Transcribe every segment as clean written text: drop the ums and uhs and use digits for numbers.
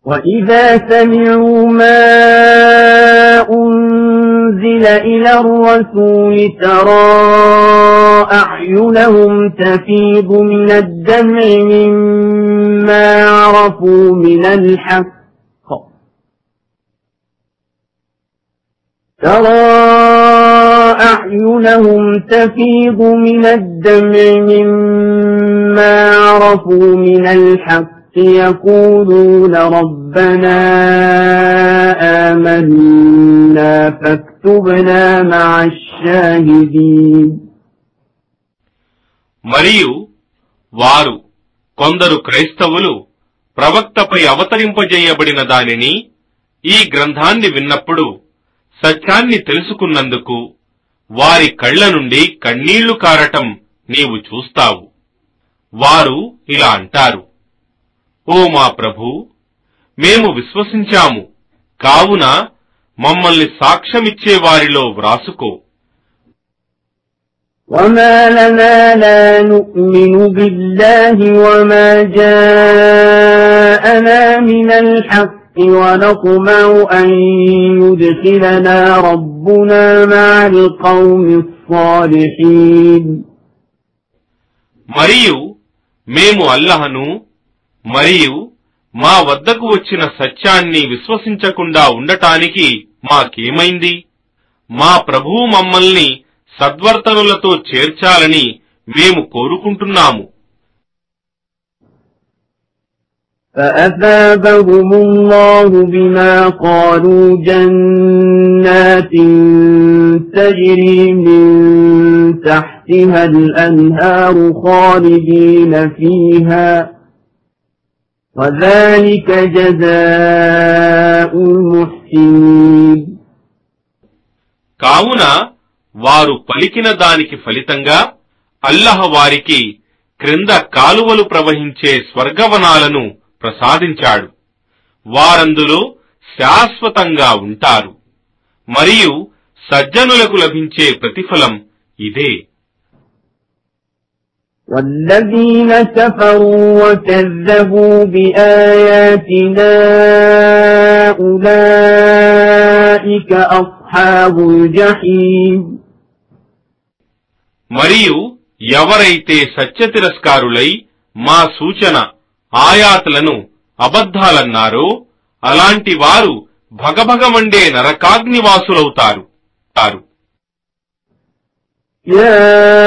وَإِذَا سَمِعُوا مَا أُنزِلَ إِلَى الرَّسُولِ تَرَى أَعْيُنَهُمْ تَفِيضُ مِنَ الدَّمْعِ مِمَّا عَرَفُوا مِنَ الْحَقِّ يقولون ربنا آمنا فاكتبنا مع الشاهدين. మరియు వారు కొందరు క్రైస్తవులు ప్రవక్తపై అవతరింపజేయబడిన దానిని ఈ గ్రంథాన్ని విన్నప్పుడు సత్యాన్ని తెలుసుకున్నందుకు వారి కళ్ల నుండి కన్నీళ్లు కారటం నీవు చూస్తావు. వారు ఇలా అంటారు, ఓ మా ప్రభూ, మేము విశ్వసించాము, కావున మమ్మల్ని సాక్ష్యమిచ్చే వారిలో వ్రాసుకో. وَمَا لَنَا لَا نُؤْمِنُ بِاللَّهِ وَمَا جَاءَنَا مِنَ الْحَقِّ وَنَطْمَعُ أَن يُدْخِلَنَا رَبُّنَا مَعَ الْقَوْمِ الصَّالِحِينَ. మరియు మేము అల్లాహ్ను మరియు మా వద్దకు వచ్చిన సత్యాన్ని విశ్వసించకుండా ఉండటానికి మాకేమైంది? మా ప్రభువు మమ్మల్ని సద్వర్తనులతో చేర్చాలని మేము కోరుకుంటున్నాము. فَأَثَابَهُمُ اللَّهُ بِمَا قَالُوا جَنَّاتٍ تَجْرِي مِن تَحْتِهَا الْأَنْهَارُ خَالِدِينَ فِيهَا وَذَلِكَ جَزَاءُ الْمُحْسِنِينَ. కావున వారు పలికిన దానికి ఫలితంగా అల్లాహ్ వారికి క్రింద కాలువలు ప్రవహించే స్వర్గవనాలను ప్రసాదించాడు. వారందులో శాశ్వతంగా ఉంటారు. మరియు సజ్జనులకు లభించే ప్రతిఫలం ఇదే. وَالَّذِينَ كَفَرُوا وَكَذَّبُوا بِآيَاتِنَا أُولَئِكَ أَصْحَابُ الْجَحِيمِ. మరియు ఎవరైతే సత్యతిరస్కారులై మా సూచన ఆయాతులను అబద్ధాలన్నారో అలాంటి వారు భగభగమండే నరకాగ్నివాసులవుతారు. يا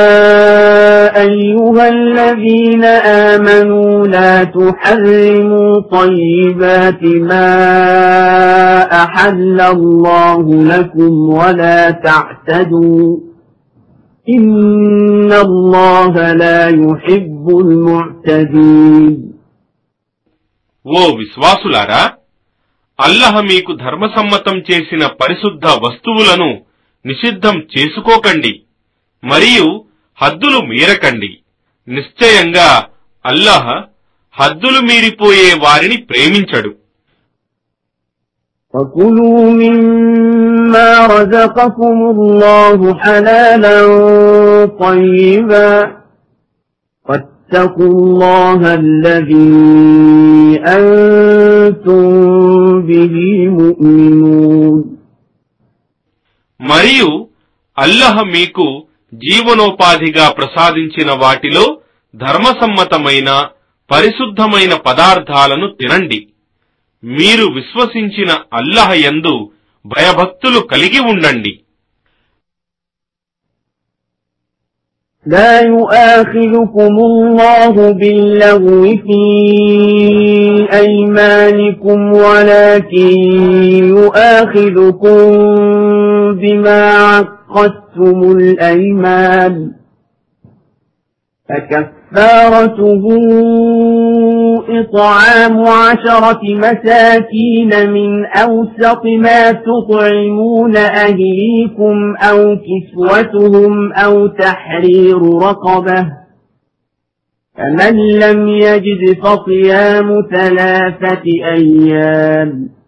أيها الذين آمنوا لا تحرموا طيبات ما أحل الله لكم ولا تعتدوا إن الله لا يحب المعتدين. ఓ విశ్వాసులారా, అల్లాహ్ మీకు ధర్మసమ్మతం చేసిన పరిశుద్ధ వస్తువులను నిషిద్ధం చేసుకోకండి మరియు హద్దులు మీరకండి. నిశ్చయంగా అల్లాహ్ హద్దులు మీరిపోయే వారిని ప్రేమించడు. وَكُلُوا مِمَّا رَزَقَكُمُ اللَّهُ حَلَالًا طَيِّبًا وَاتَّقُوا اللَّهَ الَّذِي أَنْتُمْ بِهِ مُؤْمِنُونَ. మరియు అల్లాహ్ మీకు జీవనోపాధిగా ప్రసాదించిన వాటిలో ధర్మసమ్మతమైన పరిశుద్ధమైన పదార్థాలను తినండి. మీరు విశ్వసించిన అల్లాహ్ యందు భయభక్తులు కలిగి ఉండండి. لا يؤاخذكم الله باللغو في أيمانكم ولكن يؤاخذكم بما عقدتم الأيمان فكفارته إطعام 10 مساكين من أوسط ما تطعمون أهليكم أو كسوتهم أو تحرير رقبة فمن لم يجد فصيام 3 أيام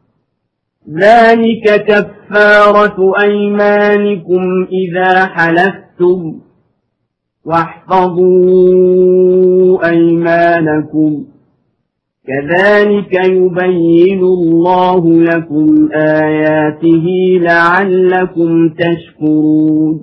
ذلك كفارة أيمانكم إذا حلفتم واحفظوا أيمانكم كذلك يبين الله لكم آياته لعلكم تشكرون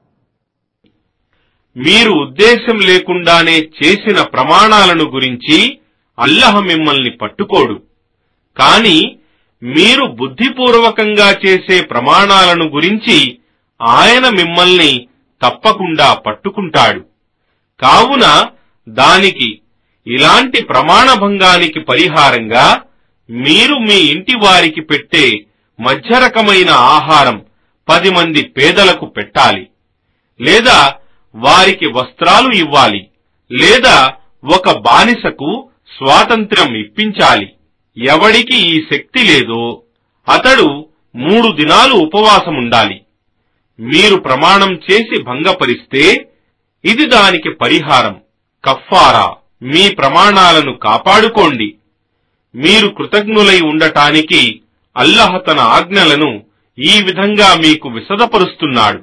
మీరు ఉద్దేశం లేకుండానే చేసిన ప్రమాణాలను గురించి అల్లాహ్ మిమ్మల్ని పట్టుకోడు. కాని మీరు బుద్ధిపూర్వకంగా చేసే ప్రమాణాలను గురించి ఆయన మిమ్మల్ని తప్పకుండా పట్టుకుంటాడు. కావున దానికి ఇలాంటి ప్రమాణభంగానికి పరిహారంగా మీరు మీ ఇంటి వారికి పెట్టే మధ్యరకమైన ఆహారం 10 మంది పేదలకు పెట్టాలి, లేదా వారికి వస్త్రాలు ఇవ్వాలి, లేదా ఒక బానిసకు స్వాతంత్ర్యం ఇప్పించాలి. ఎవడికి ఈ శక్తి లేదో అతడు 3 దినాలు ఉపవాసముండాలి. మీరు ప్రమాణం చేసి భంగపరిస్తే ఇది దానికి పరిహారం, కఫ్ఫారా. మీ ప్రమాణాలను కాపాడుకోండి. మీరు కృతజ్ఞులై ఉండటానికి అల్లాహ్ తన ఆజ్ఞలను ఈ విధంగా మీకు విశదపరుస్తున్నాడు.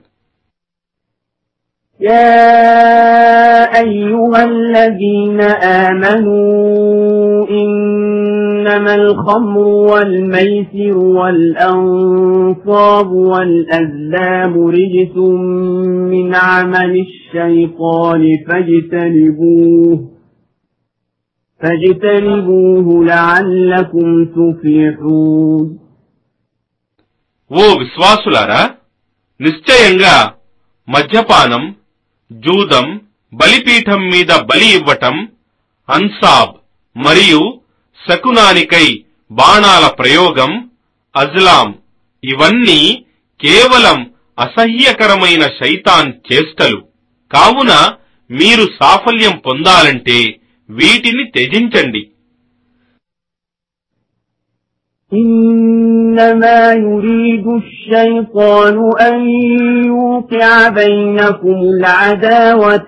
يا أيها الذين آمنوا إنما الخمر والميسر والأنصاب والأزلام رجس من عمل الشيطان فاجتنبوه لعلكم تفلحون ఓ విశ్వాసులారా, నిశ్చయంగా మద్యపానం, జూదం, బలిపీఠం మీద బలి ఇవ్వటం, అన్సాబ్ మరియు శకునానికై బాణాల ప్రయోగం, అజ్లాం ఇవన్నీ కేవలం అసహ్యకరమైన శైతాన్ చేష్టలు. కావున మీరు సాఫల్యం పొందాలంటే వీటిని త్యజించండి. إنما يريد الشيطان أن يوقع بينكم العداوة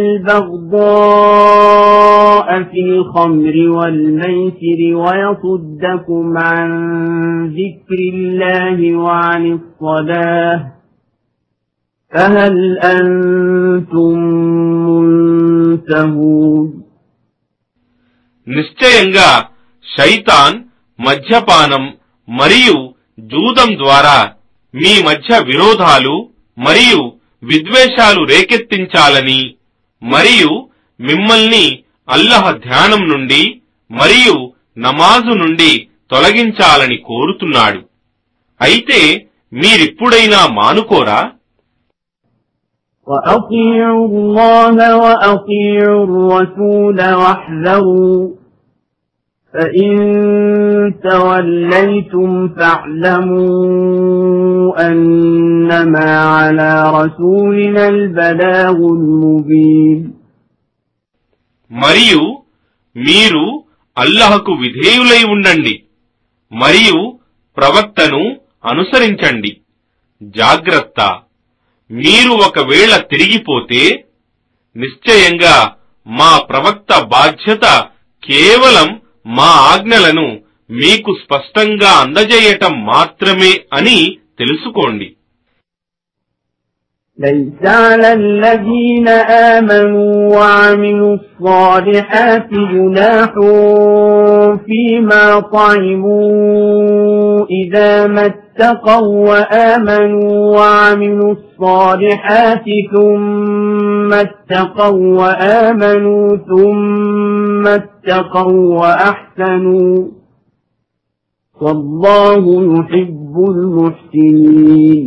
والبغضاء في الخمر والميسر ويصدكم عن ذكر الله وعن الصلاة فهل أنتم منتهون నిశ్చయంగా శైతాన్ మద్యపానం మరియు జూదం ద్వారా మీ మధ్య విరోధాలు మరియు విద్వేషాలు రేకెత్తించాలని మరియు మిమ్మల్ని అల్లాహ్ ధ్యానం నుండి మరియు నమాజు నుండి తొలగించాలని కోరుతున్నాడు. అయితే మీరిప్పుడైనా మానుకోరా? وَأَطِيعُوا اللَّهَ وَأَطِيعُوا الرَّسُولَ وَاحْذَرُوا فَإِن تَوَلَّيْتُمْ فَاعْلَمُوا أَنَّمَا عَلَى رَسُولِنَا الْبَلَاغُ الْمُبِينُ మరియు మీరు అల్లాహ్కు విధేయులై ఉండండి మరియు ప్రవక్తను అనుసరించండి. జాగ్రత్త, మీరు ఒకవేళ తిరిగిపోతే నిశ్చయంగా మా ప్రవక్త బాధ్యత కేవలం మా ఆజ్ఞలను మీకు స్పష్టంగా అందజేయటం మాత్రమే అని తెలుసుకోండి. ليس على الذين آمنوا وعملوا الصالحات جناح فيما طعموا إذا ما اتقوا وآمنوا وعملوا الصالحات ثم اتقوا وآمنوا ثم اتقوا وأحسنوا والله يحب المحسنين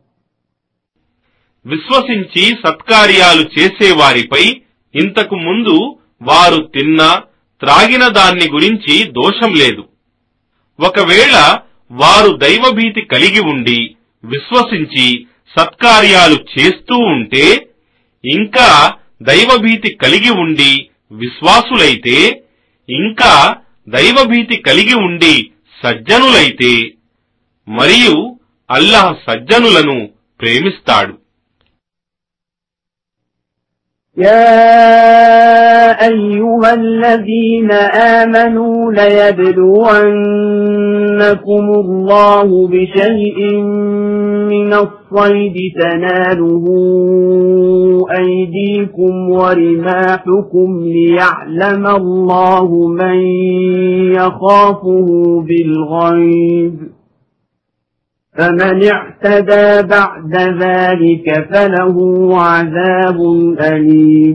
విశ్వసించి సత్కార్యాలు చేసేవారిపై ఇంతకు ముందు వారు తిన్న త్రాగిన దాన్ని గురించి దోషం లేదు. ఒకవేళ వారు దైవభీతి కలిగి ఉండి విశ్వసించి సత్కార్యాలు చేస్తూ ఉంటే, ఇంకా దైవభీతి కలిగి ఉండి విశ్వాసులైతే, ఇంకా దైవభీతి కలిగి ఉండి సజ్జనులైతే, మరియు అల్లాహ్ సజ్జనులను ప్రేమిస్తాడు. يا أيها الذين آمنوا ليبلونكم الله بشيء من الصيد تناله أيديكم ورماحكم ليعلم الله من يخافه بالغيب فمن اعتدى بعد ذلك فله عذاب أليم.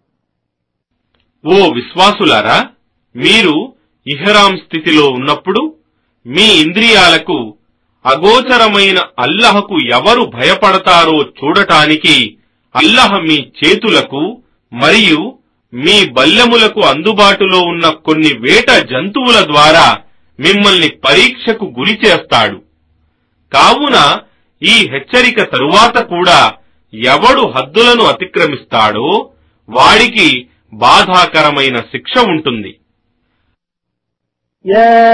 ఓ విశ్వాసులారా, మీరు ఇహ్రాం స్థితిలో ఉన్నప్పుడు మీ ఇంద్రియాలకు అగోచరమైన అల్లహకు ఎవరు భయపడతారో చూడటానికి అల్లహ మీ చేతులకు మరియు మీ బల్లెములకు అందుబాటులో ఉన్న కొన్ని వేట జంతువుల ద్వారా మిమ్మల్ని పరీక్షకు గురి చేస్తాడు. కావున ఈ హెచ్చరిక తరువాత కూడా ఎవడు హద్దులను అతిక్రమిస్తాడో వాడికి బాధాకరమైన శిక్ష ఉంటుంది. يا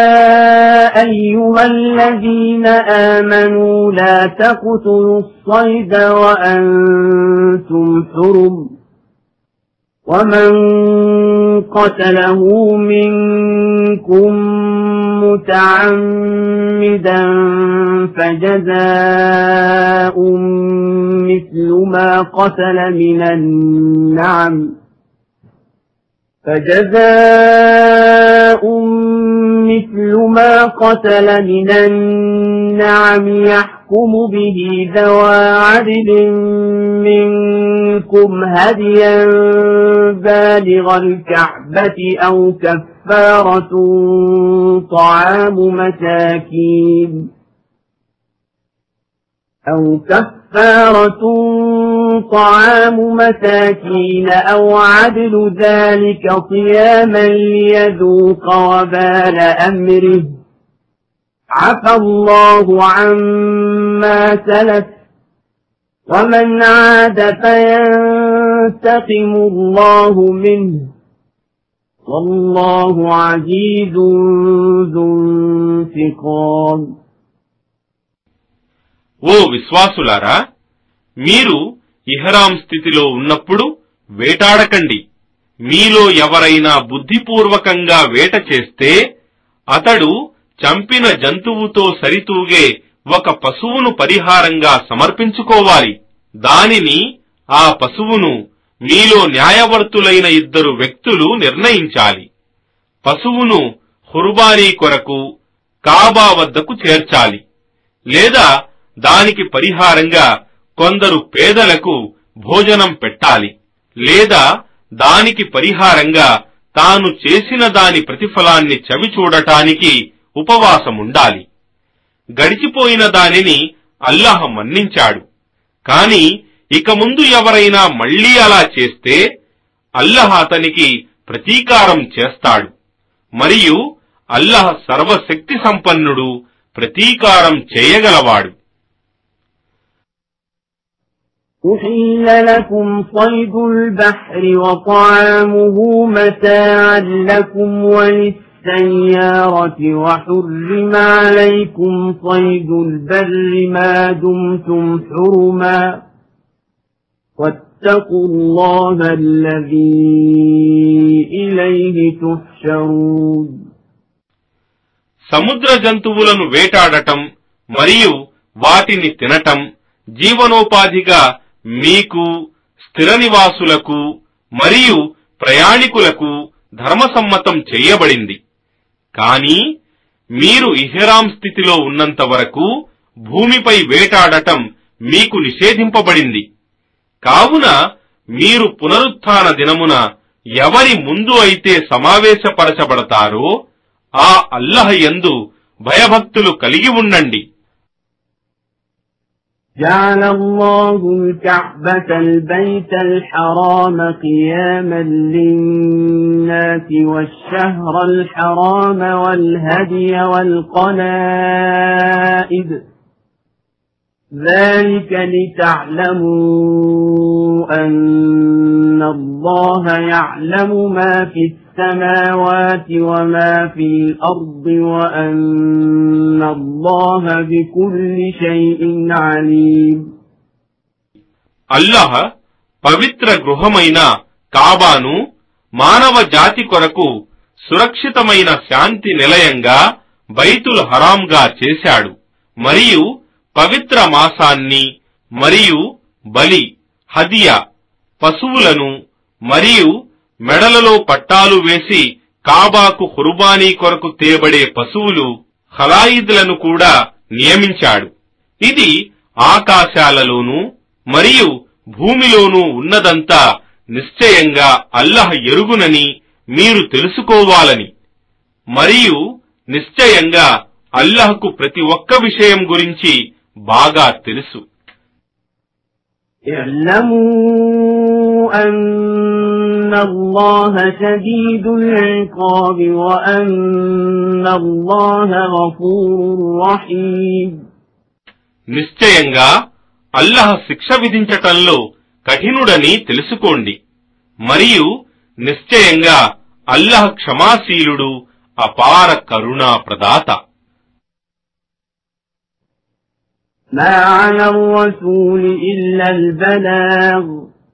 أيها الذين آمنوا لا تقتلوا الصيد وأنتم حرم ومن قتله منكم متعمدا فجزاء مثل ما قتل من النعم يحكم به ذوى عدل منكم هديا بالغ الكعبة أو كفارة طعام مساكين أو عدل ذلك صياما ليذوق وبال أمره عفى الله عما سلف ومن عاد فينتقم الله منه والله عزيز ذو انتقام. ఓ విశ్వాసులారా, మీరు ఇహ్రాం స్థితిలో ఉన్నప్పుడు వేటాడకండి. మీలో ఎవరైనా బుద్ధిపూర్వకంగా వేట చేస్తే అతడు చంపిన జంతువుతో సరితూగే ఒక పశువును పరిహారంగా సమర్పించుకోవాలి. దానిని, ఆ పశువును మీలో న్యాయవర్తులైన 2 వ్యక్తులు నిర్ణయించాలి. పశువును ఖుర్బానీ కొరకు కాబా వద్దకు చేర్చాలి, లేదా దానికి పరిహారంగా కొందరు పేదలకు భోజనం పెట్టాలి, లేదా దానికి పరిహారంగా తాను చేసిన దాని ప్రతిఫలాన్ని చవిచూడటానికి ఉపవాసముండాలి. గడిచిపోయిన దానిని అల్లాహ్ మన్నించాడు. కాని ఇక ముందు ఎవరైనా మళ్లీ అలా చేస్తే అల్లాహ్ అతనికి ప్రతీకారం చేస్తాడు. మరియు అల్లాహ్ సర్వశక్తి సంపన్నుడు, ప్రతీకారం చేయగలవాడు. أحل لكم صيد البحر وطعامه متاعا لكم وللسيارة وحرم عليكم صيد البر ما دمتم حرما واتقوا الله الذي إليه تحشرون. సముద్ర జంతువులను వేటాడటం మరియు వాటిని తినటం జీవనోపాధిగా మీకు, స్థిర నివాసులకు మరియు ప్రయాణికులకు ధర్మసమ్మతం చేయబడింది. కానీ మీరు ఇహ్రాం స్థితిలో ఉన్నంత వరకు భూమిపై వేటాడటం మీకు నిషేధింపబడింది. కావున మీరు పునరుత్థాన దినమున ఎవరి ముందు అయితే సమావేశపరచబడతారో ఆ అల్లాహ్ యందు భయభక్తులు కలిగి ఉండండి. جعل الله الكعبة البيت الحرام قياما للناس والشهر الحرام والهدي والقلائد ذلك لتعلموا أن الله يعلم ما في السماوات وما في الأرض وأن الله بكل شيء عليم. అల్లాహ్ పవిత్ర గృహమైన కాబాను మానవ జాతి కొరకు సురక్షితమైన శాంతి నిలయంగా బైతుల్ హరాంగా చేశాడు. మరియు పవిత్ర మాసాన్ని మరియు బలి హదియా పశువులను మరియు మెడలలో పట్టాలు వేసి కాబాకు ఖుర్బానీ కొరకు తేబడే పశువులు ఖలాయిద్లను కూడా నియమించాడు. ఇది ఆకాశాలలోనూ మరియు భూమిలోనూ ఉన్నదంతా నిశ్చయంగా అల్లాహ్ ఎరుగునని మీరు తెలుసుకోవాలని, మరియు నిశ్చయంగా అల్లాహ్కు ప్రతి ఒక్క విషయం గురించి బాగా తెలుసు. أن الله شديد العقاب وأن الله غفور رحيم. నిశ్చయంగా అల్లాహ్ శిక్ష విధించటంలో కఠినుడని తెలుసుకోండి, మరియు నిశ్చయంగా అల్లాహ్ క్షమాశీలుడు అపార కరుణా ప్రదాత. ما على الرسول إلا البلاغ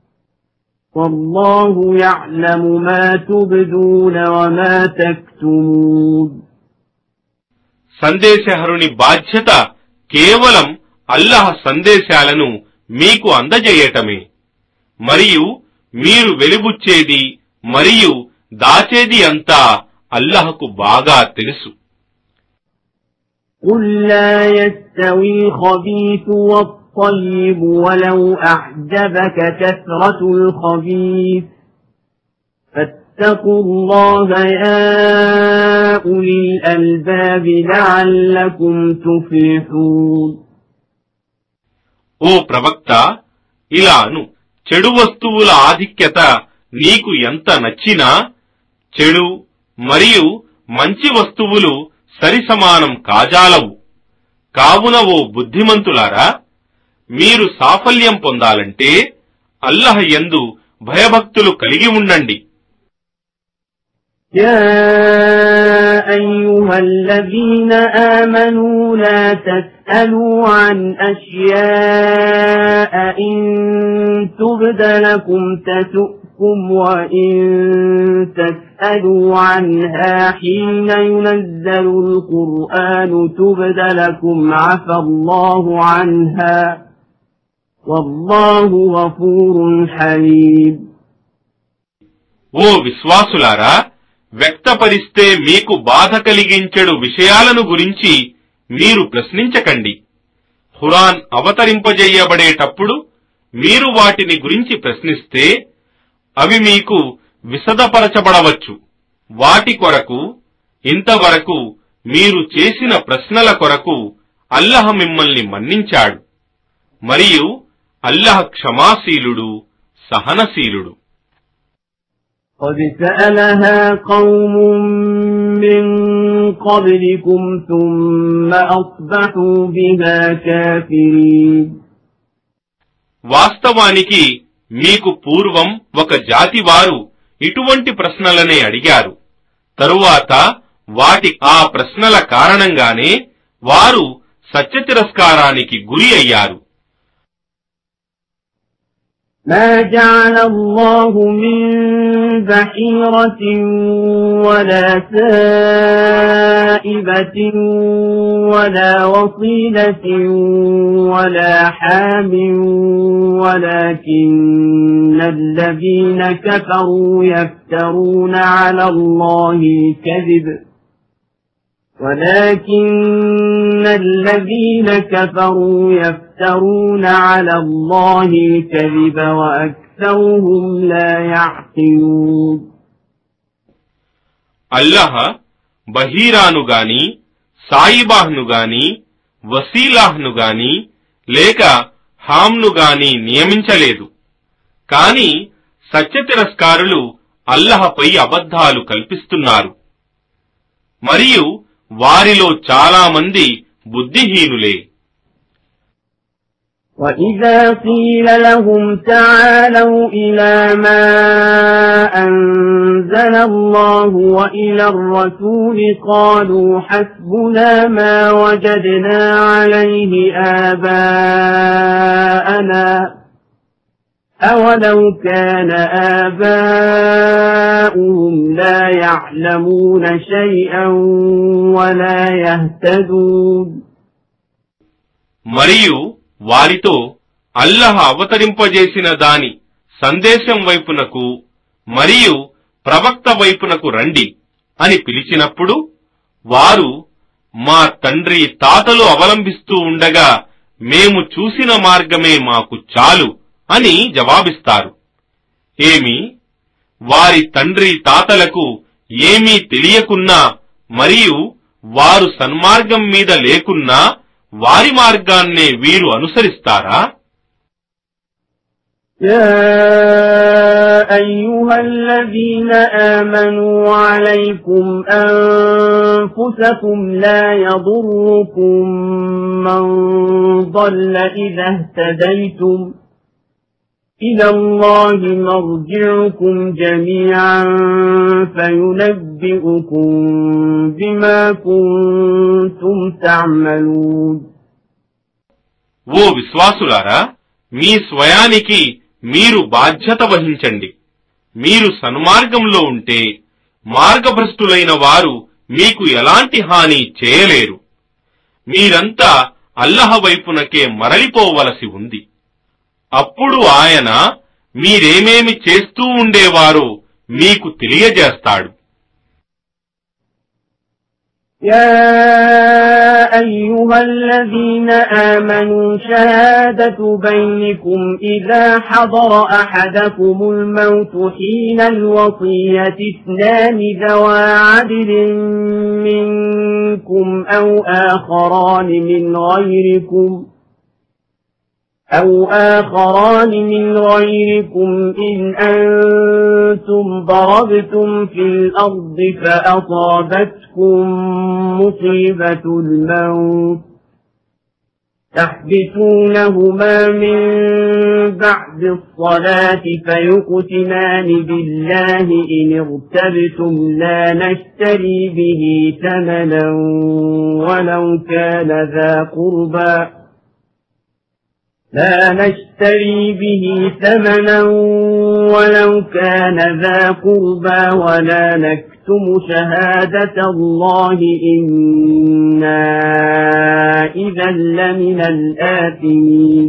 والله يعلم ما تبدون وما تكتمون. సందేశహరుని బాధ్యత కేవలం అల్లాహ్ సందేశాలను మీకు అందజేయటమే, మరియు మీరు వెలిబుచ్చేది మరియు దాచేది అంతా అల్లాహ్కు బాగా తెలుసు. قل لا يستوي الخبيث والطيب ولو أعجبك كثرة الخبيث فاتقوا الله يا أولي الألباب لعلكم تفلحون. ఓ ప్రవక్త, ఇలాను చెడు వస్తువుల ఆధిక్యత నీకు ఎంత నచ్చినా చెడు మరియు మంచి వస్తువులు సరిసమానం కాజాలవు. కావున ఓ బుద్ధిమంతులారా, మీరు సాఫల్యం పొందాలంటే అల్లాహ్ యందు భయభక్తులు కలిగి ఉండండి. يا أيها الذين آمنوا لا تسألوا عن أشياء إن تبد لكم تسؤكم وإن تسألوا عنها حين ينزل القرآن تبد لكم عفى الله عنها والله غفور حليم. ఓ విశ్వాసులారా, వ్యక్తపరిస్తే మీకు బాధ కలిగించెడు విషయాలను గురించి మీరు ప్రశ్నించకండి. ఖురాన్ అవతరింపజేయబడేటప్పుడు మీరు వాటిని గురించి ప్రశ్నిస్తే అవి మీకు విశదపరచబడవచ్చు. వాటి కొరకు ఇంతవరకు మీరు చేసిన ప్రశ్నల కొరకు అల్లాహ్ మిమ్మల్ని మన్నించాడు, మరియు అల్లాహ్ క్షమాశీలుడు సహనశీలుడు. قد سألها قوم من قبلكم ثم أصبحوا بها كافرين. వాస్తవానికి మీకు పూర్వం ఒక జాతి వారు ఇటువంటి ప్రశ్నలనే అడిగారు. తరువాత వాటి ఆ ప్రశ్నల కారణంగానే వారు సత్యతిరస్కారానికి గురి అయ్యారు. ما جعل الله من بحيرة ولا سائبة ولا وصيلة ولا حام ولكن الذين كفروا يفترون على الله الكذب ولكن الذين كفروا يفترون على الله الكذب وأكثرهم لا يعقلون. అల్లాహ్ బహీరాను గాని, సాయిబాహ్ను గాని, వసీలాహ్ను గాని లేక హామ్ను గాని నియమించలేదు. కాని సత్యతిరస్కారులు అల్లాహ్పై అబద్ధాలు కల్పిస్తున్నారు, మరియు వారిలో చాలా మంది బుద్ధిహీనులే. وَإِذَا قِيلَ لَهُمْ تَعَالَوْا إِلَى مَا أَنزَلَ اللَّهُ وَإِلَى الرَّسُولِ قَالُوا حَسْبُنَا مَا وَجَدْنَا عَلَيْهِ آبَاءَنَا أولو كان آباؤهم لا يعلمون شيئا ولا يهتدون. మరియు వారితో అల్లహ అవతరింపజేసిన దాని సందేశం వైపునకు మరియు ప్రవక్త వైపునకు రండి అని పిలిచినప్పుడు వారు మా తండ్రి తాతలు అవలంబిస్తూ ఉండగా మేము చూసిన మార్గమే మాకు చాలు అని జవాబిస్తారు. ఏమి, వారి తండ్రి తాతలకు ఏమీ తెలియకున్నా మరియు వారు సన్మార్గం మీద లేకున్నా వారి మార్గాన్నే వీరు అనుసరిస్తారా? يا أيها الذين آمنوا عليكم أنفسكم لا يضركم من ضل إذا اهتديتم إلى الله مرجعكم جميعا فينبئكم بما كنتم تعملون. ఓ విశ్వాసులారా, మీ స్వయానికి మీరు బాధ్యత వహించండి. మీరు సన్మార్గంలో ఉంటే మార్గభ్రష్టులైన వారు మీకు ఎలాంటి హాని చేయలేరు. మీరంతా అల్లహ వైపునకే మరలిపోవలసి ఉంది. అప్పుడు ఆయన మీరేమేమి చేస్తూ ఉండేవారో మీకు తెలియజేస్తాడు. يا أيها الذين آمنوا شهادة بينكم إذا حضر أحدكم الموت حين الوصية اثنان ذوى عدل منكم أو آخران من غيركم إن أنتم ضربتم في الأرض فأصابتكم مصيبة الموت تحبسونهما من بعد الصلاة فيقسمان بالله إن ارتبتم لا نشتري به ثمنا ولو كان ذا قربى ولا نكتم شهادة الله إنا إذا لمن الآثمين.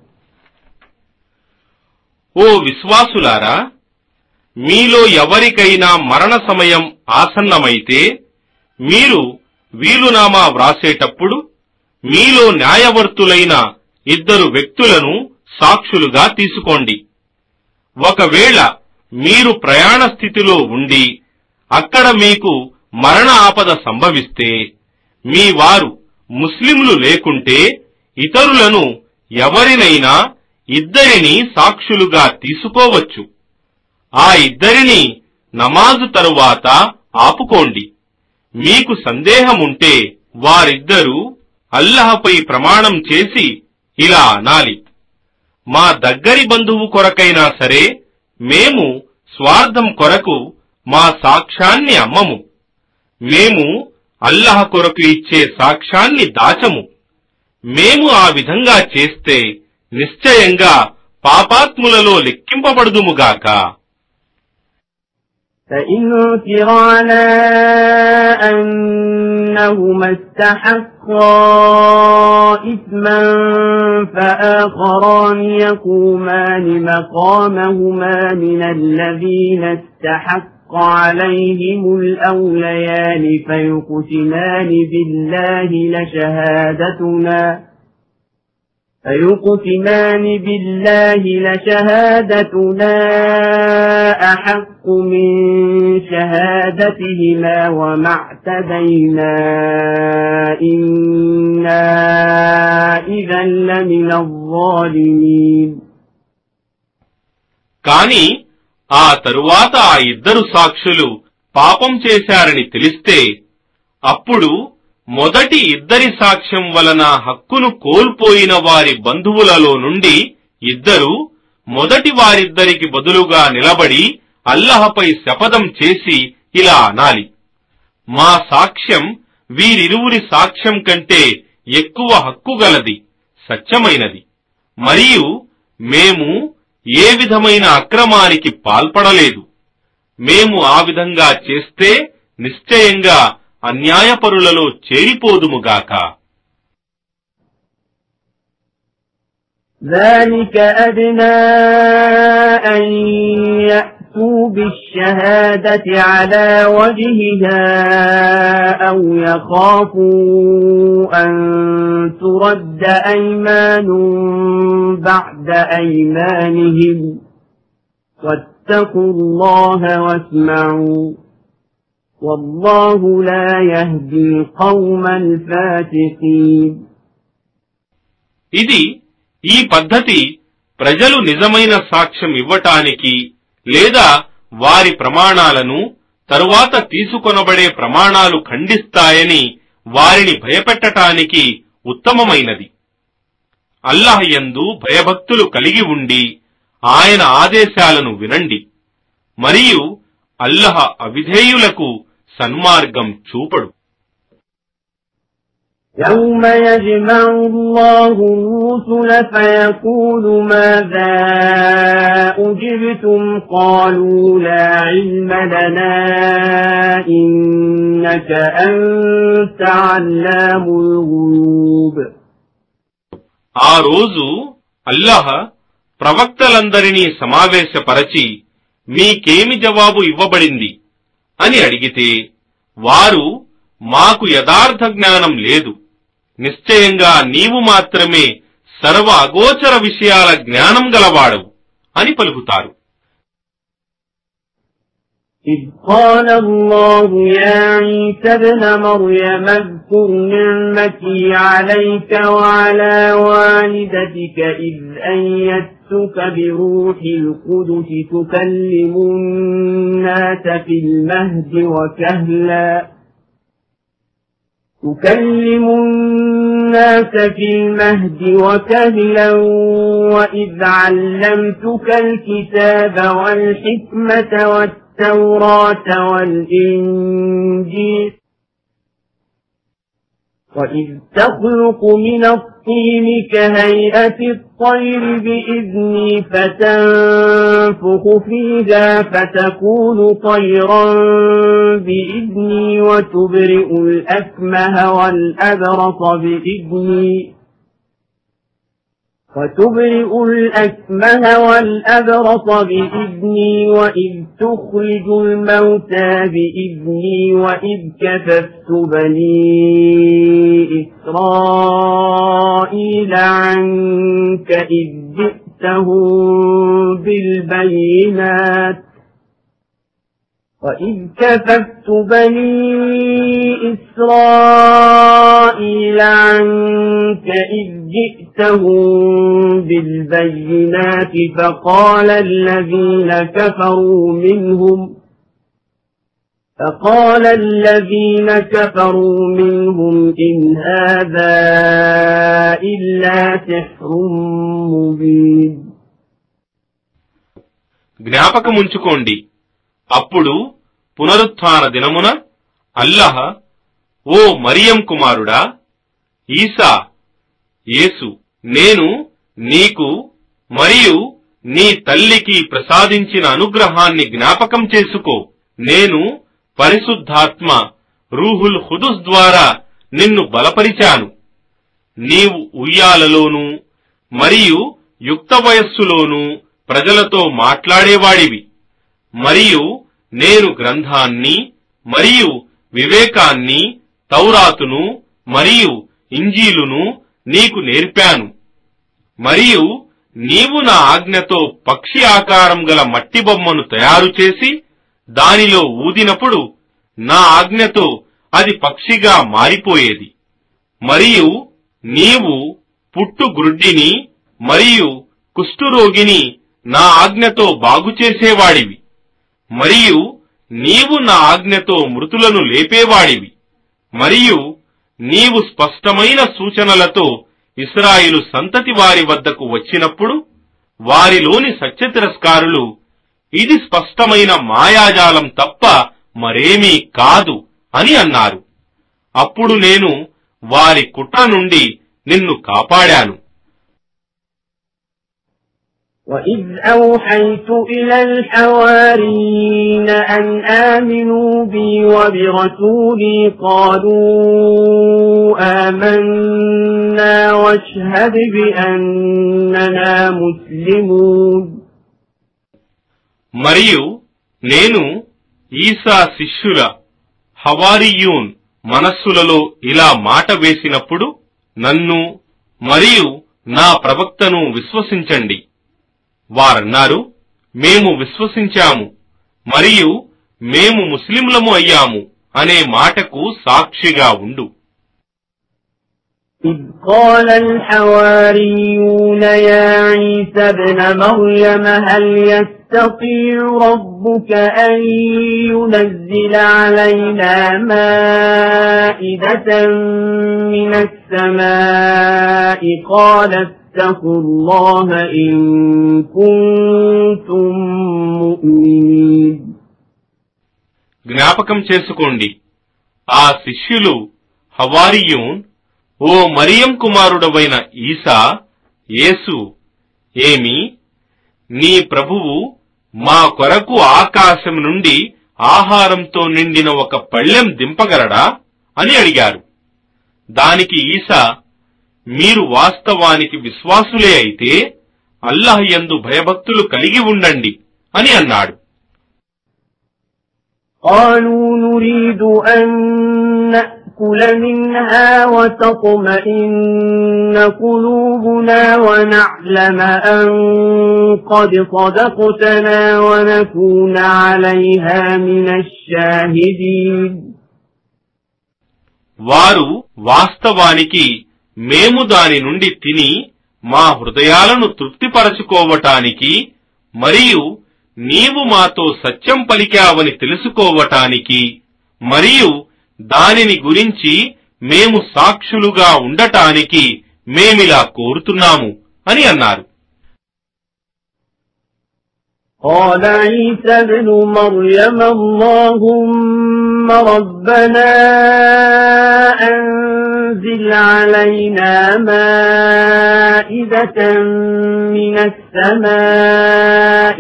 ఓ విశ్వాసులారా, మీలో ఎవరికైనా మరణ సమయం ఆసన్నమైతే మీరు వీలునామా వ్రాసేటప్పుడు మీలో న్యాయవర్తులైన ఇద్దరు వ్యక్తులను సాక్షులుగా తీసుకోండి. ఒకవేళ మీరు ప్రయాణ స్థితిలో ఉండి అక్కడ మీకు మరణ ఆపద సంభవిస్తే మీ వారు ముస్లింలు లేకుంటే ఇతరులను ఎవరినైనా ఇద్దరిని సాక్షులుగా తీసుకోవచ్చు. ఆ ఇద్దరిని నమాజు తరువాత ఆపుకోండి. మీకు సందేహముంటే వారిద్దరూ అల్లహపై ప్రమాణం చేసి ఇలా అనాలి: మా దగ్గరి బంధువు కొరకైనా సరే మేము స్వార్థం కొరకు మా సాక్ష్యాన్ని అమ్మము. మేము అల్లహ కొరకు ఇచ్చే సాక్ష్యాన్ని దాచము. మేము ఆ విధంగా చేస్తే నిశ్చయంగా పాపాత్ములలో లెక్కింపబడుదుముగాక. فإن عثر على أنهما استحقا إثما فآخران يقومان مقامهما من الذين استحق عليهم الأوليان فيقسمان بالله لشهادتنا أحق من شهادتهما وما اعتدينا إنا إذا لمن الظالمين. కాని ఆ తరువాత ఆ ఇద్దరు సాక్షులు పాపం చేశారని తెలిస్తే అప్పుడు మొదటి ఇద్దరి సాక్ష్యం వలన హక్కును కోల్పోయిన వారి బంధువులలో నుండి ఇద్దరు మొదటి వారిద్దరికి బదులుగా నిలబడి అల్లహపై శపథం చేసి ఇలా అనాలి: మా సాక్ష్యం వీరిరువురి సాక్ష్యం కంటే ఎక్కువ హక్కుగలది, సత్యమైనది. మరియు మేము ఏ విధమైన అక్రమానికి పాల్పడలేదు. మేము ఆ విధంగా చేస్తే నిశ్చయంగా అన్యాయపరులలో చేరిపోదుముగాక. ذلك أدنى أن يأتوا بالشهادة على وجهها أو يخافوا أن ترد أيمان بعد أيمانهم واتقوا الله واسمعوا والله لا يهدي القوم الفاسقين. ఇది ఈ పద్ధతి ప్రజలు నిజమైన సాక్ష్యం ఇవ్వటానికి లేదా వారి ప్రమాణాలను తరువాత తీసుకొనబడే ప్రమాణాలు ఖండిస్తాయని వారిని భయపెట్టటానికి ఉత్తమమైనది. అల్లాహ్ యందు భయభక్తులు కలిగి ఉండి ఆయన ఆదేశాలను వినండి. మరియు అల్లాహ్ అవిధేయులకు సన్మార్గం చూపడు. يوم يجمع الله الرسل فيقول ماذا أجبتم قالوا لا علم لنا إنك أنت علام الغيوب. ఆ రోజు అల్లాహ్ ప్రవక్తలందరినీ సమావేశపరచి మీకేమి జవాబు ఇవ్వబడింది అని అడిగితే వారు మాకు యథార్థ జ్ఞానం లేదు, నిశ్చయంగా నీవు మాత్రమే సర్వ అగోచర విషయాల జ్ఞానం గలవాడవు అని పలుకుతారు. إذ قال الله يا عيسى ابن مريم اذكر نعمتي عليك وعلى والدتك إذ أيدتك بروح القدس تكلم الناس في المهد وكهلا وإذ علمتك الكتاب والحكمة والتوراة والإنجيل وإذ تخلق من الطين كهيئة الطير بإذني فتنفخ فيها فتكون طيرا بإذني وتبرئ الأكمه والأبرص بإذني وإذ تخرج الموتى بإذني وإذ كففت بني إسرائيل عنك إذ جئتهم بالبينات وإذ كففت بني إسرائيل عنك إذ جئتهم بالبينات فقال الذين كفروا منهم إن هذا إلا سحر مبين. జ్ఞాపకముంచుకోండి, అప్పుడు పునరుత్థాన దినమున అల్లాహ్, ఓ మరియం కుమారుడా ఈసా, యేసు, నేను నీకు మరియు నీ తల్లికి ప్రసాదించిన అనుగ్రహాన్ని జ్ఞాపకం చేసుకో. నేను పరిశుద్ధాత్మ రూహుల్ ఖుదుస్ ద్వారా నిన్ను బలపరిచాను. నీవు ఉయ్యాలలోనూ మరియు యుక్త వయస్సులోనూ ప్రజలతో మాట్లాడేవాడివి. మరియు నేను గ్రంథాన్ని మరియు వివేకాన్ని, తౌరాతును మరియు ఇంజీలును నీకు నేర్పాను. మరియు నీవు నా ఆజ్ఞతో పక్షి ఆకారం గల మట్టి బొమ్మను తయారు చేసి దానిలో ఊదినప్పుడు నా ఆజ్ఞతో అది పక్షిగా మారిపోయేది. మరియు నీవు పుట్టుగ్రుడ్డిని మరియు కుష్ఠురోగిని నా ఆజ్ఞతో బాగుచేసేవాడివి. మరియు నీవు నా ఆజ్ఞతో మృతులను లేపేవాడివి. మరియు నీవు స్పష్టమైన సూచనలతో ఇశ్రాయేలు సంతతి వారి వద్దకు వచ్చినప్పుడు వారిలోని సత్యతిరస్కారులు ఇది స్పష్టమైన మాయాజాలం తప్ప మరేమీ కాదు అని అన్నారు. అప్పుడు నేను వారి కుట్ర నుండి నిన్ను కాపాడాను. وإذ أوحيت إلى الحواريين أن آمنوا بي وبرسولي قالوا آمنا واشهد بأننا مسلمون. మరియు నేను ఈసా శిష్యుల హవారీయూన్ మనస్సులలో ఇలా మాట వేసినప్పుడు నన్ను మరియు నా ప్రవక్తను విశ్వసించండి. వారన్నారు, మేము విశ్వసించాము మరియు మేము ముస్లింలము అయ్యాము అనే మాటకు సాక్షిగా ఉండు. إذ قال الحواريون يا عيسى ابن مريم هل يستطيع ربك أن ينزل علينا مائدة من السماء قال اتقوا الله إن كنتم مؤمنين. జ్ఞాపకం చేసుకోండి, ఆ శిష్యులు హవారీయూన్, ఓ మరియం కుమారుడవైన ఈసా యేసు, ఏమి నీ ప్రభువు మా కొరకు ఆకాశం నుండి ఆహారంతో నిండిన ఒక పళ్ళెం దింపగలడా అని అడిగారు. దానికి ఈసా, మీరు వాస్తవానికి విశ్వాసులే అయితే అల్లాహ్ యందు భయభక్తులు కలిగి ఉండండి అని అన్నాడు. قالوا نريد أن نأكل منها وتطمئن قلوبنا ونعلم أن قد صدقتنا ونكون عليها من الشاهدين. వారు వాస్తవానికి మేము దాని నుండి తిని మా హృదయాలను తృప్తిపరచుకోవటానికి మరియు నీవు మాతో సత్యం పలికావని తెలుసుకోవటానికి మరియు దానిని గురించి మేము సాక్షులుగా ఉండటానికి మేమిలా కోరుతున్నాము అని అన్నారు. قال عيسى ابن مريم اللهم ربنا أنزل علينا مائدة من السماء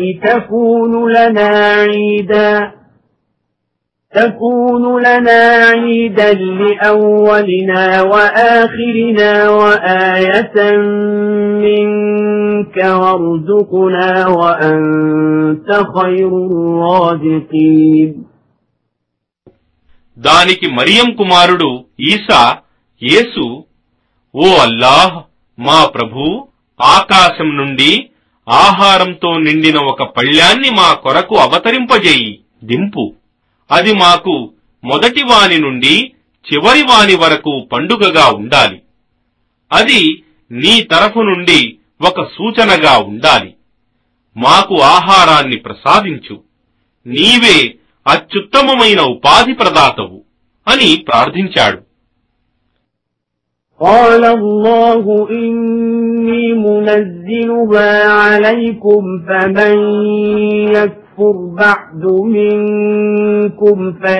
تكون لنا عيدا لأولنا وآخرنا وآية منك وارزقنا وأنت خير الرازقين. దానికి మరియం కుమారుడు ఈసా యేసు, ఓ అల్లాహ్ మా ప్రభూ, ఆకాశం నుండి ఆహారంతో నిండిన ఒక పళ్ళ్యాన్ని మా కొరకు అవతరింపజేయి, దింపు. అది మాకు మొదటి వాని నుండి చివరి వాని వరకు పండుగగా ఉండాలి. అది నీ తరఫు నుండి ఒక సూచనగా ఉండాలి. మాకు ఆహారాన్ని ప్రసాదించు, నీవే అత్యుత్తమమైన ఉపాధి ప్రదాతవు అని ప్రార్థించాడు. قال الله إني منزلها عليكم فمن يكفر بعد منكم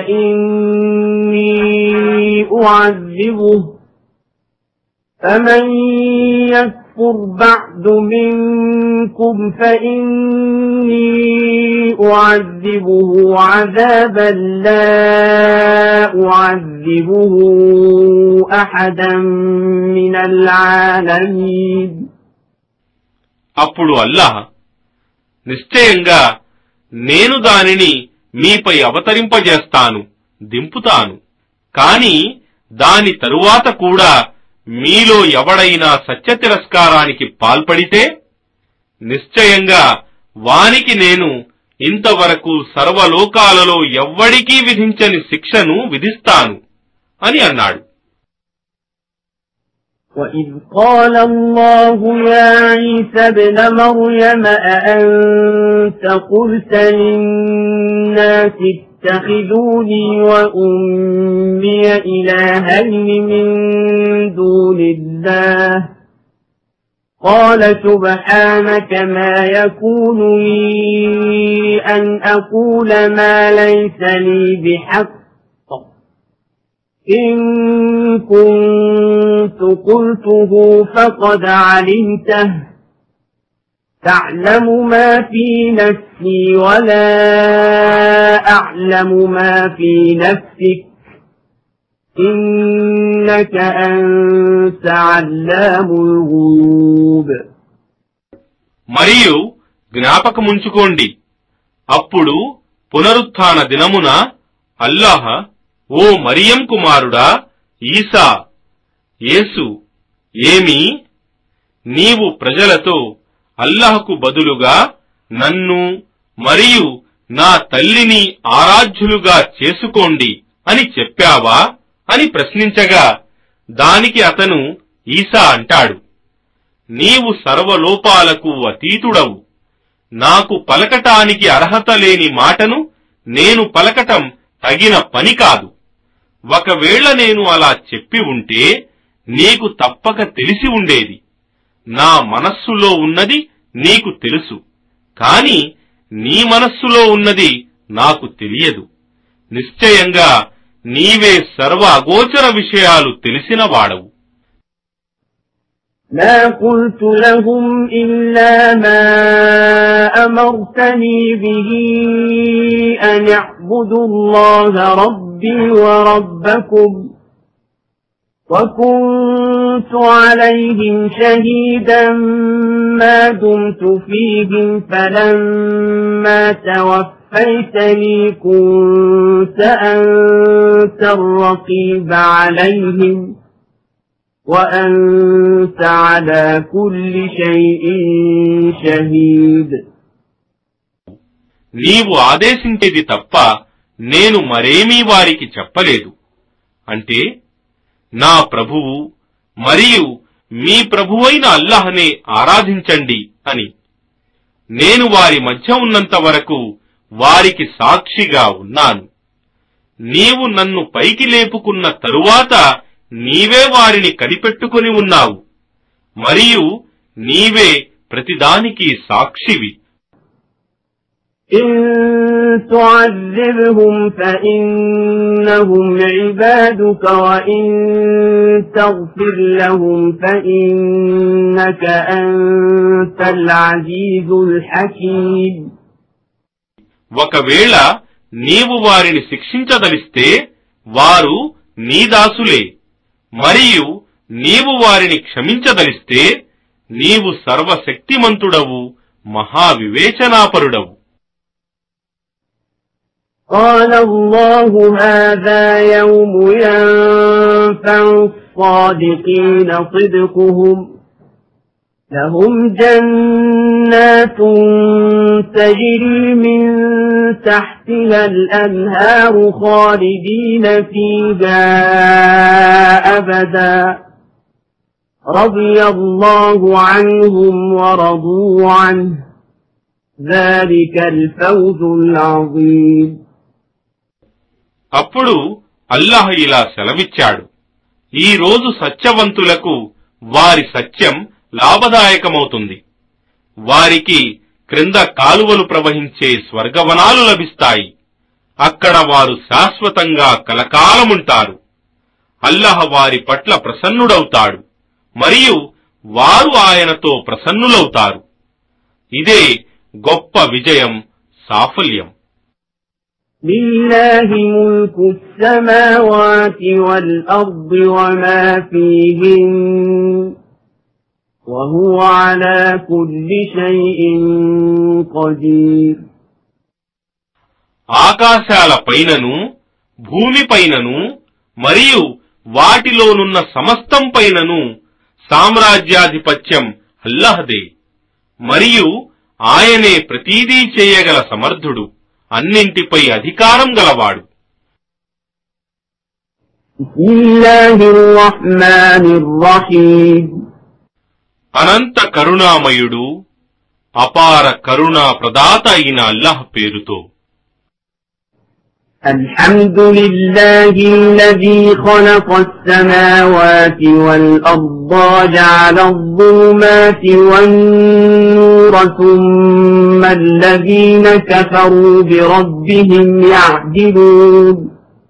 فإني أعذبه عذابا لا أعذبه أحدا من العالمين. అప్పుడు అల్లాహ్, నిశ్చయంగా నేను దానిని మీపై అవతరింపజేస్తాను, దింపుతాను. కాని దాని తరువాత కూడా మీలో ఎవడైనా సత్య తిరస్కారానికి పాల్పడితే నిశ్చయంగా వానికి నేను ఇంతవరకు సర్వలోకాలలో ఎవ్వడికీ విధించని శిక్షను విధిస్తాను అని అన్నాడు. وَإِذْ قَالَ اللَّهُ يَا عِيسَى ابْنَ مَرْيَمَ أَأَنْتَ قُلْتَ لِلنَّاسِ اتَّخِذُونِي وَأُمِّيَ إِلَٰهَيْنِ مِن دُونِ اللَّهِ قَالَ سُبْحَانَكَ مَا يَكُونُ لِي أَنْ أَقُولَ مَا لَيْسَ لِي بِحَقٍّ إن كنت قلته فقد علمته تعلم ما في نفسي ولا أعلم ما في نفسك إنك أنت علام الغيوب. మరియు జ్ఞాపకముంచుకోండి, అప్పుడు పునరుత్థాన దినమున అల్లాహ్, ఓ మరియం కుమారుడా ఈసా, యేసు, ఏమి నీవు ప్రజలతో అల్లాహ్కు బదులుగా నన్ను మరియు నా తల్లిని ఆరాధ్యులుగా చేసుకోండి అని చెప్పావా అని ప్రశ్నించగా, దానికి అతను ఈసా అంటాడు, నీవు సర్వలోపాలకు అతీతుడవు. నాకు పలకటానికి అర్హత లేని మాటను నేను పలకటం తగిన పని కాదు. ఒకవేళ నేను అలా చెప్పి ఉంటే నీకు తప్పక తెలిసి ఉండేది. నా మనస్సులో ఉన్నది నీకు తెలుసు, కాని నీ మనస్సులో ఉన్నది నాకు తెలియదు. నిశ్చయంగా నీవే సర్వ అగోచర విషయాలు తెలిసిన వాడవు. ما قلت لهم إلا ما أمرتني به أن اعبدوا الله ربي وربكم وكنت عليهم شهيدا ما دمت فيهم فلما توفيتني كنت أنت الرقيب عليهم وأنت على كل شيء شهيد. నీవు ఆదేశించేది తప్ప నేను మరేమీ వారికి చెప్పలేదు. అంటే నా ప్రభువు మరియు మీ ప్రభువైన అల్లాహ్నే ఆరాధించండి అని. నేను వారి మధ్య ఉన్నంత వరకు వారికి సాక్షిగా ఉన్నాను. నీవు నన్ను పైకి లేపుకున్న తరువాత నీవే వారిని కనిపెట్టుకుని ఉన్నావు, మరియు నీవే ప్రతిదానికి సాక్షివి. إن تعذبهم فإنهم عبادك وإن تغفر لهم فإنك أنت العزيز الحكيم. ఒకవేళ నీవు వారిని శిక్షించదలిస్తే వారు నీ దాసులే, మరియు నీవు వారిని క్షమించదలిస్తే నీవు సర్వశక్తిమంతుడవు, మహావివేచనాపరుడవు. قال الله هذا يوم ينفع الصادقين صدقهم لهم جنات تجري من تحتها الأنهار خالدين فيها أبدا رضي الله عنهم ورضوا عنه ذلك الفوز العظيم. అప్పుడు అల్లాహ్ ఇలా సెలవిచ్చాడు, ఈ రోజు సత్యవంతులకు వారి సత్యం లాభదాయకమవుతుంది. వారికి క్రింద కాలువలు ప్రవహించే స్వర్గవనాలు లభిస్తాయి. అక్కడ వారు శాశ్వతంగా కలకాలముంటారు. అల్లాహ్ వారి పట్ల ప్రసన్నుడవుతాడు, మరియు వారు ఆయనతో ప్రసన్నులవుతారు. ఇదే గొప్ప విజయం, సాఫల్యం. لله ملك السماوات والأرض وما فيهن وهو على كل شيء قدير. ఆకాశాల పైనను భూమి పైనను మరియు వాటిలోనున్న సమస్తం పైనను సామ్రాజ్యాధిపత్యం అల్లాహ్దే, మరియు ఆయనే ప్రతీదీ చేయగల సమర్థుడు, అన్నింటిపై అధికారం గలవాడు. అనంత కరుణామయుడు, అపార కరుణా ప్రదాత అయిన అల్లాహ్ పేరుతో. الحمد لله الذي خلق السماوات والأرض وجعل الظلمات والنور ثم الذين كفروا بربهم يعدلون.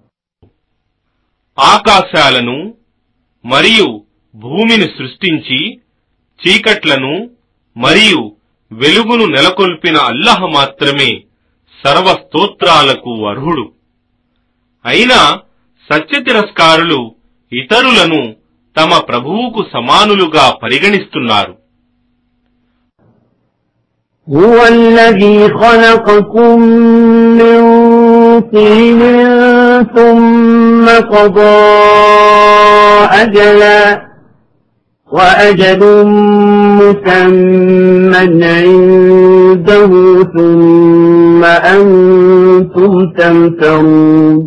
ఆకాశాలను మరియు భూమిని సృష్టించి చీకట్లను మరియు వెలుగును నెలకొల్పిన అల్లాహ్ మాత్రమే సర్వస్తోత్రాలకు అర్హుడు. అయినా సత్యతిరస్కారులు ఇతరులను తమ ప్రభువుకు సమానులుగా పరిగణిస్తున్నారు. هو الذي خلقكم من طين ثم قضى أجلا وأجل مسمى عنده ثم أنتم تمترون.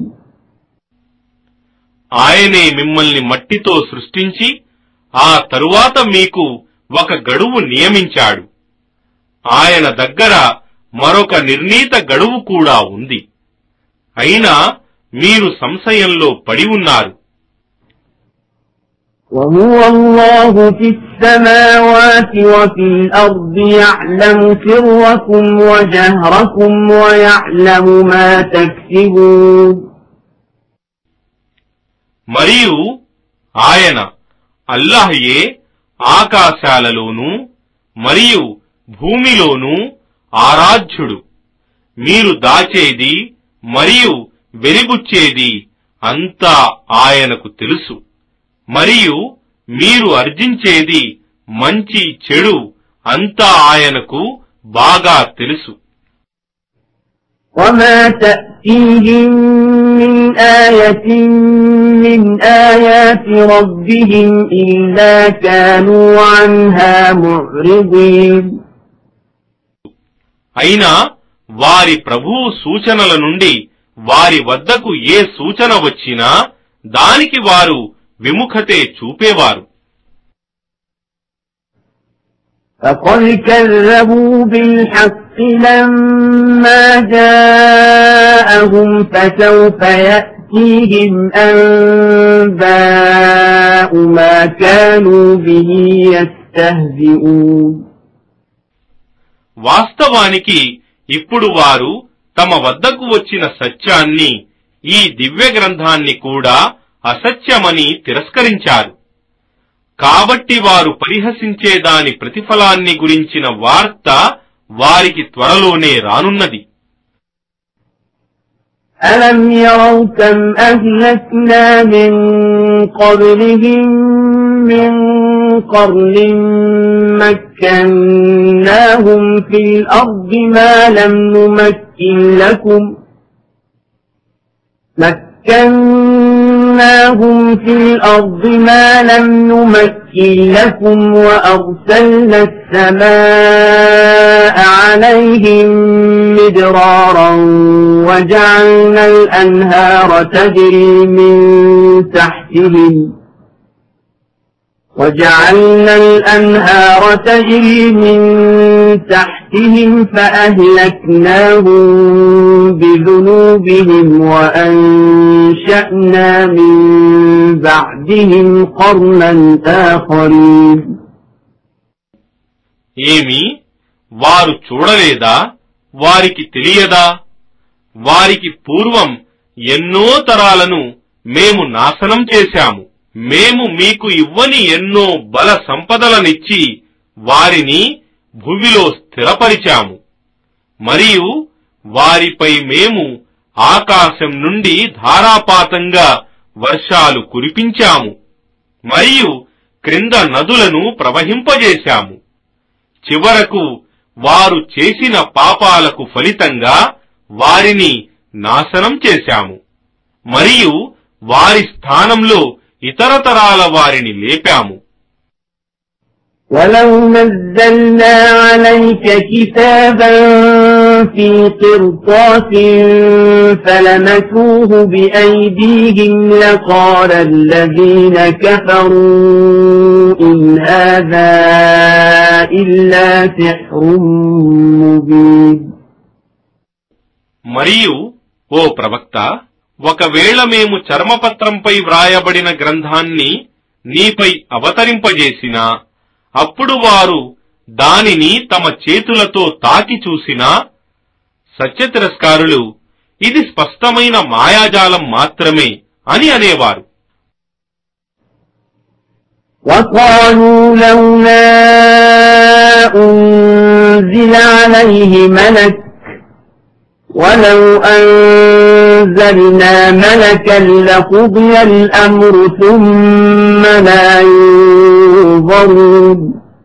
ఆయనే మిమ్మల్ని మట్టితో సృష్టించి ఆ తరువాత మీకు ఒక గడువు నియమించాడు. ఆయన దగ్గర మరొక నిర్ణీత గడువు కూడా ఉంది. అయినా మీరు సంశయంలో పడి ఉన్నారు. وهو الله في السماوات وفي الأرض يعلم سركم وجهركم ويعلم ما تكسبون. మరియు ఆయన అల్లాహయే ఆకాశాలలోనూ మరియు భూమిలోనూ ఆరాధ్యుడు. మీరు దాచేది మరియు వెలిబుచ్చేది అంతా ఆయనకు తెలుసు. మరియు మీరు అర్జించేది మంచి చెడు అంతా ఆయనకు బాగా తెలుసు. وما تأتيهم من آية من آيات ربهم إلا كانوا عنها معرضين. అయినా వారి ప్రభువు సూచనల నుండి వారి వద్దకు ఏ సూచన వచ్చినా దానికి వారు విముఖతే చూపేవారు. فقد كذبوا بالحق لما جاءهم فسوف يأتيهم أنباء ما كانوا به يستهزئون. వాస్తవానికి ఇప్పుడు వారు తమ వద్దకు వచ్చిన సత్యాన్ని, ఈ దివ్య గ్రంథాన్ని కూడా అసత్యమని తిరస్కరించారు. కాబట్టి వారు పరిహసించే దాని ప్రతిఫలాన్ని గురించిన వార్త వారికి త్వరలోనే రానున్నది. ألم يروا كم أهلكنا من قبلهم من قرن مكناهم في الأرض ما لم نمكن لكم وأرسلنا السماء عليهم مدرارا وجعلنا الأنهار تجري من تحتهم فأهلكناهم بذنوبهم وأنشأنا من بعدهم قرنا آخرين. ఏమి వారు చూడలేదా? వారికి తెలియదా? వారికి పూర్వం ఎన్నో తరాలను మేము నాశనం చేశాము. మేము మీకు ఇవ్వని ఎన్నో బల సంపదలనిచ్చి వారిని భూమిలో స్థిరపరిచాము. మరియు వారిపై మేము ఆకాశం నుండి ధారాపాతంగా వర్షాలు కురిపించాము మరియు క్రింద నదులను ప్రవహింపజేశాము. చివరకు వారు చేసిన పాపాలకు ఫలితంగా వారిని నాశనం చేశాము మరియు వారి స్థానంలో ఇతర తరాల వారిని లేపాము. ولو نزلنا عليك كتابا في قرطاس فلمسوه بأيديهم لقال الذين كفروا إن هذا إلا سحر مبين. మరియు ఓ ప్రవక్త, ఒకవేళ మేము చర్మపత్రంపై వ్రాయబడిన గ్రంథాన్ని నీపై అవతరింపజేసినా అప్పుడు వారు దానిని తమ చేతులతో తాకి చూసినా సత్యతిరస్కారులు ఇది స్పష్టమైన మాయాజాలం మాత్రమే అని అనేవారు. وقالوا لولا أنزل عليه ملك ولو أنزلنا ملكا لقضي الأمر ثم لا ينظرون.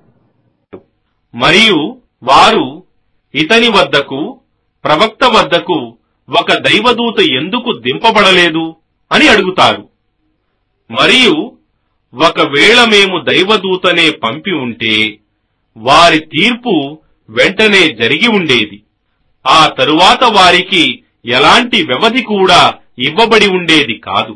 మరియు వారు ఇతని వద్దకు ప్రవక్త వద్దకు ఒక దైవదూత ఎందుకు దింపబడలేదు అని అడుగుతారు. మరియు ఒకవేళ మేము దైవదూతనే పంపి ఉంటే వారి తీర్పు వెంటనే జరిగి ఉండేది. ఆ తరువాత వారికి ఎలాంటి వ్యవధి కూడా ఇవ్వబడి ఉండేది కాదు.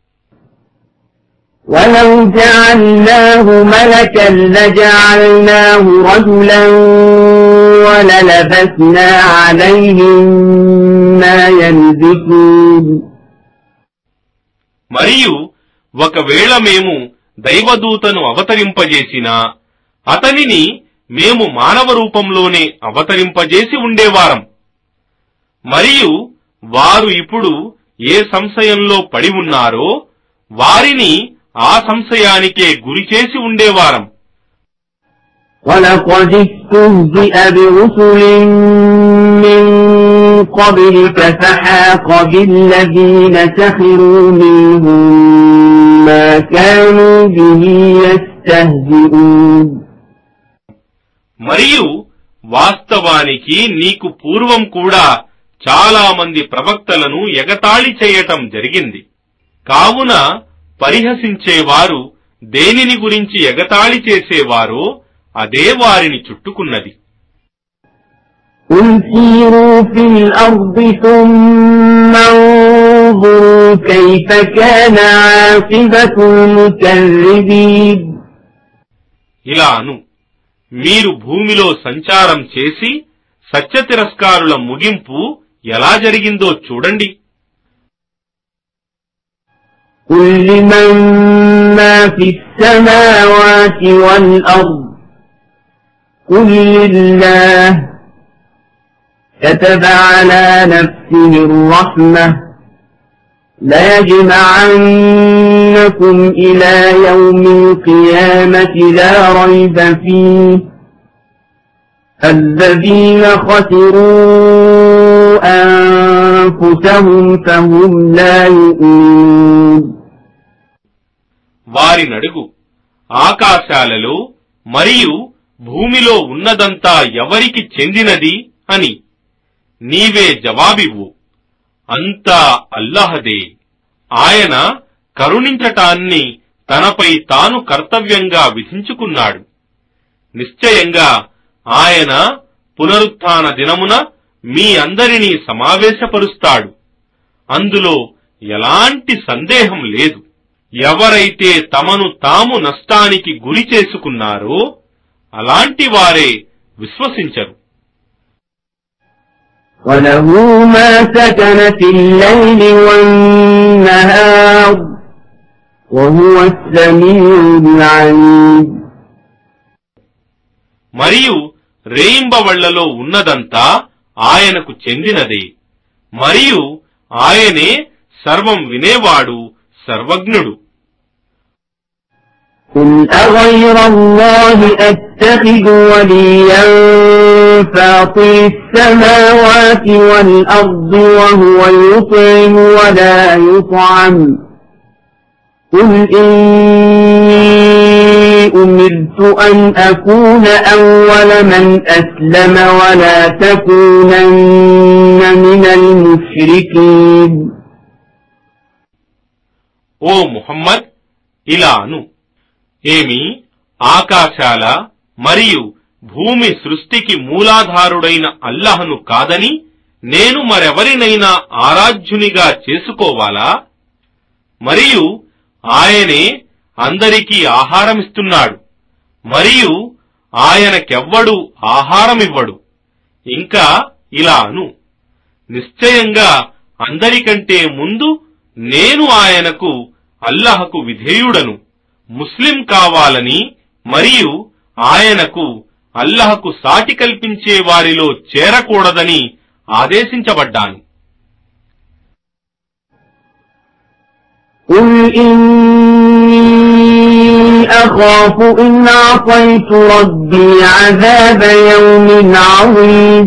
وَلَوْ جَعَلْنَاهُ مَلَكًا لَجَعَلْنَاهُ رَجُلًا وَلَلَبَسْنَا عَلَيْهِمْ مَا يَلْبِسُونَ. మరియు ఒకవేళ మేము దైవదూతను అవతరింపజేసినా అతనిని మేము మానవ రూపంలోనే అవతరింపజేసి ఉండేవారం. మరియు వారు ఇప్పుడు ఏ సంశయంలో పడి ఉన్నారో వారిని ఆ సంశయానికే గురిచేసి ఉండేవారం. وَلَقَدِ اسْتُهْزِئَ بِرُسُلٍ مِّن قَبْلِكَ فَحَاقَ بِالَّذِينَ سَخِرُوا مِنْهُم مَّا كَانُوا بِهِ يَسْتَهْزِئُونَ. మరియు వాస్తవానికి నీకు పూర్వం కూడా చాలా మంది ప్రవక్తలను ఎగతాళి చేయటం జరిగింది. కావున పరిహసించేవారు దేనిని గురించి ఎగతాళి చేసేవారో అదే వారిని చుట్టుకున్నది. قُلْ سِيرُوا فِي الْأَرْضِ ثُمَّ انظُرُوا كَيْفَ كَانَ عَاقِبَةُ الْمُكَذِّبِينَ. ఇలా అను, మీరు భూమిలో సంచారం చేసి సత్యతిరస్కారుల ముగింపు ఎలా జరిగిందో చూడండి. قُلْ لِمَن مَّا فِي السَّمَاوَاتِ وَالْأَرْضِ قُلْ لِلَّهِ كَتَبَ عَلَى نَفْسِهِ الرَّحْمَةَ لَيَجْمَعَنَّكُمْ إِلَى يَوْمِ الْقِيَامَةِ لَا رَيْبَ فِيهِ الَّذِينَ خَسِرُوا أَنفُسَهُمْ فَهُمْ لَا يُؤْمِنُونَ. వారినడుగు, ఆకాశాలలో మరియు భూమిలో ఉన్నదంతా ఎవరికి చెందినది అని. నీవే జవాబివ్వు, అంతా అల్లాహదే. ఆయన కరుణించటాన్ని తనపై తాను కర్తవ్యంగా విధించుకున్నాడు. నిశ్చయంగా ఆయన పునరుత్థాన దినమున మీ అందరినీ సమావేశపరుస్తాడు. అందులో ఎలాంటి సందేహం లేదు. ఎవరైతే తమను తాము నష్టానికి గురి చేసుకున్నారో అలాంటి వారే విశ్వసించరు. وَلَهُ مَا سَكَنَ فِي اللَّيْلِ وَالنَّهَارِ وَهُوَ السَّمِيعُ الْعَلِيمُ. మరియు రేయింబవళ్లలో ఉన్నదంతా ఆయనకు చెందినదే. మరియు ఆయనే సర్వం వినేవాడు, సర్వజ్ఞుడు. قُلْ أَغَيْرَ اللَّهِ أَتَّخِذُ وَلِيًّا فَاطِرِ السَّمَاوَاتِ وَالْأَرْضِ وَهُوَ يُطْعِمُ وَلَا يُطْعَمُ قُلْ إِنِّي أُمِرْتُ أَنْ أَكُونَ أَوَّلَ مَنْ أَسْلَمَ وَلَا تَكُونَنَّ مِنَ الْمُشْرِكِينَ. ఓ ముహమ్మద్, ఇలా అను, ఏమి ఆకాశాల మరియు భూమి సృష్టికి మూలాధారుడైన అల్లాహ్ను కాదని నేను మరెవరినైనా ఆరాధ్యునిగా చేసుకోవాలా? మరియు ఆయనే అందరికీ ఆహారమిస్తున్నాడు, మరియు ఆయనకెవ్వడు ఆహారమివ్వడు. ఇంకా ఇలా అను, నిశ్చయంగా అందరికంటే ముందు నేను ఆయనకు అల్లాహకు విధేయుడను, ముస్లిం కావాలని మరియు ఆయనకు అల్లాహకు సాటి కల్పించే వారిలో చేరకూడదని ఆదేశించబడ్డాను. قُلْ إِنِّي أخاف إن عصيت ربي عذاب يوم عظيم.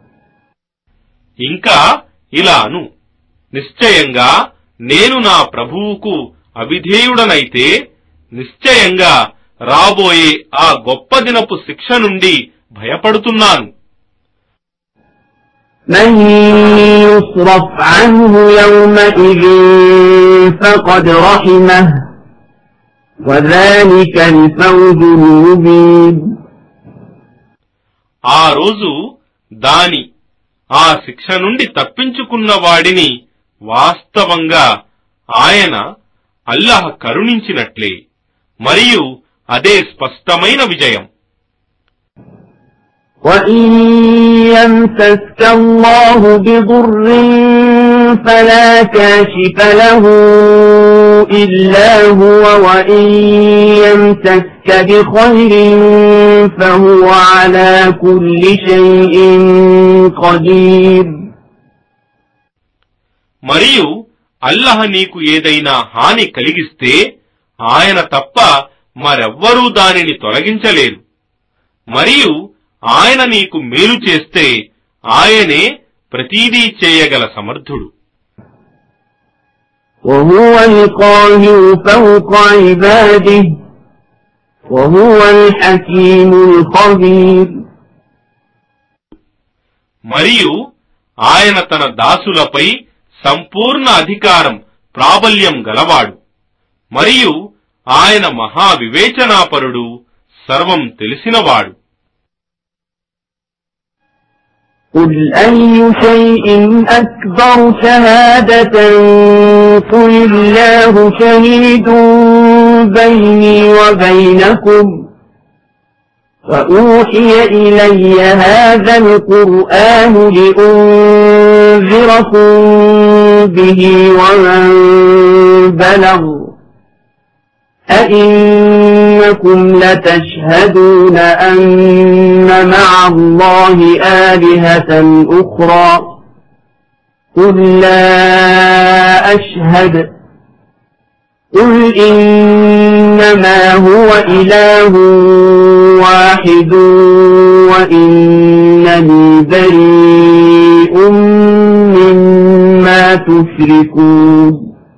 ఇంకా ఇలాను, నిశ్చయంగా నేను నా ప్రభువుకు అవిధేయుడనైతే నిశ్చయంగా రాబోయే ఆ గొప్ప దినపు శిక్ష నుండి భయపడుతున్నాను. من يصرف عنه يومئذ فقد رحمه وذلك الفوز المبين. ఆ రోజు ఆ శిక్ష నుండి తప్పించుకున్న వాడిని వాస్తవంగా ఆయన అల్లాహ్ కరుణించినట్లే, మరియు అదే స్పష్టమైన విజయం. وَإِن يَمْسَسْكَ اللَّهُ بِضُرٍّ فَلَا كَاشِفَ لَهُ إِلَّا هُوَ وَإِن يَمْسَسْكَ بِخَيْرٍ فَهُوَ عَلَى كُلِّ شَيْءٍ قَدِيرٌ. మరియు అల్లాహ్ నీకు ఏదైనా హాని కలిగిస్తే ఆయన తప్ప మరెవ్వరూ దానిని తొలగించలేరు, మరియు ఆయన నీకు మేలు చేస్తే ఆయనే ప్రతీదీ చేయగల సమర్థుడు. وهو القاهر فوق عباده وهو الحكيم الخبير. మరియు ఆయన తన దాసులపై సంపూర్ణ అధికారం ప్రాబల్యం గలవాడు, మరియు ఆయన మహావివేచనాపరుడు, సర్వం తెలిసినవాడు. قل أي شيء أكبر شهادة قل الله شهيد بيني وبينكم وأوحي إلي هذا القرآن لأنذركم به ومن بلغ أئنكم لتشهدون أن مع الله آلهة أخرى قل لا أشهد قل إنما هو إله واحد وإنني بريء مما تشركون.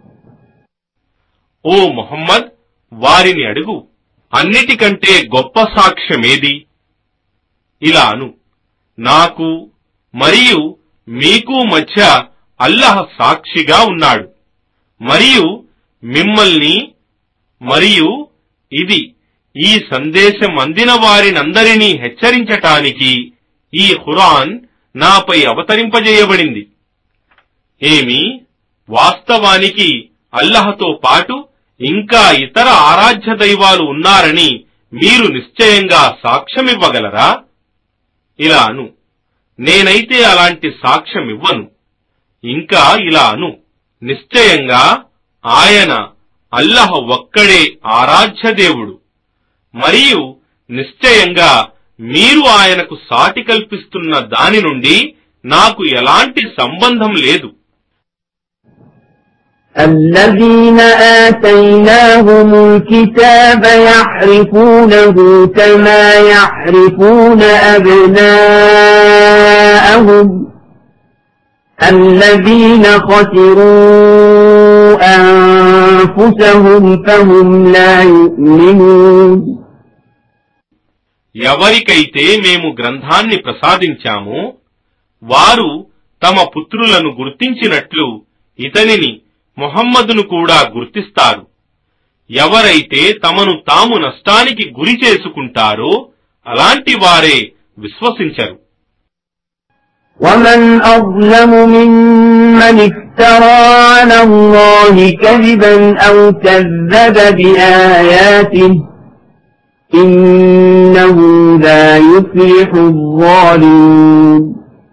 ఓ ముహమ్మద్, వారిని అడుగు, అన్నిటికంటే గొప్ప సాక్ష్యమేది? ఇలాను, నాకు మరియు మీకు మధ్య అల్లాహ్ సాక్షిగా ఉన్నాడు, మరియు మిమ్మల్ని మరియు ఇది ఈ సందేశం అందిన వారినందరినీ హెచ్చరించటానికి ఈ ఖురాన్ నాపై అవతరింపజేయబడింది. ఏమి, వాస్తవానికి అల్లాహ్తో పాటు ఇంకా ఇతర ఆరాధ్య దైవాలు ఉన్నారని మీరు నిశ్చయంగా సాక్ష్యమివ్వగలరా? ఇలాను, నేనైతే అలాంటి సాక్ష్యమివ్వను. ఇంకా ఇలాను, నిశ్చయంగా ఆయన అల్లాహ్ ఒక్కడే ఆరాధ్య దేవుడు, మరియు నిశ్చయంగా మీరు ఆయనకు సాటి కల్పిస్తున్న దాని నుండి నాకు ఎలాంటి సంబంధం లేదు. الذين آتيناهم الكتاب يعرفونه كما يعرفون أبناءهم الذين خسروا أنفسهم فهم لا يؤمنون. ఎవరికైతే మేము గ్రంథాన్ని ప్రసాదించామో వారు తమ పుత్రులను గుర్తించినట్లు ఇతనిని ముహమ్మదును కూడా గుర్తిస్తారు. ఎవరైతే తమను తాము నష్టానికి గురి చేసుకుంటారో అలాంటి వారే విశ్వసించరు. ومن أظلم ممن افترى على الله كذبا أو كذب بآياته إنه لا يفلح الظالمون.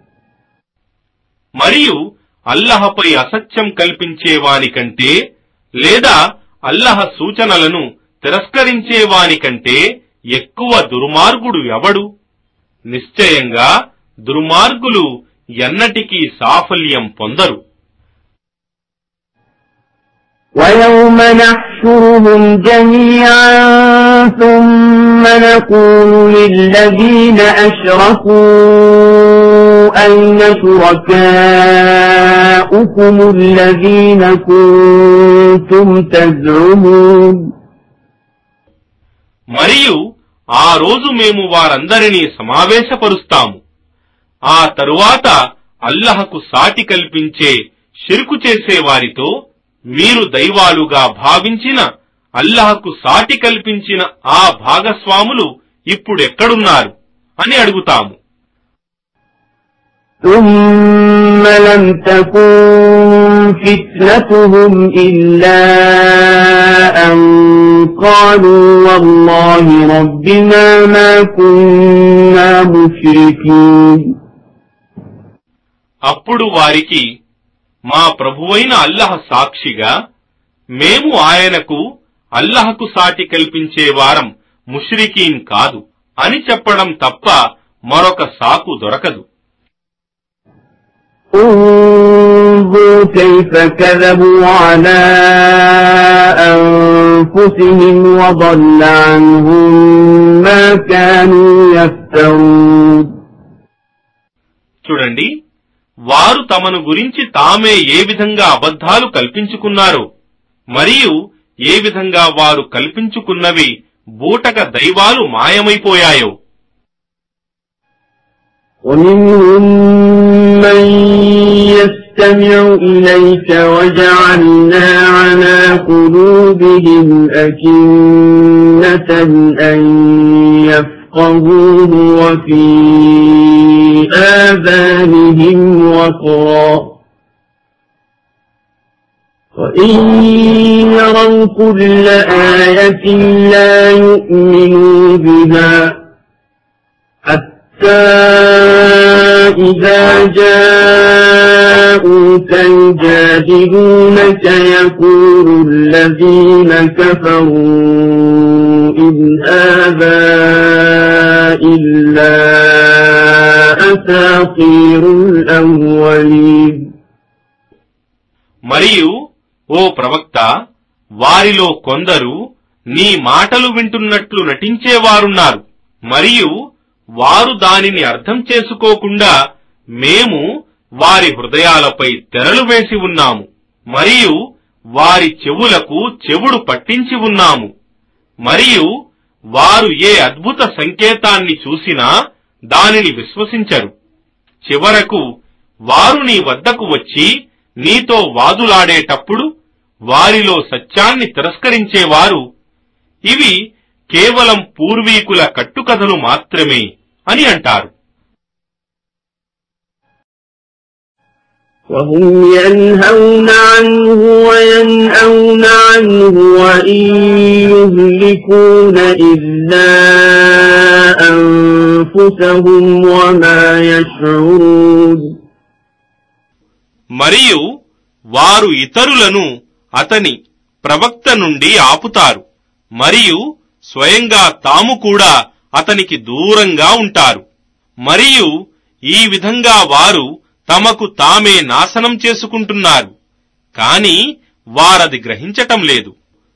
మరియు అల్లహపై అసత్యం కల్పించేవానికంటే లేదా అల్లహ సూచనలను తిరస్కరించేవానికంటే ఎక్కువ దుర్మార్గుడు ఎవడు? నిశ్చయంగా దుర్మార్గులు ఎన్నటికీ సాఫల్యం పొందరు. وَيَوْمَ نَحْشُرُهُمْ جَمِيعًا ثم نقول للذين أشركوا أين شركاؤكم الذين كنتم تزعمون మరియు ఆ రోజు మేము వారందరినీ సమావేశపరుస్తాము. ఆ తరువాత అల్లహకు సాటి కల్పించే షిర్కు చేసే వారితో, మీరు దైవాలుగా భావించిన అల్లహకు సాటి కల్పించిన ఆ భాగస్వాములు ఇప్పుడెక్కడున్నారు అని అడుగుతాము. ثم لم تكن فتنتهم إلا أن قالوا والله ربنا ما كنا مشركين అప్పుడు వారికి, మా ప్రభువైన అల్లహ సాక్షిగా, మేము ఆయనకు అల్లహకు సాటి కల్పించే వారం ముష్రికీన్ కాదు అని చెప్పడం తప్ప మరొక సాకు దొరకదు. انظر كيف كذبوا على أنفسهم وضل عنهم ما كانوا يفترون చూడండి, వారు తమను గురించి తామే ఏ విధంగా అబద్ధాలు కల్పించుకున్నారో, మరియు ఏ విధంగా వారు కల్పించుకున్నవి బూటక దైవాలు మాయమైపోయాయో. ومنهم من يستمع إليك وجعلنا على قلوبهم أكنة أن يفقهوه وفي آذانهم وقرا وإن يروا كل آية لا يؤمنوا بها حتى إذا جاءوك يجادلونك يقول الذين كفروا إن هذا إلا أساطير الأولين మరియు ఓ ప్రవక్త, వారిలో కొందరు నీ మాటలు వింటున్నట్లు నటించేవారున్నారు, మరియు వారు దానిని అర్థం చేసుకోకుండా మేము వారి హృదయాలపై తెరలు వేసి ఉన్నాము, మరియు వారి చెవులకు చెవుడు పట్టించి ఉన్నాము. మరియు వారు ఏ అద్భుత సంకేతాన్ని చూసినా దానిని విశ్వసించరు. చివరకు వారు నీ వద్దకు వచ్చి నీతో వాదులాడేటప్పుడు వారిలో సత్యాన్ని తిరస్కరించేవారు, ఇవి కేవలం పూర్వీకుల కట్టుకథలు మాత్రమే అని అంటారు. وهم ينهون عنه وينأون عنه وإن يهلكون إلا أنفسهم وما يشعرون మరియు వారు ఇతరులను అతని ప్రవక్త నుండి ఆపుతారు, మరియు స్వయంగా తాము కూడా అతనికి దూరంగా ఉంటారు. మరియు ఈ విధంగా వారు తమకు తామే నాశనం చేసుకుంటున్నారు, కాని వారది గ్రహించటం లేదు.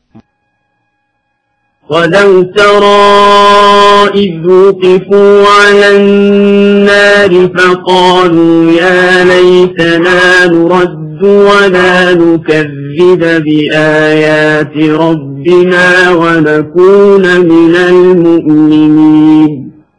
وَلَوْ تَرَى إِذْ وُقِفُوا عَلَى النَّارِ فَقَالُوا يَا لَيْتَنَا نُرَدُّ وَلَا نُكَذِّبَ بِآيَاتِ رَبِّنَا وَنَكُونَ مِنَ الْمُؤْمِنِينَ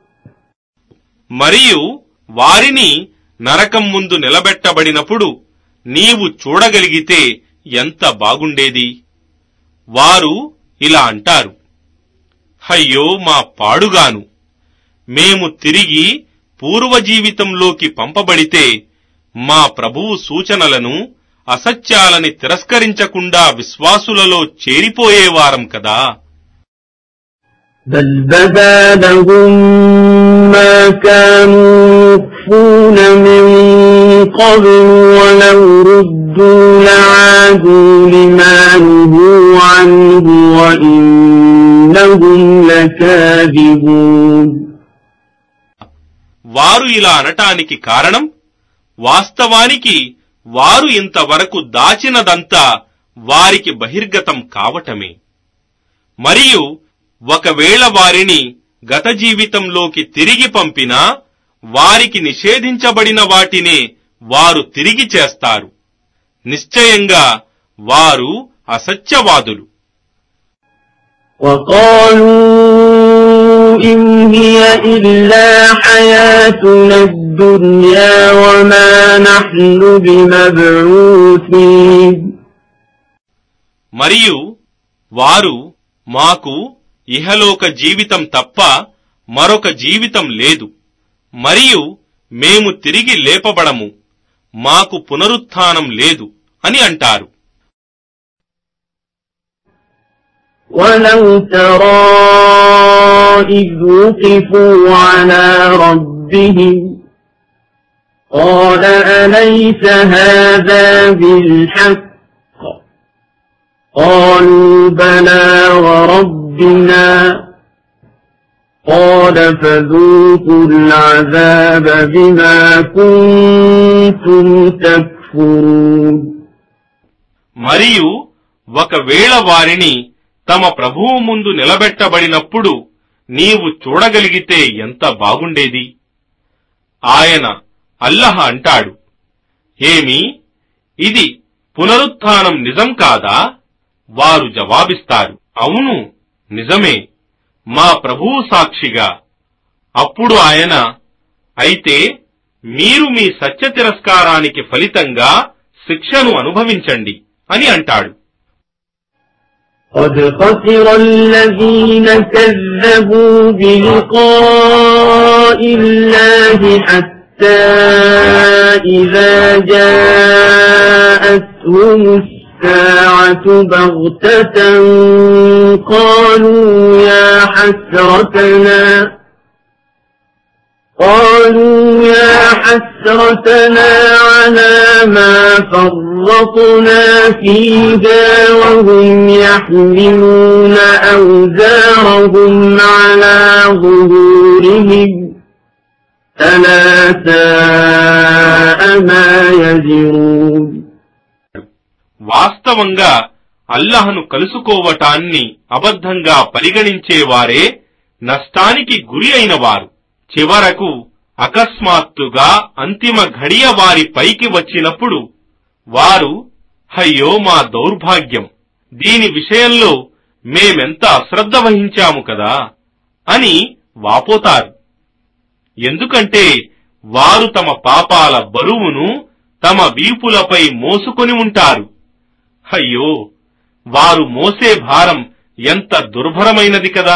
మరియు వారిని నరకం ముందు నిలబెట్టబడినప్పుడు నీవు చూడగలిగితే ఎంత బాగుండేది. వారు ఇలా అంటారు, అయ్యో మా పాడుగాను, మేము తిరిగి పూర్వజీవితంలోకి పంపబడితే మా ప్రభువు సూచనలను, అసత్యాలని తిరస్కరించకుండా విశ్వాసులలో చేరిపోయేవారం కదా. بل بدا لهم ما كانوا يخفون من قبل ولو ردوا لعادوا لما نهوا عنه وإنهم لكاذبون వారు ఇలా అనటానికి కారణం, వాస్తవానికి వారు ఇంతవరకు దాచినదంతా వారికి బహిర్గతం కావటమే. మరియు ఒకవేళ వారిని గత జీవితంలోకి తిరిగి పంపినా వారికి నిషేధించబడిన వాటినే వారు తిరిగి చేస్తారు. నిశ్చయంగా వారు అసత్యవాదులు. إن هي إلا حياتنا الدنيا وما نحن بمبعوثين. మరియు వారు మాకు ఇహలోక జీవితం తప్ప మరొక జీవితం లేదు, మరియు మేము తిరిగి లేపబడము, మాకు పునరుత్థానం లేదు అని అంటారు. وَلَوْ تَرَى إِذْ وُقِفُوا عَلَى رَبِّهِمْ قَالَ أَلَيْسَ هَذَا بِالْحَقِّ قَالُوا بَلَى وَرَبِّنَا قَالَ فَذُوقُوا الْعَذَابَ بِمَا كُنتُمْ تَكْفُرُونَ. మరియు ఒకవేళ వారిని తమ ప్రభువు ముందు నిలబెట్టబడినప్పుడు నీవు చూడగలిగితే ఎంత బాగుండేది. ఆయన అల్లహ అంటాడు, ఏమి ఇది పునరుత్థానం నిజం కాదా? వారు జవాబిస్తారు, అవును నిజమే, మా ప్రభువు సాక్షిగా. అప్పుడు ఆయన, అయితే మీరు మీ సత్య తిరస్కారానికి ఫలితంగా శిక్షను అనుభవించండి అని అంటాడు. قد خسر الذين كذبوا بلقاء الله حتى إذا جاءتهم الساعة بغتة قالوا يا حسرتنا على ما فرطنا فيها وهم يحملون أوزارهم على ظهورهم ألا ساء ما يزرون. వాస్తవంగా అల్లాహ్ను కలుసుకోవటాన్ని అబద్ధంగా పరిగణించేవారే నష్టానికి గురి అయినవారు. చివరకు అకస్మాత్తుగా అంతిమ ఘడియ వారి పైకి వచ్చినప్పుడు వారు, అయ్యో మా దౌర్భాగ్యం, దీని విషయంలో మేమెంత అశ్రద్ధ వహించాము కదా అని వాపోతారు. ఎందుకంటే వారు తమ పాపాల బరువును తమ వీపులపై మోసుకొని ఉంటారు. అయ్యో, వారు మోసే భారం ఎంత దుర్భరమైనది కదా.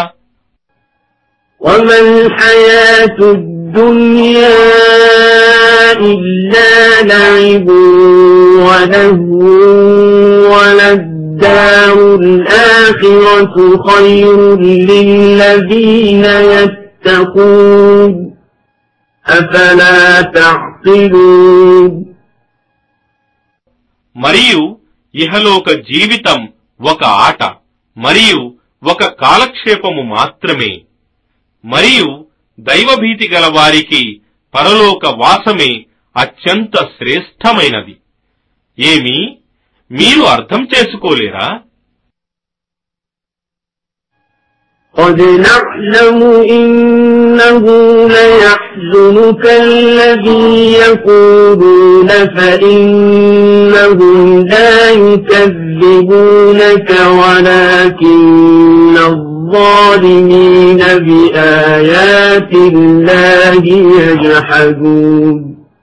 وَمَا الْحَيَاةُ الدُّنْيَا إِلَّا لَعِبٌ وَلَهْوٌ وَلَلدَّارُ الْآخِرَةُ خَيْرٌ لِّلَّذِينَ يَتَّقُونَ أَفَلَا تَعْقِلُونَ. మరియు ఇహలోక జీవితం ఒక ఆట మరియు ఒక కాలక్షేపము మాత్రమే. మరియు దైవభీతి గల వారికి పరలోక వాసమే అత్యంత శ్రేష్టమైనది. ఏమి మీరు అర్థం చేసుకోలేరా? قد نعلم إنه ليحزنك الذي يقولون فإنهم لا يكذبونك ولكن الظالمين بآيات الله يجحدون.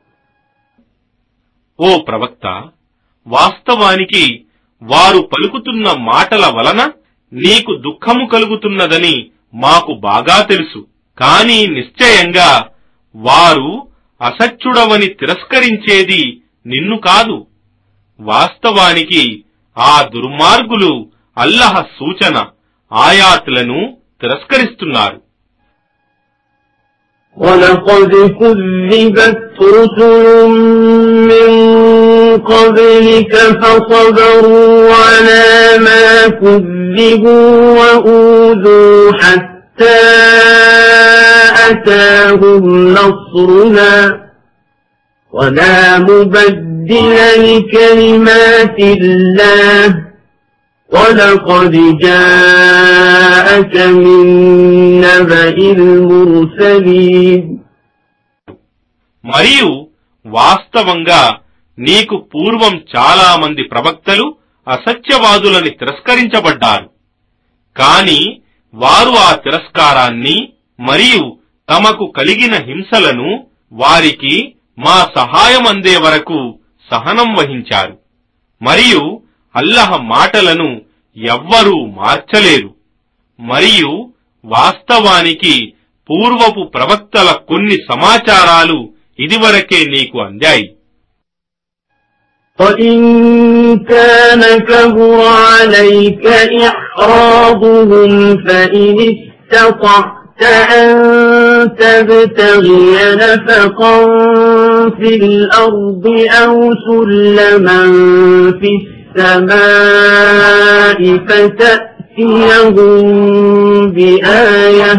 ఓ ప్రవక్త, వాస్తవానికి వారు పలుకుతున్న మాటల వలన నీకు దుఃఖము కలుగుతున్నదని మాకు బాగా తెలుసు. కాని నిశ్చయంగా వారు అసత్యుడవని తిరస్కరించేది నిన్ను కాదు. వాస్తవానికి ఆ దుర్మార్గులు అల్లహ సూచన ఆయాతులను తిరస్కరిస్తున్నారు. وَلَقَدْ كُذِّبَتْ رُسُلٌ مِّن قَبْلِكَ فَصَبَرُوا عَلَى مَا كُذِّبُوا وَأُوذُوا حَتَّى أَتَاهُمْ نَصْرُنَا وَلَا مُبَدِّلَ لِكَلِمَاتِ اللَّهِ وَلَقَدْ جَاءَكَ مِن نَّبَإِ الْمُرْسَلِينَ మరియు వాస్తవంగా నీకు పూర్వం చాలా మంది ప్రవక్తలు అసత్యవాదులని తిరస్కరించబడ్డారు. కాని వారు ఆ తిరస్కారాన్ని మరియు తమకు కలిగిన హింసలను వారికి మా సహాయం అందే వరకు సహనం వహించారు. మరియు అల్లాహ్ మాటలను ఎవ్వరూ మార్చలేరు. మరియు వాస్తవానికి పూర్వపు ప్రవక్తల కొన్ని సమాచారాలు ఇదివరకే నీకు అందాయి. وَإِن كَانَ كَبُرَ عَلَيْكَ إِعْرَاضُهُمْ فَإِنِ اسْتَطَعْتَ أَن تَبْتَغِيَ نَفَقًا فِي الْأَرْضِ أَوْ سُلَّمًا فِي السَّمَاءِ فَتَأْتِيَهُم بِآيَةٍ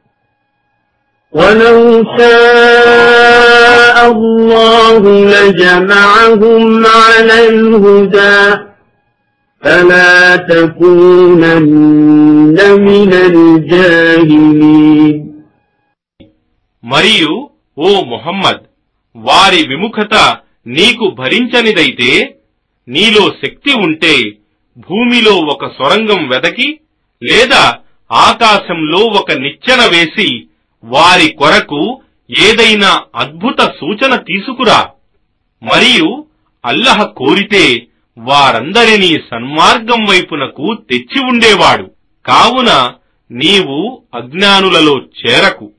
وَلَوْ شَاءَ اللَّهُ لَجَمَعَهُمْ عَلَى الْهُدَى فَلَا تَكُونَنَّ مِنَ الْجَاهِلِينَ మరియు ఓ ముహమ్మద్, వారి విముఖత నీకు భరించనిదైతే నీలో శక్తి ఉంటే భూమిలో ఒక సొరంగం వెదకి లేదా ఆకాశంలో ఒక నిచ్చెన వేసి వారి కొరకు ఏదైనా అద్భుత సూచన తీసుకురా. మరియు అల్లాహ్ కోరితే వారందరినీ సన్మార్గం వైపునకు తెచ్చి ఉండేవాడు. కావున నీవు అజ్ఞానులలో చేరకు.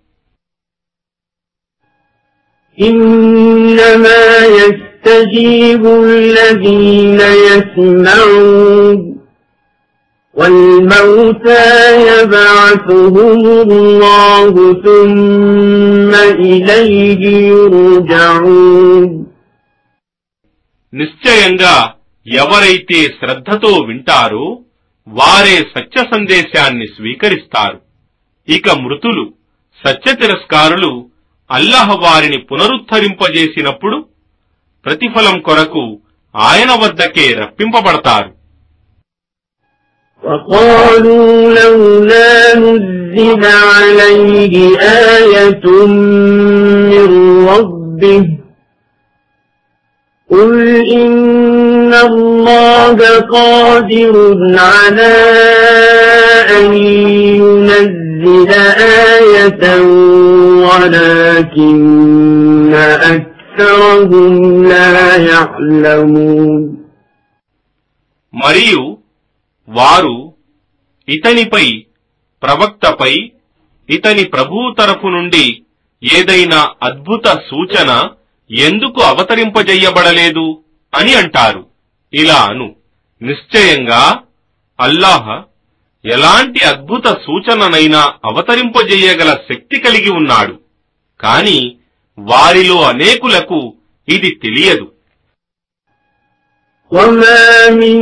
إنما يستجيب الذين يسمعون والموتى يبعثهم الله ثم إليه يرجعون నిశ్చయంగా ఎవరైతే శ్రద్ధతో వింటారో వారే సత్య సందేశాన్ని స్వీకరిస్తారు. ఇక మృతులు సత్య తిరస్కారులు అల్లాహ్ వారిని పునరుద్ధరింపజేసినప్పుడు ప్రతిఫలం కొరకు ఆయన వద్దకే రప్పింపబడతారు. وَقَالُوا لَوْلَا نُزِّلَ عَلَيْهِ آيَةٌ مِّن رَّبِّهِ قُلْ إِنَّ اللَّهَ قَادِرٌ عَلَىٰ أَن يُنَزِّلَ آيَةً وَلَٰكِنَّ أَكْثَرَهُمْ لَا يَعْلَمُونَ మరియు వారు ఇతనిపై ప్రవక్తపై ఇతని ప్రభువు తరఫు నుండి ఏదైనా అద్భుత సూచన ఎందుకు అవతరింపజెయ్యబడలేదు అని అంటారు. ఇలా అను, నిశ్చయంగా అల్లాహ్ ఎలాంటి అద్భుత సూచననైనా అవతరింపజెయ్యగల శక్తి కలిగి ఉన్నాడు. కాని వారిలో అనేకులకు ఇది తెలియదు. وَمَا مِن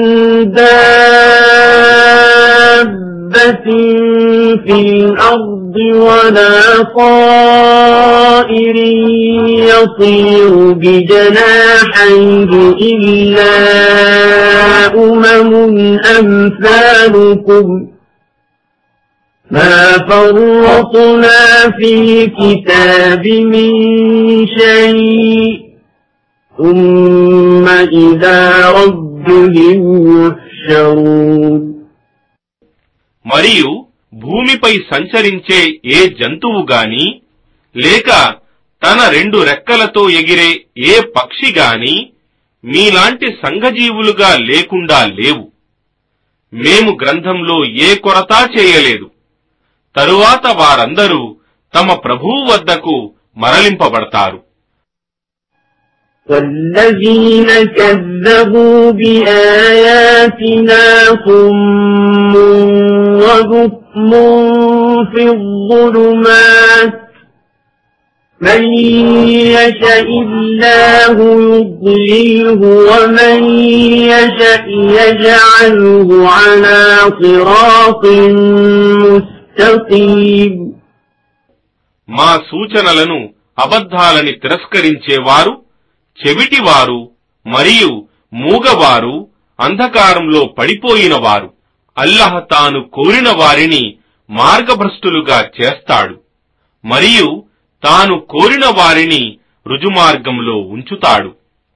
دَابَّةٍ فِي الْأَرْضِ وَلَا طَائِرٍ يَطِيرُ بِجَنَاحَيْهِ إِلَّا أُمَمٌ أَمْثَالُكُمْ مَا فَرَّطْنَا فِي الْكِتَابِ مِن شَيْءٍ ثُمَّ إِلَى رَبِّهِمْ يُحْشَرُونَ మరియు భూమిపై సంచరించే ఏ జంతువు గాని లేక తన రెండు రెక్కలతో ఎగిరే ఏ పక్షి గాని మీలాంటి సంఘజీవులుగా లేకుండా లేవు. మేము గ్రంథంలో ఏ కొరత చేయలేదు. తరువాత వారందరూ తమ ప్రభువు వద్దకు మరలింపబడతారు. وَالَّذِينَ كَذَّبُوا بِآيَاتِنَا صُمٌّ وَبُكْمٌ فِي الظُّلُمَاتِ مَن يَشَإِ اللَّهُ يُضْلِلْهُ وَمَن يَشَأْ يَجْعَلْهُ عَلَى صِرَاطٍ مُسْتَقِيمٍ మా సూచనలను అబద్ధాలని తిరస్కరించేవారు, చెవిటివారు మరియు మూగవారు అంధకారంలో పడిపోయిన వారు. అల్లాహ్ తాను కోరిన వారిని మార్గభ్రష్టులుగా చేస్తాడు మరియు తాను కోరిన వారిని రుజుమార్గంలో ఉంచుతాడు.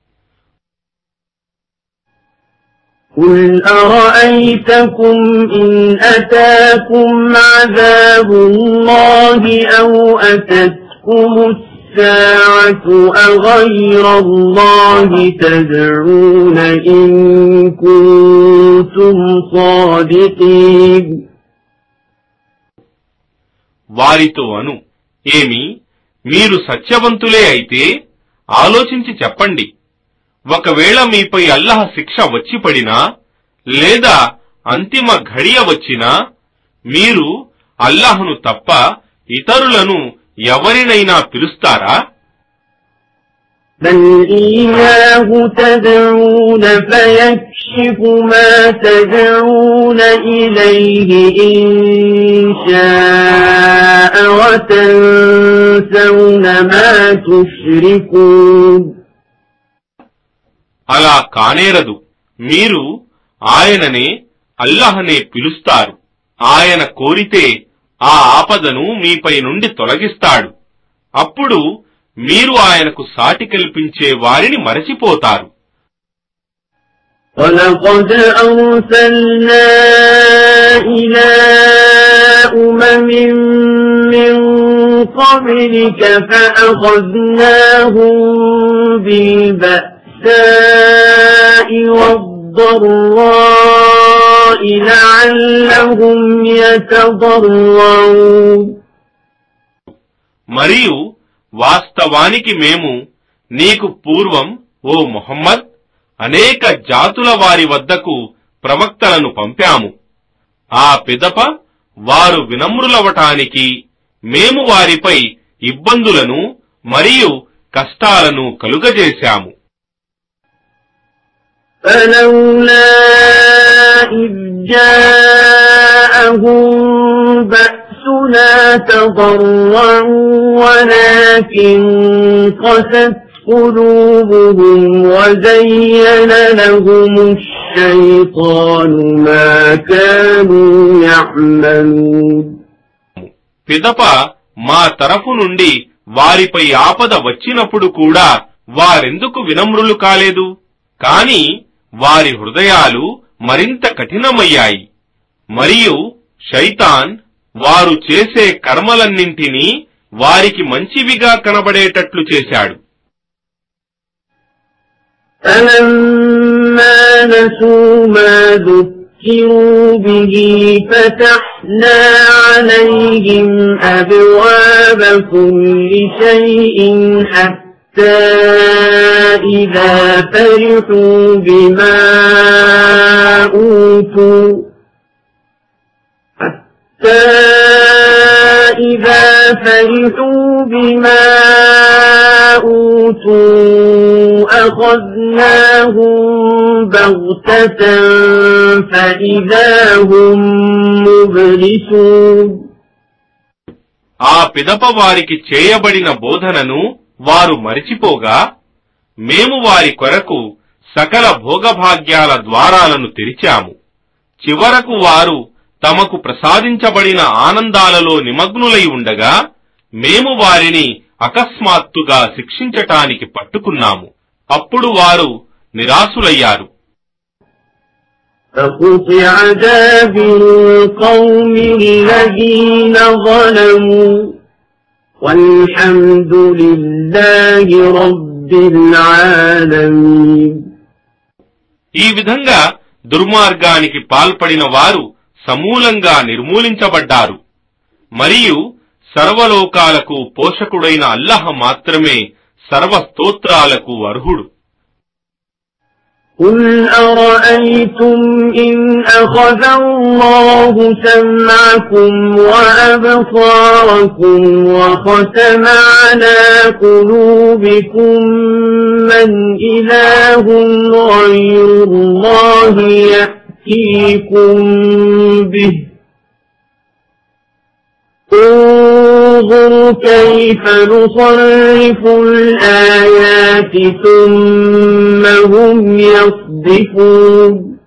قُلْ أَرَأَيْتَكُمْ إِنْ أَتَاكُمْ عَذَابُ اللَّهِ أَوْ أَتَتْكُمُ السَّاعَةُ أَغَيْرَ اللَّهِ تَدْعُونَ إِن كُنتُمْ صَادِقِينَ. వారితో అను, ఏమి మీరు సత్యవంతులే అయితే ఆలోచించి చెప్పండి, ఒకవేళ మీపై అల్లాహ్ శిక్ష వచ్చి పడినా లేదా అంతిమ ఘడియ వచ్చినా మీరు అల్లాహ్ను తప్ప ఇతరులను ఎవరినైనా పిలుస్తారా? بل إياه تدعون فيكشف ما تدعون إليه إن شاء وتنسون ما تشركون. అలా కానేరదు. మీరు ఆయననే అల్లాహ్నే పిలుస్తారు. ఆయన కోరితే ఆ ఆపదను మీపై నుండి తొలగిస్తాడు. అప్పుడు మీరు ఆయనకు సాటి కల్పించే వారిని మరచిపోతారు. وَلَقَدْ أَرْسَلْنَا إِلَى أُمَمٍ مِّن قَبْلِكَ فَأَخَذْنَاهُم بِالْبَأْسَاءِ وَالضَّرَّاءِ لَعَلَّهُمْ يَتَضَرَّعُونَ. మరియు వాస్తవానికి మేము నీకు పూర్వం ఓ ముహమ్మద్ అనేక జాతుల వారి వద్దకు ప్రవక్తలను పంపాము. ఆ పిదప వారు వినమ్రులవటానికి మేము వారిపై ఇబ్బందులను మరియు కష్టాలను కలుగజేశాము. فَلَوْلَا إِذْ جَاءَهُم بَأْسُنَا تَضَرَّعُوا وَلَكِن قَسَتْ قُلُوبُهُمْ وَزَيَّنَ لَهُمُ الشَّيْطَانُ مَا كَانُوا يَعْمَلُونَ. పిదప మా తరఫు నుండి వారిపై ఆపద వచ్చినప్పుడు కూడా వారెందుకు వినమ్రులు కాలేదు? కాని వారి హృదయాలు మరింత కఠినమయ్యాయి మరియు శైతాన్ వారు చేసే కర్మలన్నింటినీ వారికి మంచివిగా కనబడేటట్లు చేశాడు. فَلَمَّا نَسُوا مَا ذُكِّرُوا بِهِ فَتَحْنَا عَلَيْهِمْ أَبْوَابَ كُلِّ شَيْءٍ حَتَّى إِذَا فَرِحُوا بما أوتوا أخذناهم بغتة فإذا هم مبلسون. ఆ పిదప వారికి చేయబడిన బోధనను వారు మరిచిపోగా మేము వారి కొరకు సకల భోగభాగ్యాల ద్వారాలను తెరిచాము. చివరకు వారు తమకు ప్రసాదించబడిన ఆనందాలలో నిమగ్నులై ఉండగా మేము వారిని అకస్మాత్తుగా శిక్షించటానికి పట్టుకున్నాము. అప్పుడు వారు నిరాశులయ్యారు. فَقُطِعَ دَابِرُ الْقَوْمِ الَّذِينَ ظَلَمُوا وَالْحَمْدُ لِلَّهِ رَبِّ الْعَالَمِينَ. ఈ విధంగా దుర్మార్గానికి పాల్పడిన వారు సమూలంగా నిర్మూలించబడ్డారు మరియు సర్వలోకాలకు పోషకుడైన అల్లాహ్ మాత్రమే సర్వస్తోత్రాలకు అర్హుడు. قُلْ أَرَأَيْتُمْ إِنْ أَخَذَ اللَّهُ سَمْعَكُمْ وَأَبْصَارَكُمْ وَخَتَمَ عَلَى قُلُوبِكُمْ مَنْ إِلَٰهٌ غَيْرُ اللَّهِ يَأْتِيكُمْ بِهِ انظُرْ كَيْفَ نُصَرِّفُ الْآيَاتِ ثُمَّ هُمْ يَصْدِفُونَ.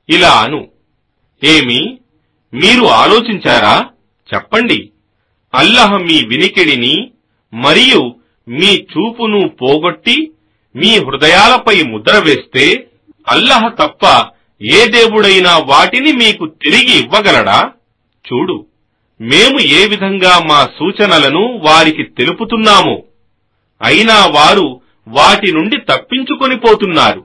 ఇలా అను, ఏమి మీరు ఆలోచించారా? చెప్పండి. అల్లాహ్ మీ వినికిడిని మరియు మీ చూపును పోగొట్టి మీ హృదయాలపై ముద్ర వేస్తే అల్లాహ్ తప్ప ఏ దేవుడైనా వాటిని మీకు తిరిగి ఇవ్వగలడా? చూడు, మేము ఏ విధంగా మా సూచనలను వారికి తెలుపుతున్నామో, అయినా వారు వాటి నుండి తప్పించుకొని పోతున్నారు.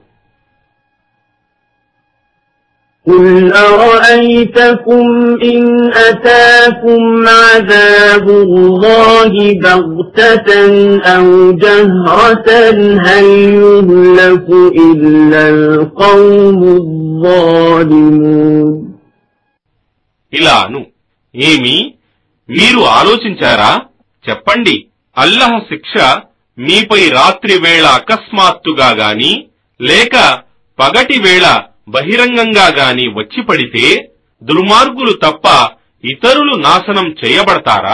قُلْ أَرَأَيْتَكُمْ إِنْ أَتَاكُمْ عَذَابُ اللَّهِ بَغْتَةً أَوْ جَهْرَةً هَلْ يُهْلَكُ إِلَّا الْقَوْمُ الظَّالِمُونَ. ఇలా అను, ఏమి మీరు ఆలోచించారా? చెప్పండి, అల్లాహ్ శిక్ష మీపై రాత్రి వేళ అకస్మాత్తుగా గాని లేక పగటి వేళ బహిరంగంగా గాని వచ్చి పడితే దుర్మార్గులు తప్ప ఇతరులు నాశనం చేయబడతారా?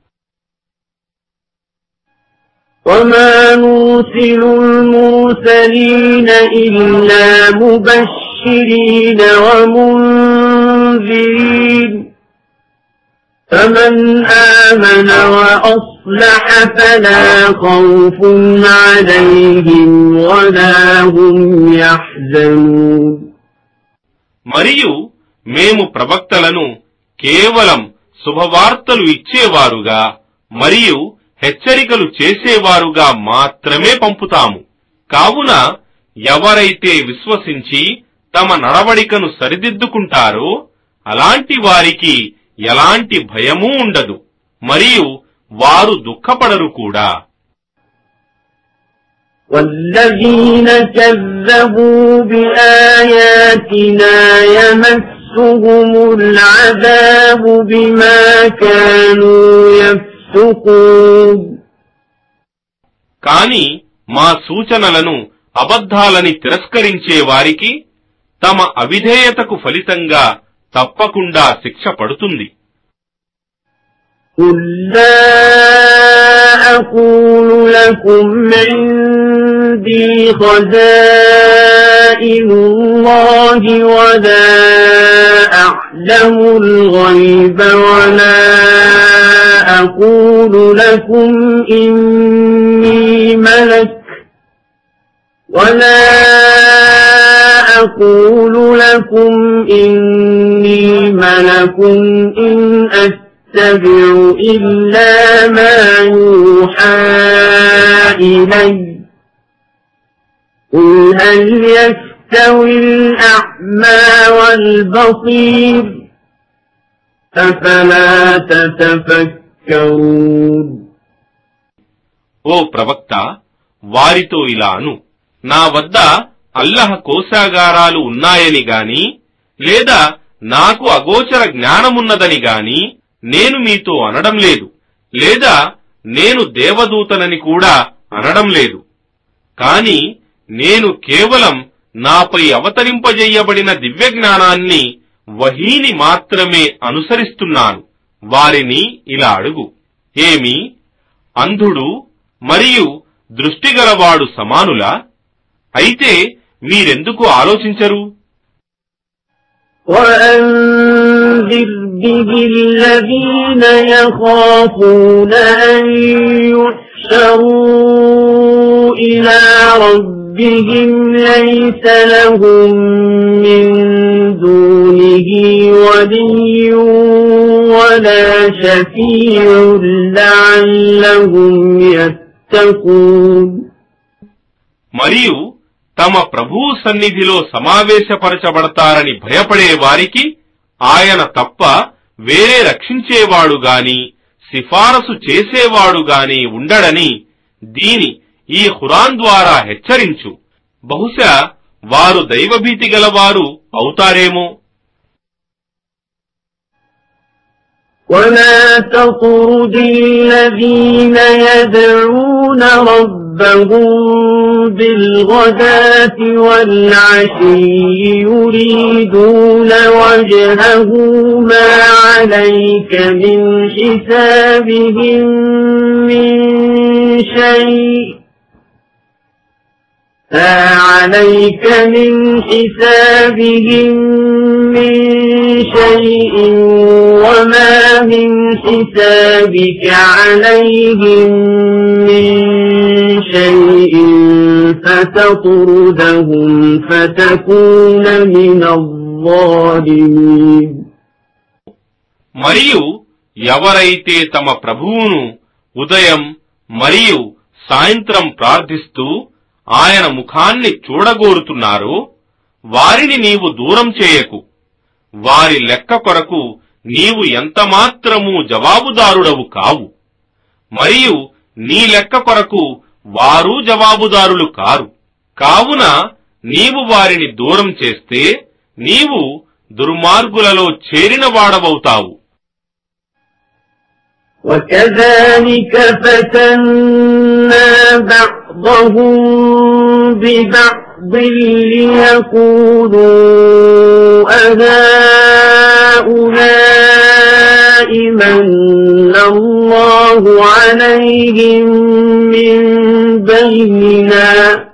وَمَا نُرْسِلُ الْمُرْسَلِينَ إِلَّا مُبَشِّرِينَ وَمُنذِرِينَ فَمَنْ آمَنَ وَأَصْلَحَ فَلَا خَوْفٌ عَلَيْهِمْ وَلَا هُمْ يَحْزَنُونَ. మరియు మేము ప్రవక్తలను కేవలం శుభవార్తలు ఇచ్చేవారుగా మరియు హెచ్చరికలు చేసేవారుగా మాత్రమే పంపుతాము. కావున ఎవరైతే విశ్వసించి తమ నడవడికను సరిదిద్దుకుంటారో అలాంటి వారికి ఎలాంటి భయమూ ఉండదు, మరియు వారు దుఃఖపడరు కూడా. وَالَّذِينَ كَذَّبُوا بِآيَاتِنَا يَمَسُّهُمُ الْعَذَابُ بِمَا كَانُوا يَفْسُقُونَ. కాని మా సూచనలను అబద్ధాలని తిరస్కరించే వారికి తమ అవిధేయతకు ఫలితంగా తప్పకుండా శిక్ష పడుతుంది. قُل لَّا أَقُولُ لَكُمْ عِندِي خَزَائِنُ اللَّهِ وَلَا أَعْلَمُ الْغَيْبَ وَلَا أَقُولُ لَكُمْ إِنِّي مَلَكٌ وَلَا أَقُولُ لَكُمْ إِنِّي مَلَكٌ إِنْ أَتَّبِعُ إِلَّا مَا يُوحَى إِلَيَّ قُلْ هَلْ يَسْتَوِي الْأَعْمَى وَالْبَصِيرُ أَفَلَا تَتَفَكَّرُونَ. ఓ ప్రవక్త, వారితో ఇలా అను, నా వద్ద అల్లాహ్ కోశాగారాలు ఉన్నాయని గాని లేదా నాకు అగోచర జ్ఞానమున్నదని గాని నేను మీతో అనడం లేదు, లేదా నేను దేవదూతనని కూడా అనడం లేదు. కాని నేను కేవలం నాపై అవతరింపజేయబడిన దివ్యజ్ఞానాన్ని, వహీని మాత్రమే అనుసరిస్తున్నాను. వారిని ఇలా అడుగు, ఏమి అంధుడు మరియు దృష్టిగలవాడు సమానులా? అయితే మీరెందుకు ఆలోచించరు? وَأَنذِرْ بِهِ الَّذِينَ يَخَافُونَ أَن يُحْشَرُوا إِلَى رَبِّهِمْ لَيْسَ لَهُم مِّن دُونِهِ وَلِيٌّ وَلَا شَفِيعٌ لَّعَلَّهُمْ يَتَّقُونَ. మరియు తమ ప్రభువు సన్నిధిలో సమావేశపరచబడతారని భయపడే వారికి ఆయన తప్ప వేరే రక్షించేవాడు గాని సిఫారసు చేసేవాడు గాని ఉండడని దీని ఈ ఖురాన్ ద్వారా హెచ్చరించు. బహుశా వారు దైవభీతి గలవారు అవుతారేమో. وَلَا تَطْرُدِ الَّذِينَ يَدْعُونَ رَبَّهُم بِالْغَدَاةِ وَالْعَشِيِّ يُرِيدُونَ وَجْهَهُ مَا عَلَيْكَ مِنْ حِسَابِهِم مِّن شَيْءٍ عليك من حسابهم من شيء وما من حسابك عليهم من شيء فتطردهم فتكون من الظالمين. మరియు ఎవరైతే తమ ప్రభువును ఉదయం మరియు సాయంత్రం ప్రార్థిస్తూ ఆయన ముఖాన్ని చూడగోరుతున్నారో వారిని నీవు దూరం చేయకు. వారి లెక్క కొరకు నీవు ఎంతమాత్రమూ జవాబుదారుడవు కావు, మరియు నీ లెక్క కొరకు వారు జవాబుదారులు కారు. కావున నీవు వారిని దూరం చేస్తే నీవు దుర్మార్గులలో చేరిన వాడవవుతావు. وكذلك فتنا بعضهم ببعض ليقولوا أهؤلاء من الله عليهم من بيننا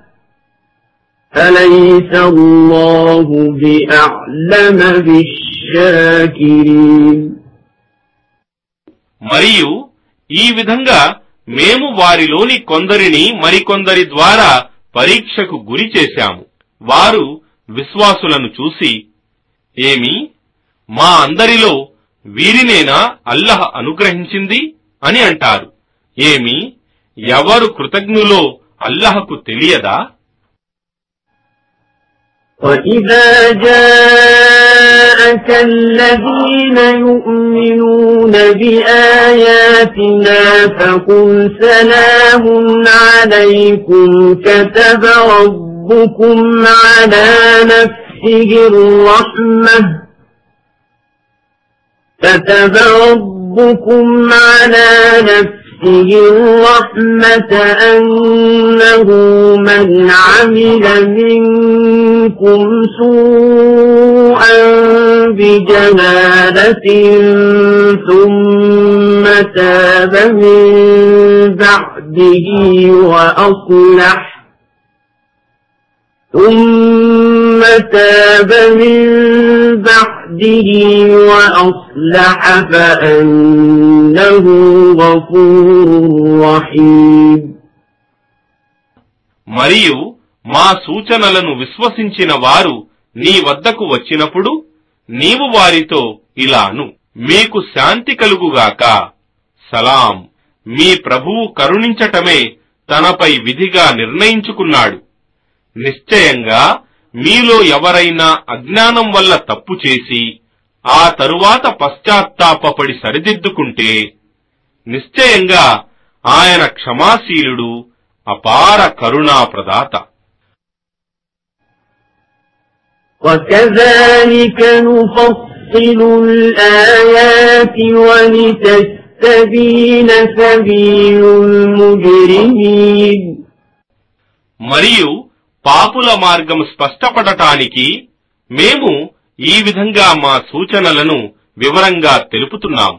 أليس الله بأعلم بالشاكرين. మరియు ఈ విధంగా మేము వారిలోని కొందరిని మరికొందరి ద్వారా పరీక్షకు గురి చేశాము. వారు విశ్వాసులను చూసి, ఏమి మా అందరిలో వీరినేనా అల్లాహ్ అనుగ్రహించింది అని అంటారు. ఏమి ఎవరు కృతజ్ఞులో అల్లాహ్కు తెలియదా? وَإِذَا جَاءَكَ الَّذِينَ يُؤْمِنُونَ بِآيَاتِنَا فَقُلْ سَلَامٌ عَلَيْكُمْ كَتَبَ رَبُّكُمْ عَلَى نَفْسِهِ الرحمة أنه من عمل منكم سوءا بجهالة ثم تاب من بعده وأصلح فأنه غفور رحيم. మరియు మా సూచనలను విశ్వసించిన వారు నీ వద్దకు వచ్చినప్పుడు నీవు వారితో ఇలాను, మీకు శాంతి కలుగుగాక, సలాం, మీ ప్రభువు కరుణించటమే తనపై విధిగా నిర్ణయించుకున్నాడు. నిశ్చయంగా మీలో ఎవరైనా అజ్ఞానం వల్ల తప్పు చేసి ఆ తరువాత పశ్చాత్తాపపడి సరిదిద్దుకుంటే నిశ్చయంగా ఆయన క్షమాశీలుడు, అపార కరుణాప్రదాత. وَكَذَلِكَ نُفَصِّلُ الْآيَاتِ وَلِتَسْتَبِينَ سَبِيلُ الْمُجْرِمِينَ. మరియు పాపుల మార్గం స్పష్టపడటానికి మేము ఈ విధంగా మా సూచనలను వివరంగా తెలుపుతున్నాము.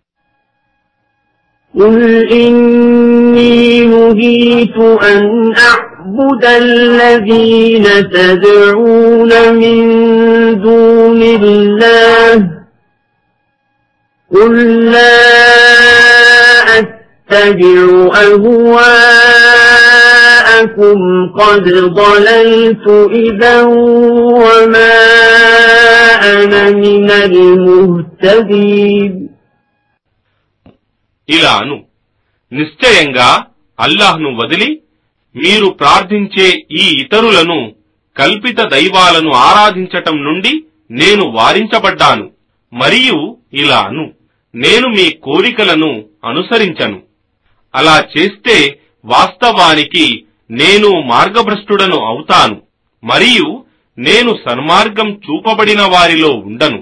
قُلْ إِنِّي نُهِيتُ أَنْ أَعْبُدَ الَّذِينَ تَدْعُونَ مِن دُونِ اللَّهِ قُلْ لَا أَتَّبِعُ أَهْوَاءَكُمْ قَدْ ضَلَلْتُ إِذًا وَمَا أَنَا مِنَ الْمُهْتَدِينَ. ఇలాను, నిశ్చయంగా అల్లాహ్ను వదిలి మీరు ప్రార్థించే ఈ ఇతరులను కల్పిత దైవాలను ఆరాధించటం నుండి నేను వారించబడ్డాను. మరియు ఇలాను, నేను మీ కోరికలను అనుసరించను. అలా చేస్తే వాస్తవానికి నేను మార్గభ్రష్టుడను అవుతాను, మరియు నేను సన్మార్గం చూపబడిన వారిలో ఉండను.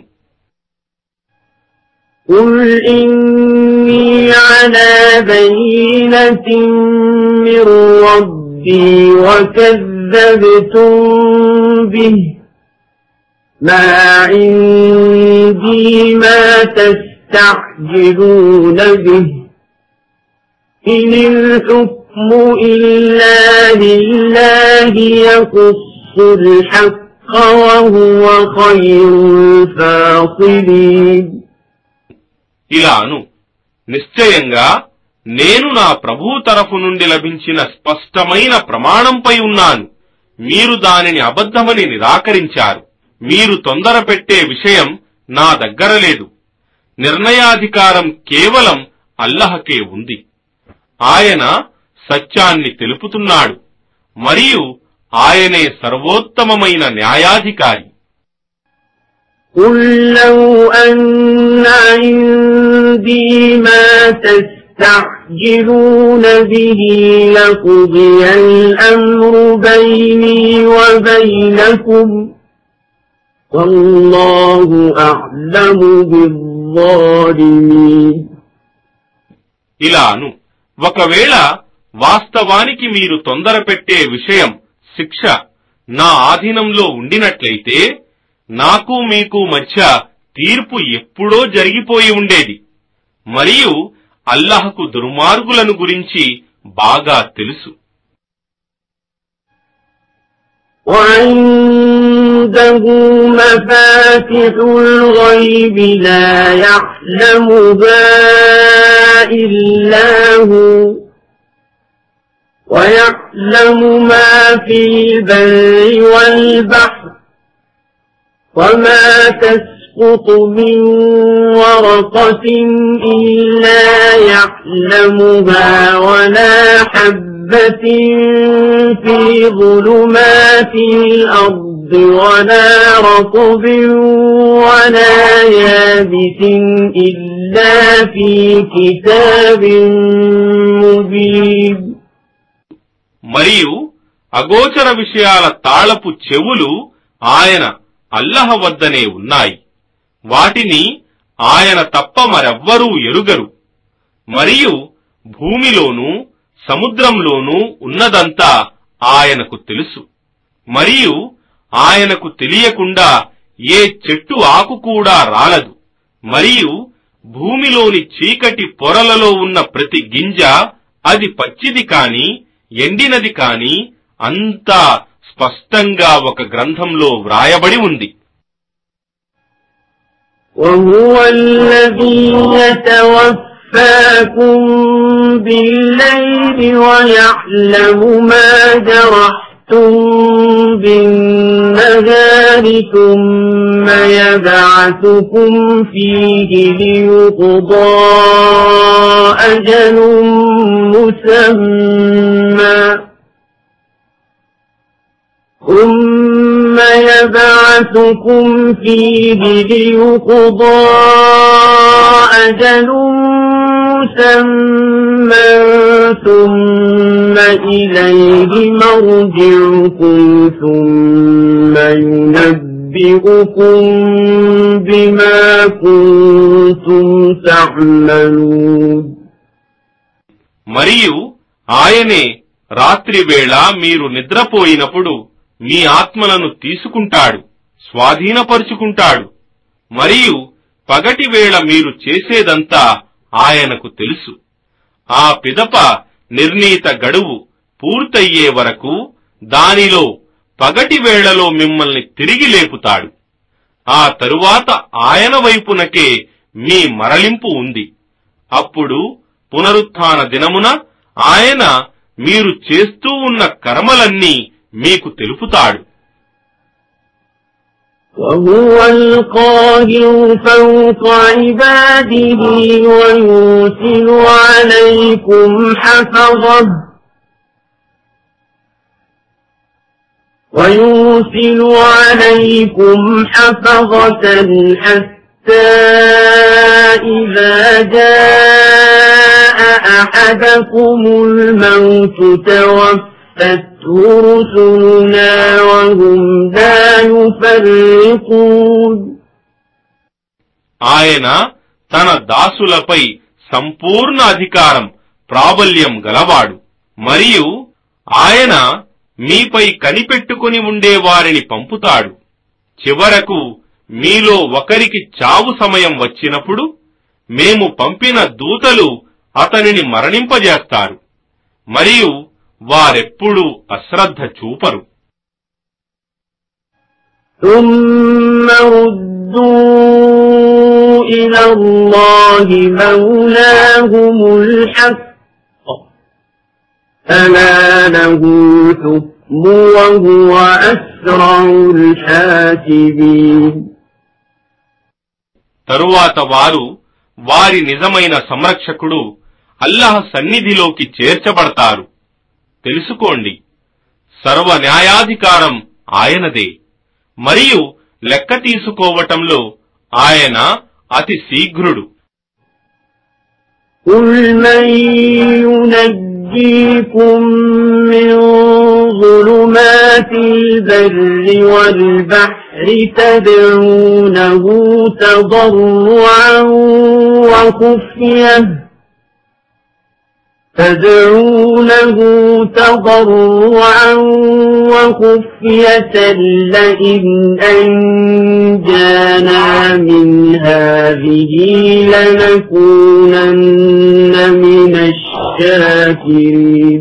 قُلْ إِنِّي عَلَى بَيِّنَةٍ مِّن رَّبِّي وَكَذَّبْتُم بِهِ مَا عِندِي مَا تَسْتَعْجِلُونَ بِهِ إِنِ الْحُكْمُ الحكم إلا لله يقص الحق وهو خير الفاصلين. ఇలాను నిశ్చయంగా నేను నా ప్రభువు తరఫు నుండి లభించిన స్పష్టమైన ప్రమాణంపై ఉన్నాను. మీరు దానిని అబద్ధమని నిరాకరించారు. మీరు తొందర పెట్టే విషయం నా దగ్గర లేదు. నిర్ణయాధికారం కేవలం అల్లహకే ఉంది. ఆయన సత్యాన్ని తెలుపుతున్నాడు మరియు ఆయనే సర్వోత్తమమైన న్యాయాధికారి. قُل لَّوْ أَنَّ عِندِي مَا تَسْتَعْجِلُونَ بِهِ لَقُضِيَ الْأَمْرُ بَيْنِي وَبَيْنَكُمْ وَاللَّهُ أَعْلَمُ بِالظَّالِمِينَ. ఇలాను ఒకవేళ వాస్తవానికి మీరు తొందర పెట్టే విషయం శిక్ష నా ఆధీనంలో ఉండినట్లయితే నాకు మీకు మధ్య తీర్పు ఎప్పుడో జరిగిపోయి ఉండేది. మరియు అల్లాహకు దుర్మార్గులను గురించి బాగా తెలుసు. وعنده مفاتح الغيب لا يعلمها إلا هو ويعلم ما في البر والبحر وما تسقط من ورقة إلا يعلمها ولا حبة في ظلمات الأرض ولا رطب ولا يابس إلا في كتاب مبين. మరియు అగోచర విషయాల తాళపు చెవులు ఆయన అల్లహ వద్దనే ఉన్నాయి. వాటిని ఆయన తప్ప మరెవ్వరూ ఎరుగరు. మరియు భూమిలోనూ సముద్రంలోనూ ఉన్నదంతా ఆయనకు తెలుసు. మరియు ఆయనకు తెలియకుండా ఏ చెట్టు ఆకు కూడా రాలదు. మరియు భూమిలోని చీకటి పొరలలో ఉన్న ప్రతి గింజ, అది పచ్చిది కాని ఎండినది కాని, అంతా స్పష్టంగా ఒక గ్రంథంలో వ్రాయబడి ఉంది. وهو الذي يتوفاكم بالليل ويعلم ما جرحتم بالنهار ثم يبعثكم فيه ليقضى أجل مسمى ثم يبعثكم فيه ليقضى أجل مسمى ثم إليه مرجعكم ثم ينبئكم بما كنتم تعملون. మరియు ఆయనే రాత్రివేళ మీరు నిద్రపోయినప్పుడు మీ ఆత్మలను తీసుకుంటాడు, స్వాధీనపరుచుకుంటాడు. మరియు పగటివేళ మీరు చేసేదంతా ఆయనకు తెలుసు. ఆ పిదప నిర్ణీత గడువు పూర్తయ్యే వరకు దానిలో పగటివేళలో మిమ్మల్ని తిరిగి లేపుతాడు. ఆ తరువాత ఆయన వైపునకే మీ మరలింపు ఉంది. అప్పుడు పునరుత్థాన దినమున ఆయన మీరు చేస్తూ ఉన్న కర్మలన్నీ మీకు తెలుపుతాడు. وهو القاهر فوق عباده ويرسل عليكم حفظة حتى إذا جاء أحدكم الموت توفته رسلنا وهم لا يفرقون. ఆయన తన దాసులపై సంపూర్ణ అధికారం, ప్రాబల్యం గలవాడు. మరియు ఆయన మీపై కనిపెట్టుకుని ఉండే వారిని పంపుతాడు. చివరకు మీలో ఒకరికి చావు సమయం వచ్చినప్పుడు మేము పంపిన దూతలు అతనిని మరణింపజేస్తారు. మరియు వారెప్పుడూ అశ్రద్ధ చూపరు. ثم ردوا إلى الله مولاهم الحق ألا له الحكم وهو أسرع الحاسبين. తరువాత వారు వారి నిజమైన సంరక్షకుడు అల్లాహ్ సన్నిధిలోకి చేర్చబడతారు. తెలుసుకోండి, సర్వ న్యాయాధికారం ఆయనదే మరియు లెక్క తీసుకోవటంలో ఆయన అతి శీఘ్రుడు. قُلْ مَن يُنَجِّيكُم مِّن ظُلُمَاتِ الْبَرِّ وَالْبَحْرِ تَدْعُونَهُ تَضَرُّعًا وخفية لئن أنجانا من هذه لنكونن من الشاكرين.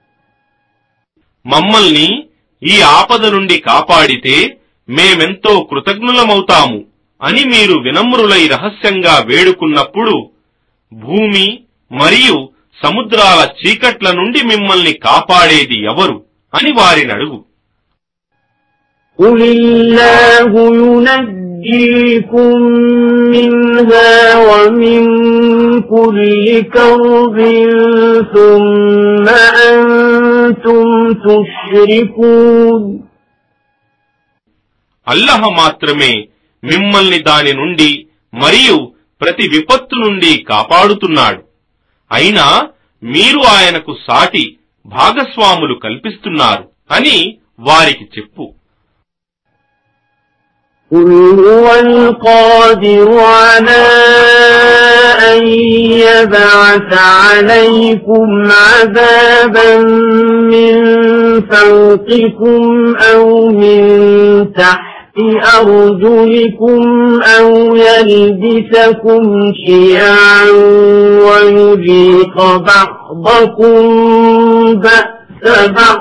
మమ్మల్ని ఈ ఆపద నుండి కాపాడితే మేమెంతో కృతజ్ఞులమవుతాము అని మీరు వినమ్రులై రహస్యంగా వేడుకున్నప్పుడు భూమి మరియు సముద్రాల చీకట్ల నుండి మిమ్మల్ని కాపాడేది ఎవరు అని వారినడుగు. قُلِ اللَّهُ يُنَجِّيكُم مِّنْهَا وَمِن كُلِّ كَرْبٍ ثُمَّ أَنتُمْ تُشْرِكُونَ. అల్లాహ్ మాత్రమే మిమ్మల్ని దాని నుండి మరియు ప్రతి విపత్తు నుండి కాపాడుతున్నాడు. అయినా మీరు ఆయనకు సాటి భాగస్వాములు కల్పిస్తున్నారు అని వారికి చెప్పు. قُلْ هُوَ الْقَادِرُ عَلَىٰ أَن يَبْعَثَ عَلَيْكُمْ عَذَابًا مِّن فَوْقِكُمْ أَوْ مِن تَحْتِ أَرْجُلِكُمْ أَوْ يَلْبِسَكُمْ شِيَعًا وَيُذِيقَ بَعْضَكُم بَأْسَ بَعْضٍ.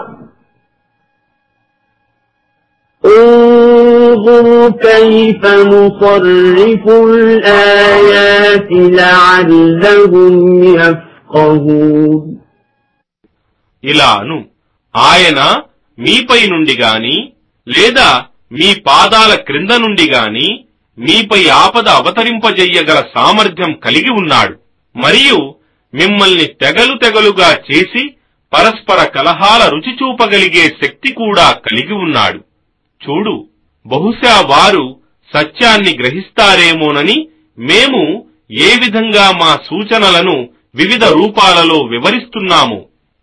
انظُرْ كَيْفَ نُصَرِّفُ الْآيَاتِ لَعَلَّهُمْ يَفْقَهُونَ. ఇలాను ఆయన మీపై నుండి గాని లేదా మీ పాదాల క్రింద నుండి గాని మీపై ఆపద అవతరింపజెయ్యగల సామర్థ్యం కలిగి ఉన్నాడు. మరియు మిమ్మల్ని తెగలుగా చేసి పరస్పర కలహాల రుచి చూపగలిగే శక్తి కూడా కలిగి ఉన్నాడు. చూడు, బహుశా వారు సత్యాన్ని గ్రహిస్తారేమోనని మేము ఏ విధంగా మా సూచనలను వివిధ రూపాలలో వివరిస్తున్నాము.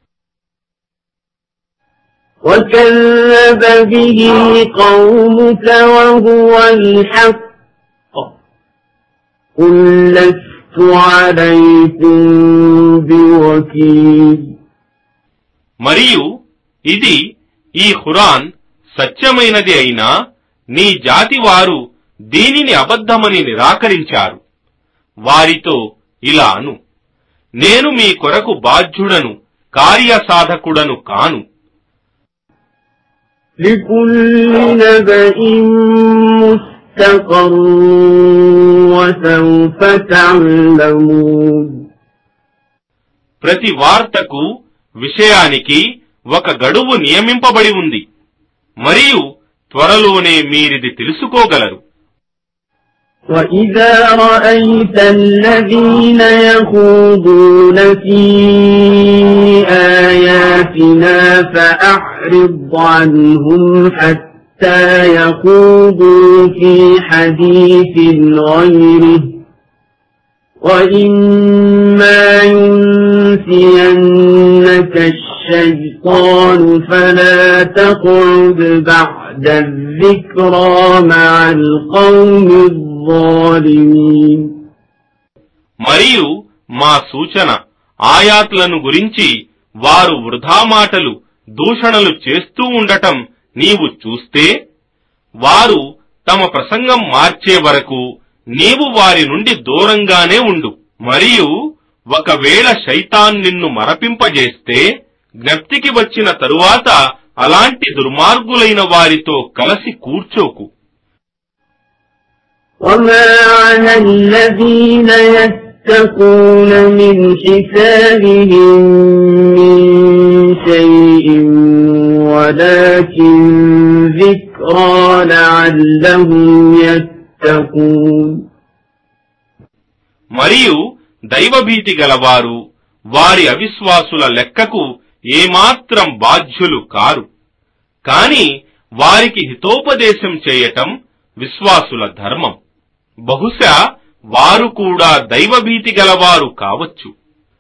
وَكَذَّبَ بِهِ قَوْمُكَ وَهُوَ الْحَقُّ قُل لَّسْتُ عَلَيْكُم بِوَكِيلٍ. మరియు ఇది ఈ ఖురాన్ సత్యమైనది అయినా నీ జాతి వారు దీనిని అబద్ధమని నిరాకరించారు. వారితో ఇలా అను, నేను మీ కొరకు బాధ్యుడను, కార్యసాధకుడను కాను. لِكُلِّ نَبَإٍ مُّسْتَقَرٌّ وَسَوْفَ تَعْلَمُونَ. ప్రతి వార్తకు విషయానికి ఒక గడువు నియమింపబడి ఉంది మరియు త్వరలోనే మీరిది తెలుసుకోగలరు. وَإِذَا رَأَيْتَ الَّذِينَ يَخُوضُونَ فِي آيَاتِنَا فَأَعْرِضْ عَنْهُمْ حَتَّى يَخُوضُوا فِي حَدِيثٍ غَيْرِهِ وَإِمَّا يُنْسِيَنَّكَ الشَّيْطَانُ فَلَا تَقْعُدْ بَعْدَ الذِّكْرَى مَعَ الْقَوْمِ الظَّالِمِينَ. మరియు మా సూచన ఆయాత్లను గురించి వారు వృధా మాటలు, దూషణలు చేస్తూ ఉండటం నీవు చూస్తే వారు తమ ప్రసంగం మార్చే వరకు నీవు వారి నుండి దూరంగానే ఉండు. మరియు ఒకవేళ శైతాన్ నిన్ను మరపింపజేస్తే జ్ఞప్తికి వచ్చిన తరువాత అలాంటి దుర్మార్గులైన వారితో కలిసి కూర్చోకు. وما على الذين يتقون من حسابهم من شيء ولكن ذكرى لعلهم يتقون. మరియు దైవభీతి గలవారు వారి అవిశ్వాసుల లెక్కకు ఏమాత్రం బాధ్యులు కారు. కాని వారికి హితోపదేశం చేయటం విశ్వాసుల ధర్మం. బహుశా వారు కూడా దైవభీతి గలవారు కావచ్చు.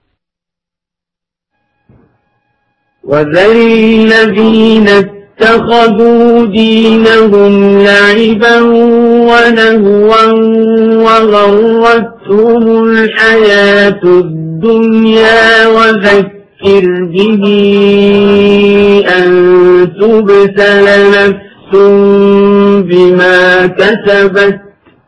وَذَرِ الَّذِينَ اتَّخَذُوا دِينَهُمْ لَعِبًا وَلَهْوًا وَغَرَّتْهُمُ الْحَيَاةُ الدُّنْيَا وَذَكِّرْ بِهِ أَن تُبْسَلَ نَفْسٌ بِمَا كَسَبَتْ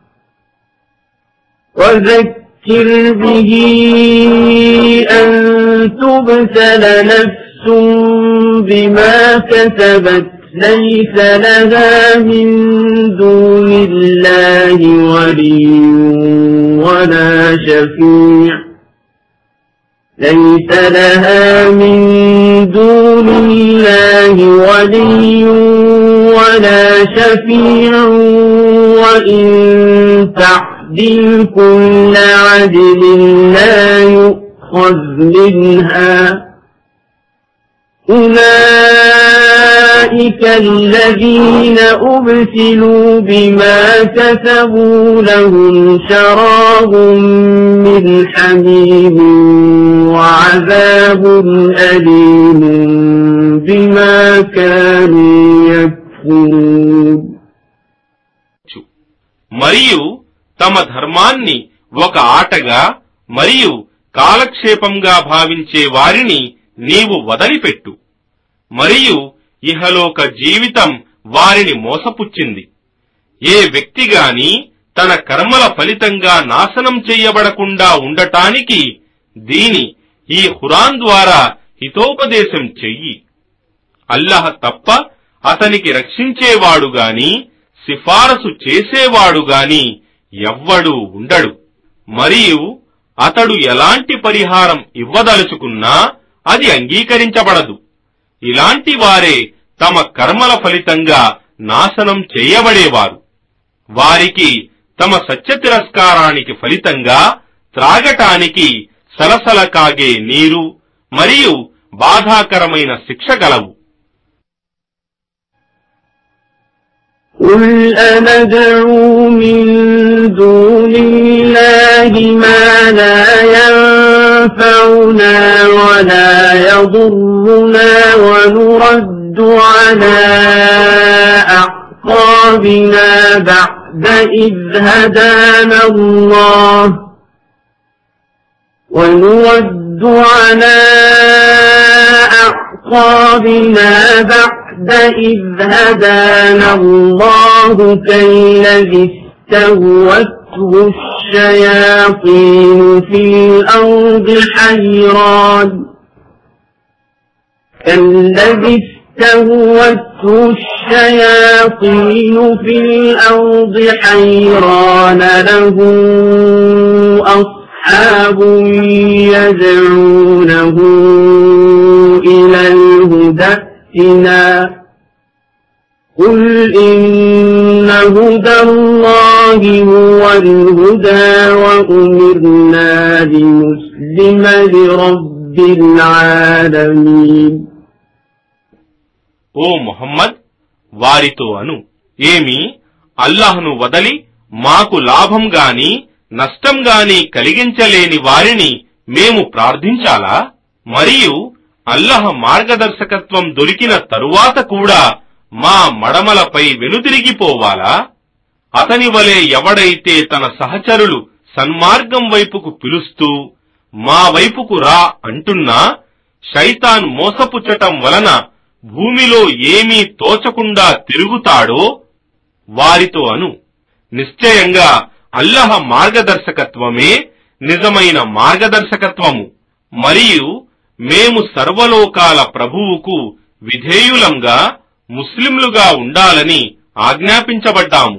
وَذَكِّرْ بِهِ أَن تُبْسَلَ نَفْسٌ بِمَا كَسَبَتْ لَيْسَ لَهَا مِن دُونِ اللَّهِ وَلِيٌّ وَلَا شَفِيعٌ لَيْسَ لَهَا مِن دُونِ اللَّهِ وَلِيٌّ وَلَا شَفِيعٌ وَإِن تَعْدِلْ كُلَّ عَدْلٍ لَّا يُؤْخَذْ مِنْهَا أُولَئِكَ الَّذِينَ أُبْسِلُوا بِمَا كَسَبُوا لَهُمْ شَرَابٌ مِّنْ حَمِيمٍ وَعَذَابٌ أَلِيمٌ بِمَا كَانُوا يَكْفُرُونَ. మరియు తమ ధర్మాన్ని ఒక ఆటగా మరియు కాలక్షేపంగా భావించే వారిని నీవు వదిలిపెట్టు. మరియు ఇహలోక జీవితం వారిని మోసపుచ్చింది. ఏ వ్యక్తిగాని తన కర్మల ఫలితంగా నాశనం చెయ్యబడకుండా ఉండటానికి ఈ ఖురాన్ ద్వారా హితోపదేశం చెయ్యి. అల్లాహ్ తప్ప అతనికి రక్షించేవాడుగాని సిఫారసు చేసేవాడుగాని ఎవ్వడూ ఉండడు. మరియు అతడు ఎలాంటి పరిహారం ఇవ్వదలుచుకున్నా అది అంగీకరించబడదు. ఇలాంటి వారే తమ కర్మల ఫలితంగా నాశనం చేయబడేవారు. వారికి తమ సత్య తిరస్కారానికి ఫలితంగా త్రాగటానికి సలసల కాగే నీరు మరియు బాధాకరమైన శిక్ష గలవు. قُلْ أَنَدْعُو مِن دُونِ اللَّهِ مَا لَا يَنفَعُنَا وَلَا يَضُرُّنَا وَنُرَدُّ عَلَى أَعْقَابِنَا بَعْدَ إِذْ هَدَانَا اللَّهُ إِذْ هَدَانَا اللَّهُ كَالَّذِي اسْتَهْوَتْهُ الشَّيَاطِينُ فِي الْأَرْضِ حَيْرَانَ لَهُ أَصْحَابٌ يَدْعُونَهُ إِلَى الْهُدَى ائْتِنَا قُلْ إِنَّ هُدَى اللَّهِ هُوَ الْهُدَى وَأُمِرْنَا لِنُسْلِمَ لِرَبِّ الْعَالَمِينَ. ఓ ముహమ్మద్, వారితో అను, ఏమి అల్లాహ్ను వదలి మాకు లాభం గాని నష్టం గాని కలిగించలేని వారిని మేము ప్రార్థించాలా? మరియు అల్లాహ్ మార్గదర్శకత్వం దొరికిన తరువాత కూడా మా మడమలపై వెనుదిరిగిపోవాలా? అతని వలె ఎవడైతే తన సహచరులు సన్మార్గం వైపుకు పిలుస్తూ మా వైపుకు రా అంటున్నా శైతాన్ మోసపుచ్చటం వలన భూమిలో ఏమీ తోచకుండా తిరుగుతాడో వారితో అను, నిశ్చయంగా అల్లాహ్ మార్గదర్శకత్వమే నిజమైన మార్గదర్శకత్వము. మరియు మేము సర్వలోకాల ప్రభువుకు విధేయులంగా ముస్లింలుగా ఉండాలని ఆజ్ఞాపించబడ్డాము.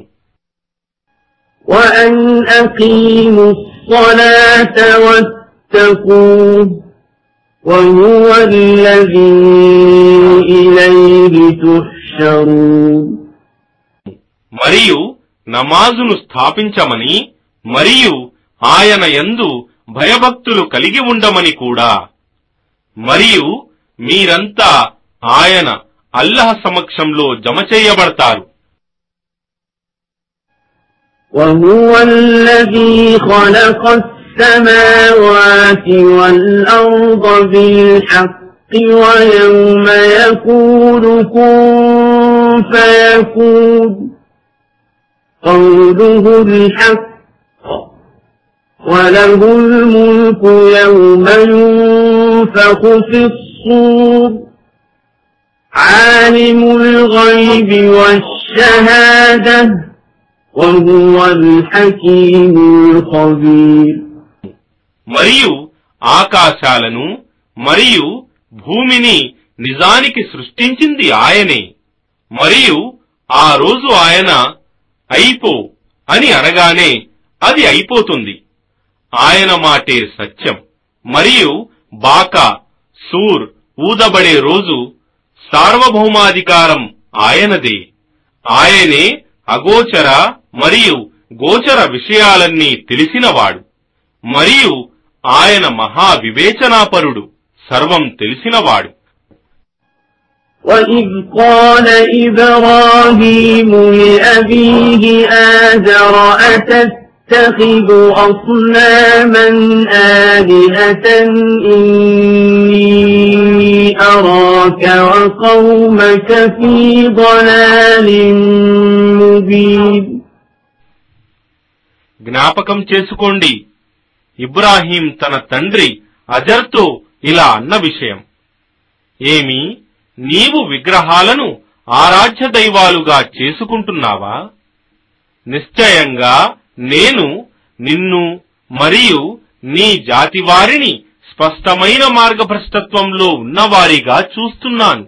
وأن أقيموا الصلاة واتقوه وهو الذي إليه تحشرون. మరియు నమాజును స్థాపించమని మరియు ఆయన యందు భయభక్తులు కలిగి ఉండమని కూడా, మరియు మీరంతా ఆయన అల్లాహ్ సమక్షంలో జమ చేయబడతారు. وهو الذي خلق السماوات والأرض بالحق ويوم يقول كن فيكون قوله الحق وله الملك يوم ينفخ في الصور عالم الغيب والشهادة وهو الحكيم الخبير. మరియు ఆకాశాలను మరియు భూమిని నిజానికి సృష్టించింది ఆయనే. మరియు ఆ రోజు ఆయన అయిపో అని అనగానే అది అయిపోతుంది. ఆయన మాటే సత్యం. మరియు బాకా సూర్ ఊదబడే రోజు సార్వభౌమాధికారం ఆయనదే. ఆయనే అగోచర మరియు గోచర విషయాలన్నీ తెలిసినవాడు. మరియు ఆయన మహావివేచనాపరుడు, సర్వం తెలిసినవాడు. وَإِذْ قَالَ إِبْرَاهِيمُ لِأَبِيهِ آزَرَ أَتَتَّخِذُ أَصْنَامًا آلِهَةً إِنِّي أَرَاكَ وَقَوْمَكَ فِي ضَلَالٍ مُبِينٍ. జ్ఞాపకం చేసుకోండి, ఇబ్రాహీం తన తండ్రి అజర్తో ఇలా అన్న విషయం. ఏమి, నీవు విగ్రహాలను ఆరాధ్య దైవాలుగా చేసుకుంటున్నావా? నిశ్చయంగా నేను నిన్ను మరియు నీ జాతి వారిని స్పష్టమైన మార్గభ్రష్టత్వంలో ఉన్నవారిగా చూస్తున్నాను.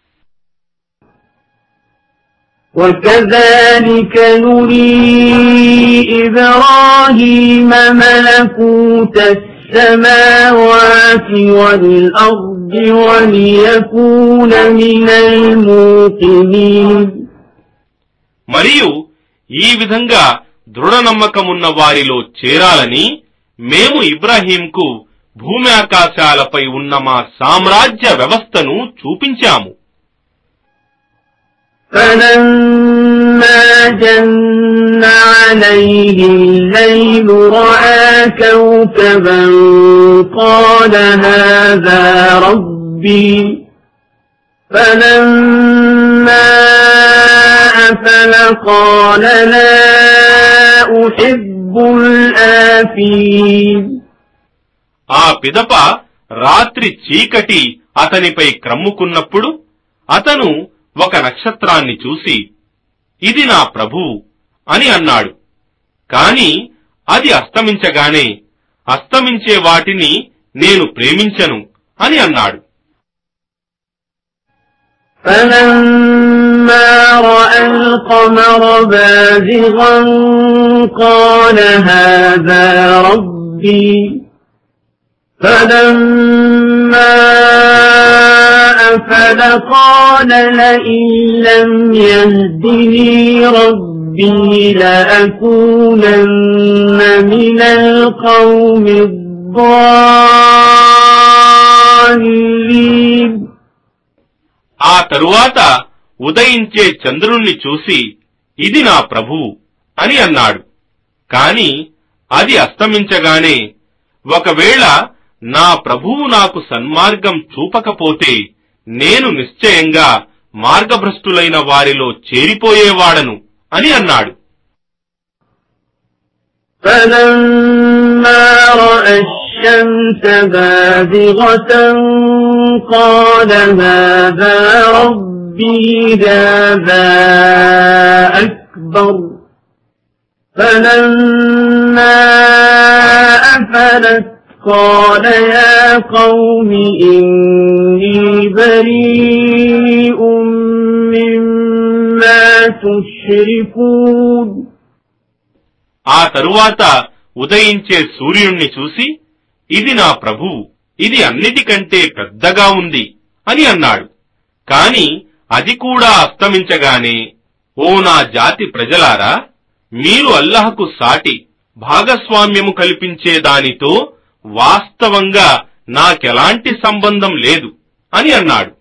وَكَذَلِكَ نُرِي إِبْرَاهِيمَ مَلَكُوتَ السَّمَاوَاتِ وَالْأَرْضِ وَلِيَكُونَ مِنَ الْمُوقِنِينَ. మరియు ఈ విధంగా దృఢ నమ్మకమున్న వారిలో చేరాలని మేము ఇబ్రాహీంకు భూమి ఆకాశాలపై ఉన్న మా సామ్రాజ్య వ్యవస్థను చూపించాము. فَلَمَّا جَنَّ عَلَيْهِ اللَّيْلُ رَأَى كَوْكَبًا قَالَ هَذَا رَبِّي فَلَمَّا أَفَلَ قَالَ لَا أُحِبُّ الْآفِلِينَ. ఆ పిదప రాత్రి చీకటి అతనిపై క్రమ్ముకున్నప్పుడు అతను ఒక నక్షత్రాన్ని చూసి, ఇది నా ప్రభువు అని అన్నాడు. కాని అది అస్తమించగానే, అస్తమించే వాటిని నేను ప్రేమించను అని అన్నాడు. فَلَمَّا رَأَى الْقَمَرَ بَازِغًا قَالَ هَذَا رَبِّي فَلَمَّا أَفَلَ قَالَ لَئِن لَّمْ يَهْدِنِي رَبِّي لَأَكُونَنَّ مِنَ الْقَوْمِ الضَّالِّينَ. ఆ తరువాత ఉదయించే చంద్రుణ్ణి చూసి, ఇది నా ప్రభువు అని అన్నాడు. కాని అది అస్తమించగానే, ఒకవేళ నా ప్రభువు నాకు సన్మార్గం చూపకపోతే నేను నిశ్చయంగా మార్గభ్రష్టులైన వారిలో చేరిపోయేవాడను అని అన్నాడు. فَلَمَّا رَأَى الشَّمْسَ بَازِغَةً قَالَ هَذَا رَبِّي هَذَا أَكْبَرُ فَلَمَّا أَفَلَتْ قال يا قوم إني بريء مما تشركون. ఆ తరువాత ఉదయించే సూర్యుణ్ణి చూసి, ఇది నా ప్రభువు, ఇది అన్నిటికంటే పెద్దగా ఉంది అని అన్నాడు. కాని అది కూడా అస్తమించగానే, ఓ నా జాతి ప్రజలారా, మీరు అల్లాహకు సాటి భాగస్వామ్యము కల్పించే దానితో వాస్తవంగా నాకెలాంటి సంబంధం లేదు అని అన్నాడు.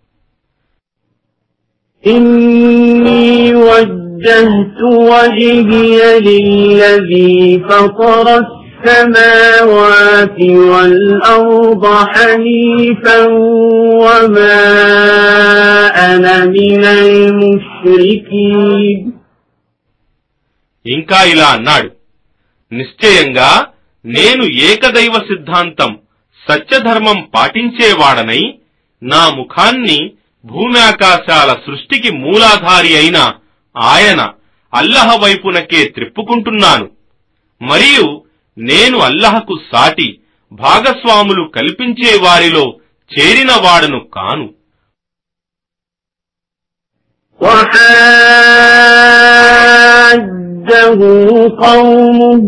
إني وجهت وجهي للذي فطر السماوات والأرض حنيفا وما أنا من المشركين. ఇంకా ఇలా అన్నాడు, నిశ్చయంగా నేను ఏకదైవ సిద్ధాంతం సత్యధర్మం పాటించేవాడనై నా ముఖాన్ని భూమి ఆకాశాల సృష్టికి మూలాధారి అయిన ఆయన అల్లహ వైపునకే త్రిప్పుకుంటున్నాను. మరియు నేను అల్లహకు సాటి భాగస్వాములు కల్పించే వారిలో చేరిన వాడను కాను. وحاجه قومه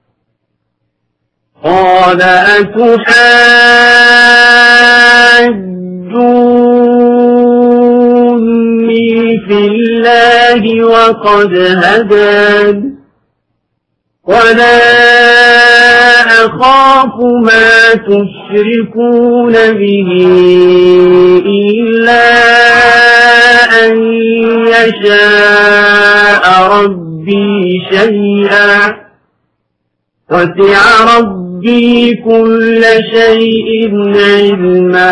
قال أتحاجوني في الله وقد هدان ولا أخاف ما تشركون به إلا أن يشاء ربي شيئا وسع ربي كل شيء علما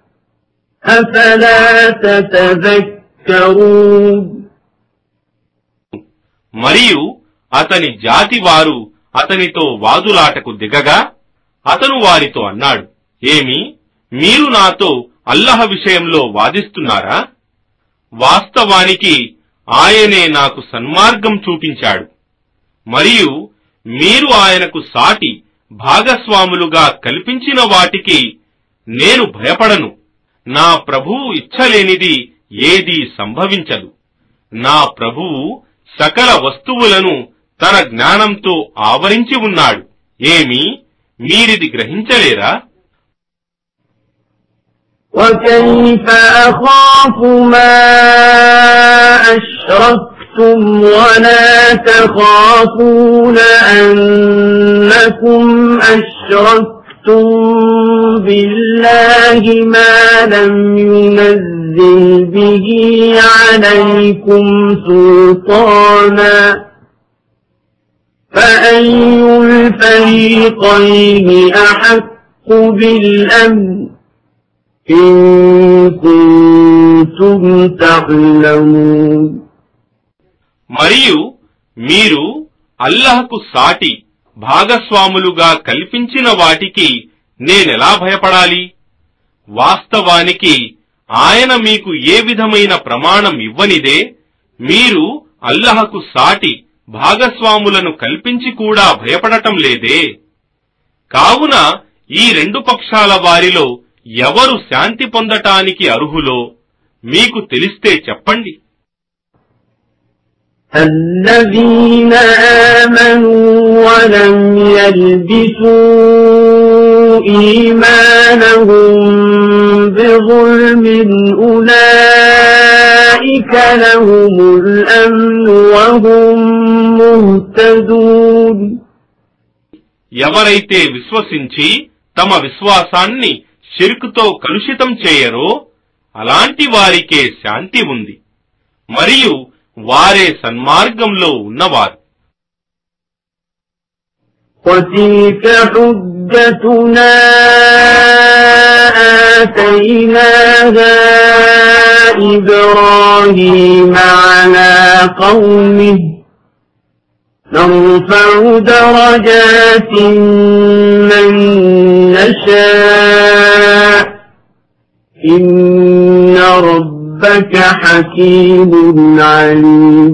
أفلا تتذكرون. మరియు అతని జాతి వారు అతనితో వాదులాటకు దిగగా అతను వారితో అన్నాడు, ఏమి, మీరు నాతో అల్లహ విషయంలో వాదిస్తున్నారా? వాస్తవానికి ఆయనే నాకు సన్మార్గం చూపించాడు. మరియు మీరు ఆయనకు సాటి భాగస్వాములుగా కల్పించిన వాటికి నేను భయపడను. నా ప్రభువు ఇచ్చలేనిది ఏదీ సంభవించదు. నా ప్రభువు సకల వస్తువులను తన జ్ఞానంతో ఆవరించి ఉన్నాడు. ఏమి, మీరిది గ్రహించలేరా? وكيف أخاف ما أشركتم ولا تخافون أنكم أشركتم بالله ما لم ينزل به عليكم سلطانا فأي الفريقين أحق بالأمن إن كنتم تعلمون. మరియు మీరు అల్లహకు సాటి భాగస్వాములుగా కల్పించిన వాటికి నేనెలా భయపడాలి? వాస్తవానికి ఆయన మీకు ఏ విధమైన ప్రమాణం ఇవ్వనిదే మీరు అల్లహకు సాటి భాగస్వాములను కల్పించి కూడా భయపడటం లేదే. కావున ఈ రెండు పక్షాల వారిలో ఎవరు శాంతి పొందటానికి అర్హులో మీకు తెలిస్తే చెప్పండి. الذين آمنوا ولم يلبسوا إيمانهم بظلم أولئك لهم الأمن وهم مهتدون. ఎవరైతే విశ్వసించి తమ విశ్వాసాన్ని షిర్కుతో కలుషితం చేయరో అలాంటి వారికే శాంతి ఉంది, మరియు వారే సన్మార్గంలో ఉన్నవారు. وَتِلْكَ حُجَّتُنَا آتَيْنَاهَا إِبْرَاهِيمَ عَلَى قَوْمِهِ نَرْفَعُ دَرَجَاتٍ مَّن نَّشَاءُ إِنَّ رَبَّكَ حَكِيمٌ عَلِيمٌ.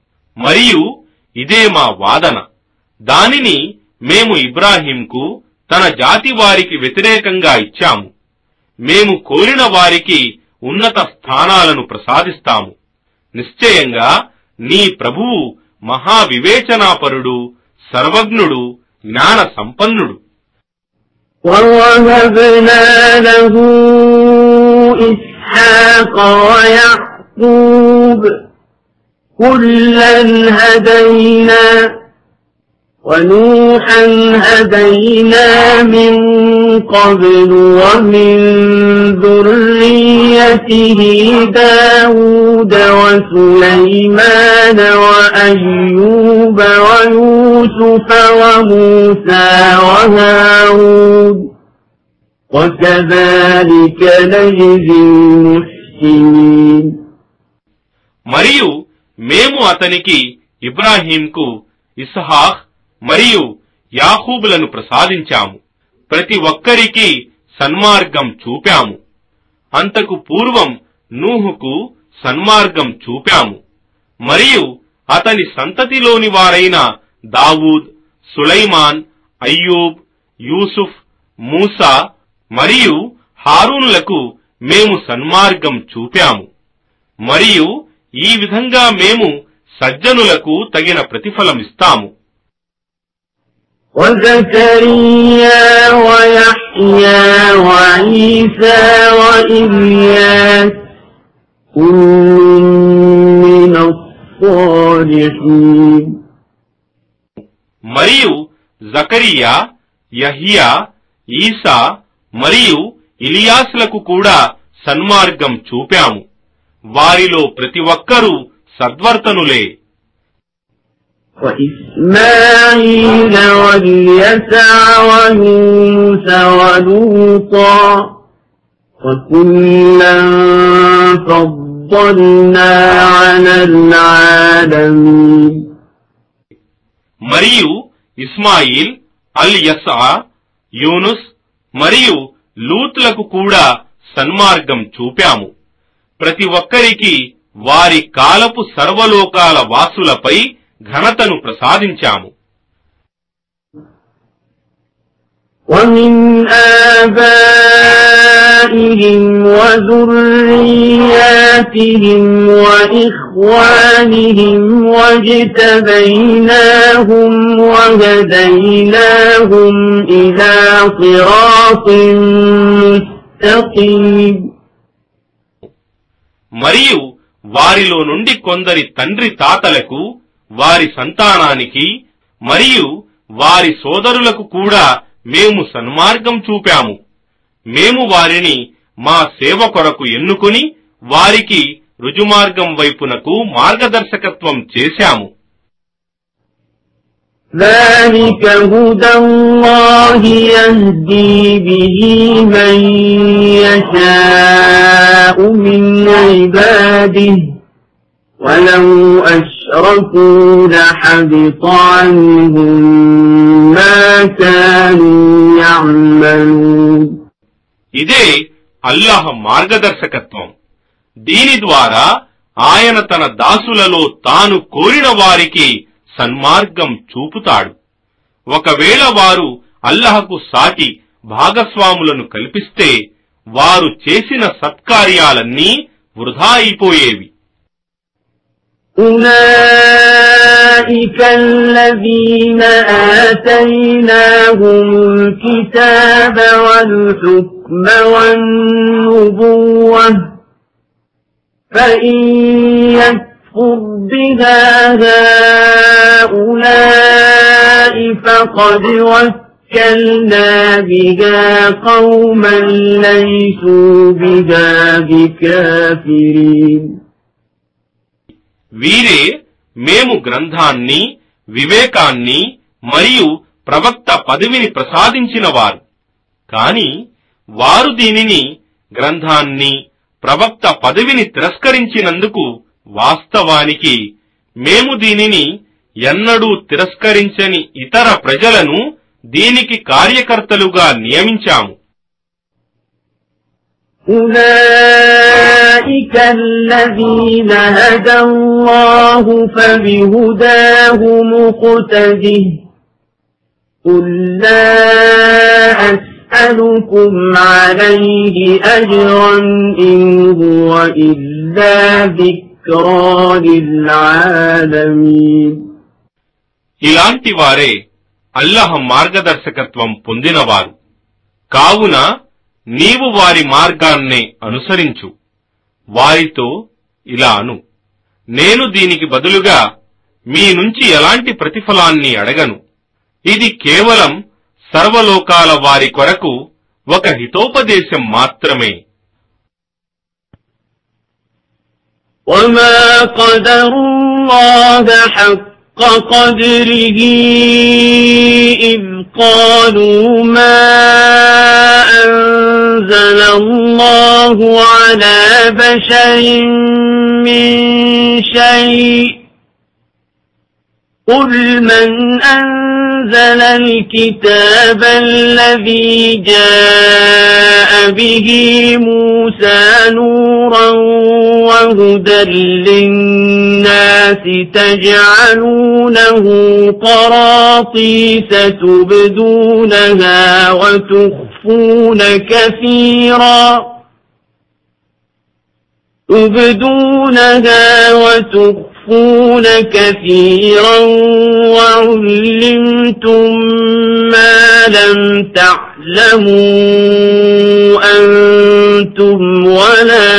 మరియు ఇదే మా వాదన, దానిని మేము ఇబ్రాహీంకు తన జాతి వారికి వ్యతిరేకంగా ఇచ్చాము. మేము కోరిన వారికి ఉన్నత స్థానాలను ప్రసాదిస్తాము. నిశ్చయంగా నీ ప్రభువు మహావివేచనాపరుడు, సర్వజ్ఞుడు, జ్ఞాన సంపన్నుడు. وَوَهَبْنَا لَهُ إِسْحَاقَ وَيَعْقُوبَ كُلًّا هَدَيْنَا وَنُوحًا هَدَيْنَا مِن قَبْلُ وَمِن ذُرِّيَّتِهِ دَاوُودَ وَسُلَيْمَانَ وَأَيُّوبَ وَيُوسُفَ وَمُوسَى وَهَارُونَ وَكَذَلِكَ نَجْزِي الْمُحْسِنِينَ. మరియు మేము అతనికి ఇబ్రాహీంకు ఇస్హాక్ మరియు యాకూబులను ప్రసాదించాము. ప్రతి ఒక్కరికి సన్మార్గం చూపాము. అంతకు పూర్వం నూహుకు సన్మార్గం చూపాము. మరియు అతని సంతతిలోని వారైన దావూద్, సులైమాన్, అయ్యూబ్, యూసుఫ్, మూసా మరియు హారూనులకు మేము సన్మార్గం చూపాము. మరియు ఈ విధంగా మేము సజ్జనులకు తగిన ప్రతిఫలమిస్తాము. وَزَكَرِيَّا وَيَحْيَى وَعِيسَى وَإِلْيَاسَ كُلٌّ مِّنَ الصَّالِحِينَ. మరియు జకరియా, యహ్యా, ఈసా మరియు ఇలియాసులకు కూడా సన్మార్గం చూపాము. వారిలో ప్రతి ఒక్కరూ సద్వర్తనులే. وَإِسْمَاعِيلَ وَالْيَسَعَ وَيُونُسَ وَلُوطًا وَكُلًّا فَضَّلْنَا عَلَى الْعَالَمِينَ. మరియు ఇస్మాయిల్, అల్ యసా, యూనుస్ మరియు లూత్లకు కూడా సన్మార్గం చూపాము. ప్రతి ఒక్కరికి వారి కాలపు సర్వలోకాల వాసులపై ఘనతను ప్రసాదించాము. وَمِنْ آبَائِهِمْ وَذُرِّيَّاتِهِمْ وَإِخْوَانِهِمْ وَاجْتَبَيْنَاهُمْ وَهَدَيْنَاهُمْ إِلَى صِرَاطٍ مُسْتَقِيمٍ. మరియు వారిలో నుండి కొందరి తండ్రి తాతలకు, వారి సంతానానికి మరియు వారి సోదరులకు కూడా మేము సన్మార్గం చూపాము. మేము వారిని మా సేవ కొరకు ఎన్నుకుని వారికి రుజుమార్గం వైపునకు మార్గదర్శకత్వం చేశాము. ذَلِكَ هُدَى اللَّهِ يَهْدِي بِهِ مَن يَشَاءُ مِنْ عِبَادِهِ وَلَوْ أَشْرَكُوا لَحَبِطَ عَنْهُم مَّا كَانُوا يَعْمَلُونَ. ఇదే అల్లాహ్ మార్గదర్శకత్వం. దీని ద్వారా ఆయన తన దాసులలో తాను కోరిన వారికి సన్మార్గం చూపుతాడు. ఒకవేళ వారు అల్లాహకు సాటి భాగస్వాములను కల్పిస్తే వారు చేసిన సత్కార్యాలన్నీ వృధా అయిపోయేవి. أُولَئِكَ الَّذِينَ آتَيْنَاهُمُ الْكِتَابَ وَالْحُكْمَ وَالنُّبُوَّةَ فَإِن يَكْفُرْ بِهَا هَؤُلَاءِ فَقَدْ وَكَّلْنَا بِهَا قَوْمًا لَيْسُوا بِهَا بِكَافِرِينَ. వీరే మేము గ్రంథాన్ని, వివేకాన్ని మరియు ప్రవక్త పదవిని ప్రసాదించిన వారు. కాని వారు దీనిని, గ్రంథాన్ని, ప్రవక్త పదవిని తిరస్కరించినందుకు వాస్తవానికి మేము దీనిని ఎన్నడూ తిరస్కరించని ఇతర ప్రజలను దీనికి కార్యకర్తలుగా నియమించాము. أُولَئِكَ الَّذِينَ هَدَى اللَّهُ فَبِهُدَاهُ مُقْتَدِهْ قُل لَّا أسألكم عليه أجرا إن هو إلا ذكرى للعالمين. ఇలాంటి వారే అల్లాహ్ మార్గదర్శకత్వం పొందినవారు. కావున నీవు వారి మార్గాన్నే అనుసరించు. వారితో ఇలా అను, నేను దీనికి బదులుగా మీ నుంచి ఎలాంటి ప్రతిఫలాన్ని అడగను. ఇది కేవలం సర్వలోకాల వారి కొరకు ఒక హితోపదేశం మాత్రమే. وما قدروا الله حق قدره إذ قالوا ما أنزل الله على بشر من شيء قل من أنزل الكتاب الذي جاء به موسى نورا وهدى للناس تجعلونه قراطيس تبدونها وتخفون كثيرا وعلمتم ما لم تعلموا أنتم ولا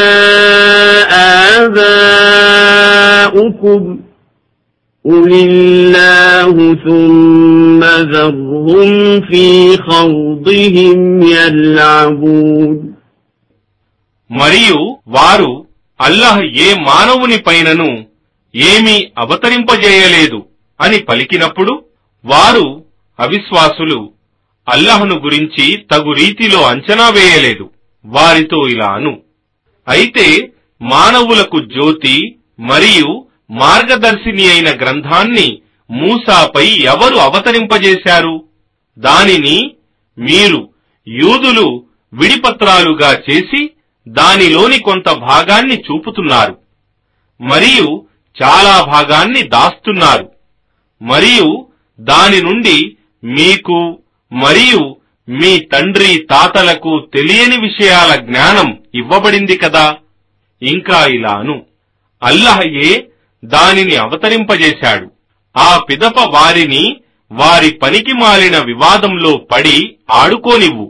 آباؤكم قل الله ثم ذرهم في خوضهم يلعبون. మరియు వారు అల్లాహ్ ఏ మానవుని పైనను ఏమీ అవతరింపజేయలేదు అని పలికినప్పుడు వారు అవిశ్వాసులు అల్లాహ్ను గురించి తగు రీతిలో అంచనా వేయలేదు. వారితో ఇలా అను, అయితే మానవులకు జ్యోతి మరియు మార్గదర్శిని అయిన గ్రంథాన్ని మూసాపై ఎవరు అవతరింపజేశారు? దానిని మీరు యూదులు విడిపత్రాలుగా చేసి దానిలోని కొంత భాగాన్ని చూపుతున్నారు మరియు చాలా భాగాన్ని దాస్తున్నారు. మరియు దాని నుండి మీకు మరియు మీ తండ్రి తాతలకు తెలియని విషయాల జ్ఞానం ఇవ్వబడింది కదా. ఇంకా ఇలా అను, అల్లాహయే దానిని అవతరింపజేశాడు. ఆ పిదప వారిని వారి పనికి మాలిన వివాదంలో పడి ఆడుకోనివ్వు.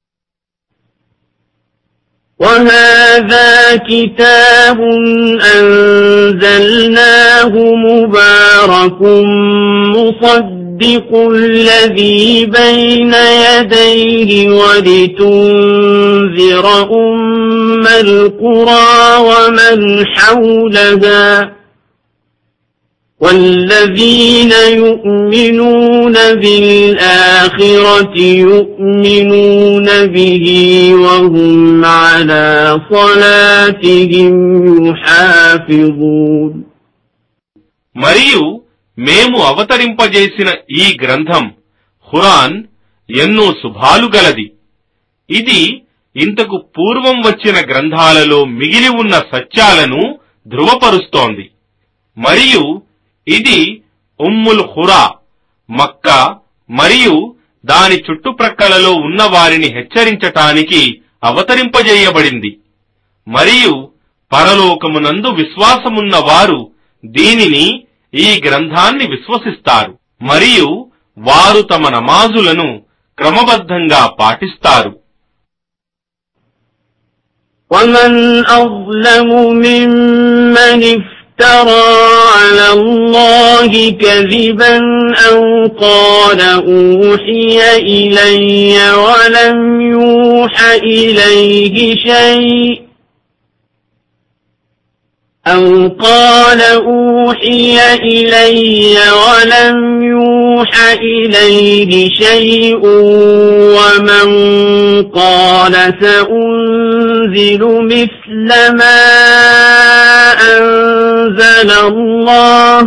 وَهَذَا كِتَابٌ أَنزَلْنَاهُ مُبَارَكٌ مُصَدِّقُ الَّذِي بَيْنَ يَدَيْهِ وَلِتُنذِرَ أُمَّ الْقُرَى وَمَنْ حَوْلَهَا وَالَّذِينَ يُؤْمِنُونَ بِالْآخِرَةِ يُؤْمِنُونَ بِهِ وَهُمْ عَلَى صَلَاتِهِمْ يُحَافِظُونَ. మరియు మేము అవతరింపజేసిన ఈ గ్రంథం ఖురాన్ ఎన్నో శుభాలు గలది. ఇది ఇంతకు పూర్వం వచ్చిన గ్రంథాలలో మిగిలి ఉన్న సత్యాలను ధృవపరుస్తోంది. మరియు ఇది ఉమ్ముల్ ఖురా మక్కా మరియు దాని చుట్టుప్రక్కలలో ఉన్న వారిని హెచ్చరించటానికి అవతరింపజేయబడింది. మరియు పరలోకమునందు విశ్వాసమున్న వారు దీనిని ఈ గ్రంథాన్ని విశ్వసిస్తారు మరియు వారు తమ నమాజులను క్రమబద్ధంగా పాటిస్తారు. وَمَنْ أَظْلَمُ مِمَّنِ افترى على الله كذبا أو قال أوحي إلي ولم يوح إليه شيء ومن قال سأنزل مثل ما أنزل الله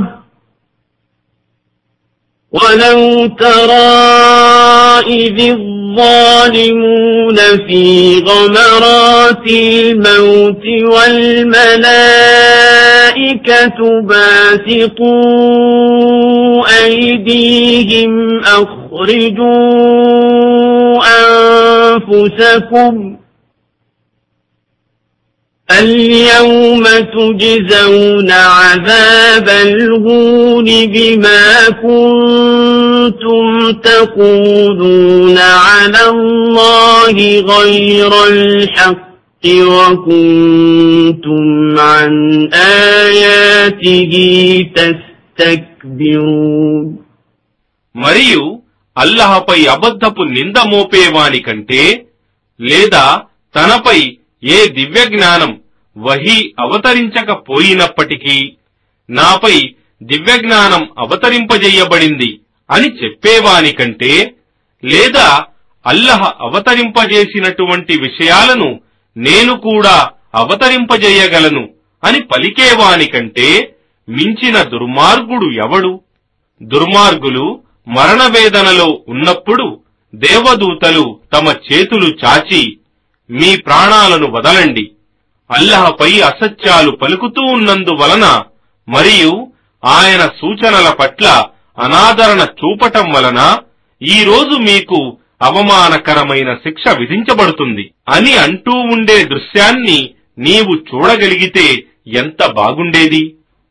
ولو ترى إذ الظالمون في غمرات الموت والملائكة باسطوا أيديهم أخرجوا أنفسكم اليوم تجزون عذاب الهون بما كنتم تقولون على الله غير الحق وكنتم عن آياته تستكبرون. మరియు అల్లాహపై అబద్ధపు నింద మోపేవాని కంటే లేదా తనపై ఏ దివ్య జ్ఞానం వహీ అవతరించకపోయినప్పటికీ నాపై దివ్యజ్ఞానం అవతరింపజేయబడింది అని చెప్పేవాని కంటే లేదా అల్లహ అవతరింపజేసినటువంటి విషయాలను నేను కూడా అవతరింపజేయగలను అని పలికేవాని కంటే మించిన దుర్మార్గుడు ఎవడు? దుర్మార్గులు మరణవేదనలో ఉన్నప్పుడు దేవదూతలు తమ చేతులు చాచి మీ ప్రాణాలను వదలండి, అల్లహపై అసత్యాలు పలుకుతూ ఉన్నందువలన మరియు ఆయన సూచనల పట్ల అనాదరణ చూపటం వలన ఈ రోజు మీకు అవమానకరమైన శిక్ష విధించబడుతుంది అని అంటూ ఉండే దృశ్యాన్ని నీవు చూడగలిగితే ఎంత బాగుండేది.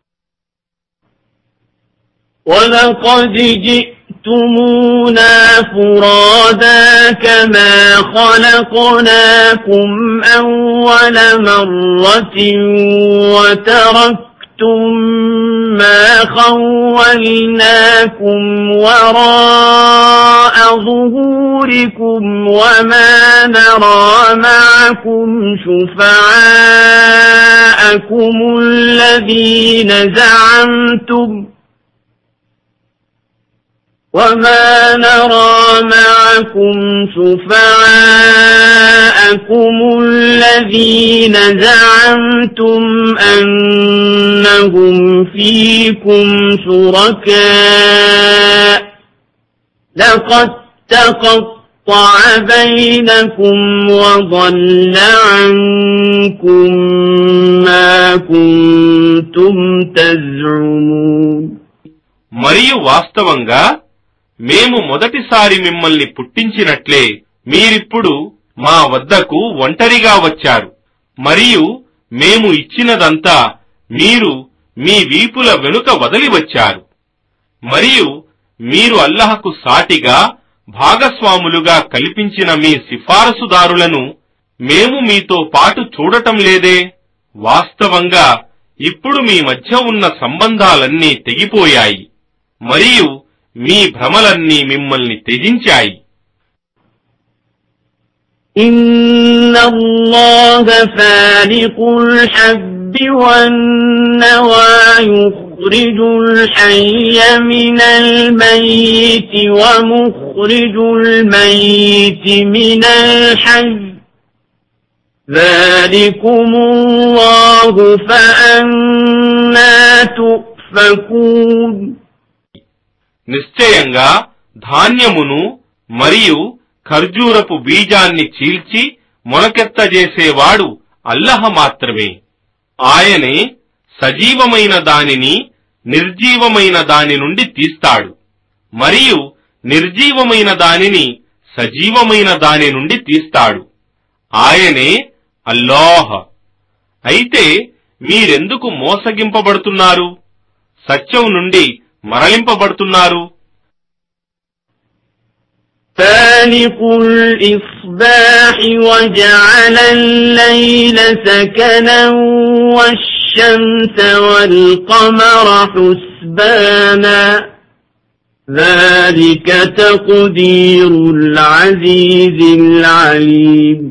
وَلَقَدْ جِئْتُمُونَا فُرَادَىٰ كَمَا خَلَقْنَاكُمْ أَوَّلَ مَرَّةٍ وَتَرَكْتُم مَّا خَوَّلْنَاكُمْ وَرَاءَ ظُهُورِكُمْ وَمَا نَرَىٰ مَعَكُمْ شُفَعَاءَكُمُ الَّذِينَ زَعَمْتُمْ أنهم فيكم شركاء لقد تقطع بينكم وضل عنكم ما كنتم تزعمون. మరియు వాస్తవంగా మేము మొదటిసారి మిమ్మల్ని పుట్టించినట్లే మీరిప్పుడు మా వద్దకు ఒంటరిగా వచ్చారు. మరియు మేము ఇచ్చినదంతా మీరు మీ వీపుల వెనుక వదిలి వచ్చారు. మరియు మీరు అల్లహకు సాటిగా భాగస్వాములుగా కల్పించిన మీ సిఫారసుదారులను మేము మీతో పాటు చూడటం లేదే. వాస్తవంగా ఇప్పుడు మీ మధ్య ఉన్న సంబంధాలన్నీ తెగిపోయాయి మరియు మీ భ్రమలన్నీ మిమ్మల్ని త్యజించాయి. ఇన్నల్లాహ ఫాలిఖుల్ హబ్బి వన్నవా యుఖ్రిజుల్ హయ్య మినల్ మయ్యితి వ ముఖ్రిజుల్ మయ్యితి మినల్ హయ్యి జాలికుముల్లాహు ఫఅన్నా తుఫకూన్. నిశ్చయంగా ధాన్యమును మరియు ఖర్జూరపు బీజాన్ని చీల్చి మొలకెత్తజేసేవాడు అల్లహ మాత్రమే. ఆయనే సజీవమైన దానిని నిర్జీవమైన దాని నుండి తీస్తాడు మరియు నిర్జీవమైన దానిని సజీవమైన దాని నుండి తీస్తాడు. ఆయనే అల్లాహ్. అయితే మీరెందుకు మోసగింపబడుతున్నారు, సత్యం నుండి మరలింపబడుతున్నారు? ఫాలిఖుల్ ఇస్బాహి వజఅల అల్-లైల సకనన్ వశ్-శంస వల్-ఖమర హుస్బానా ذلك تقدير العزيز العليم.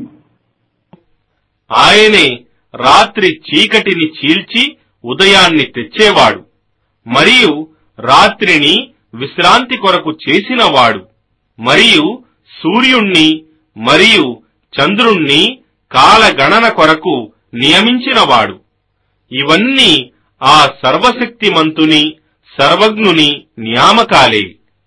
ఆయనే రాత్రి చీకటిని చీల్చి ఉదయాన్ని తెచ్చేవాడు మరియు రాత్రిని విశ్రాంతి కొరకు చేసినవాడు మరియు సూర్యుణ్ణి మరియు చంద్రుణ్ణి కాలగణన కొరకు నియమించినవాడు. ఇవన్నీ ఆ సర్వశక్తిమంతుని సర్వజ్ఞుని నియామకాలే.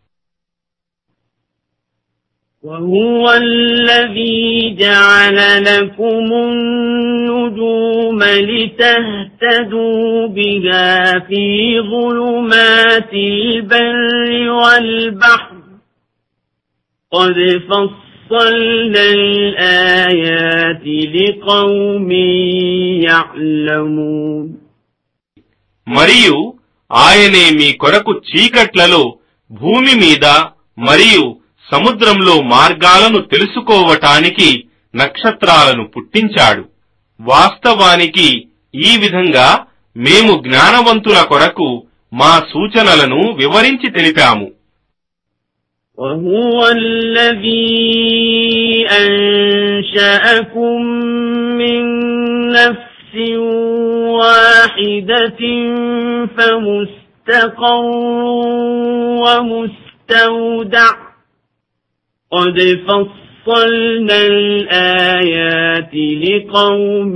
وهو الذي جعل لكم النجوم لتهتدوا بها في ظلمات البر والبحر قد فصل فصلنا الآيات لقوم يعلمون. మరియు ఆయనే మీ కొరకు చీకట్లలో భూమి మీద మరియు సముద్రంలో మార్గాలను తెలుసుకోవటానికి నక్షత్రాలను పుట్టించాడు. వాస్తవానికి ఈ విధంగా మేము జ్ఞానవంతుల కొరకు మా సూచనలను వివరించి తెలిపాము. وهو الذي أنشأكم من نفس واحدة فمستقر ومستودع قد فصلنا الآيات لقوم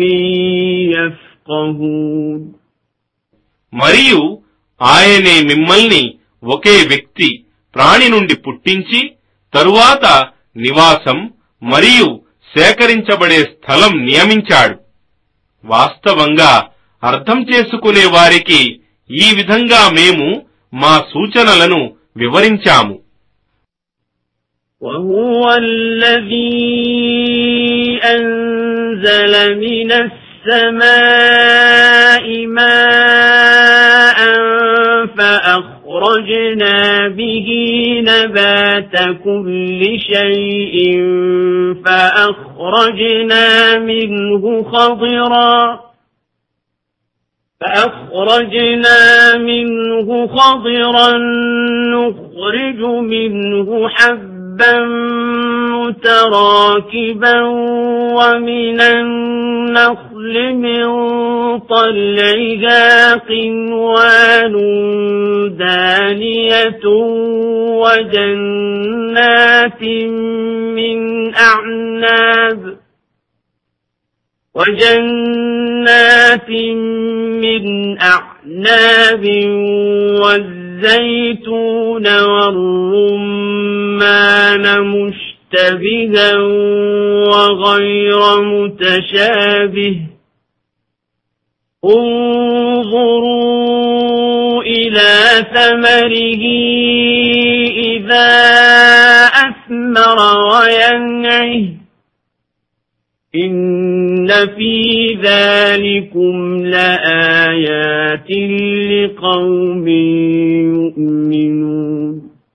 يفقهون. మరియు ఆయనే మిమ్మల్ని ఒకే వ్యక్తి ప్రాణి నుండి పుట్టించి తరువాత నివాసం మరియు సేకరించబడే స్థలం నియమించాడు. వాస్తవంగా అర్థం చేసుకునే వారికి ఈ విధంగా మేము మా సూచనలను వివరించాము. وهو الذي أنزل من السماء ماء فأخرجنا به نبات كل شيء فأخرجنا منه خضرا نخرج منه حبا متراكبا ومن النخل من طلعها قنوان دانية وجنات من أعناب والزيتون والرمان مشتبها وغير متشابه انظروا إلى ثمره إذا أثمر وينعه إن في ذلكم لآيات لقوم يؤمنون.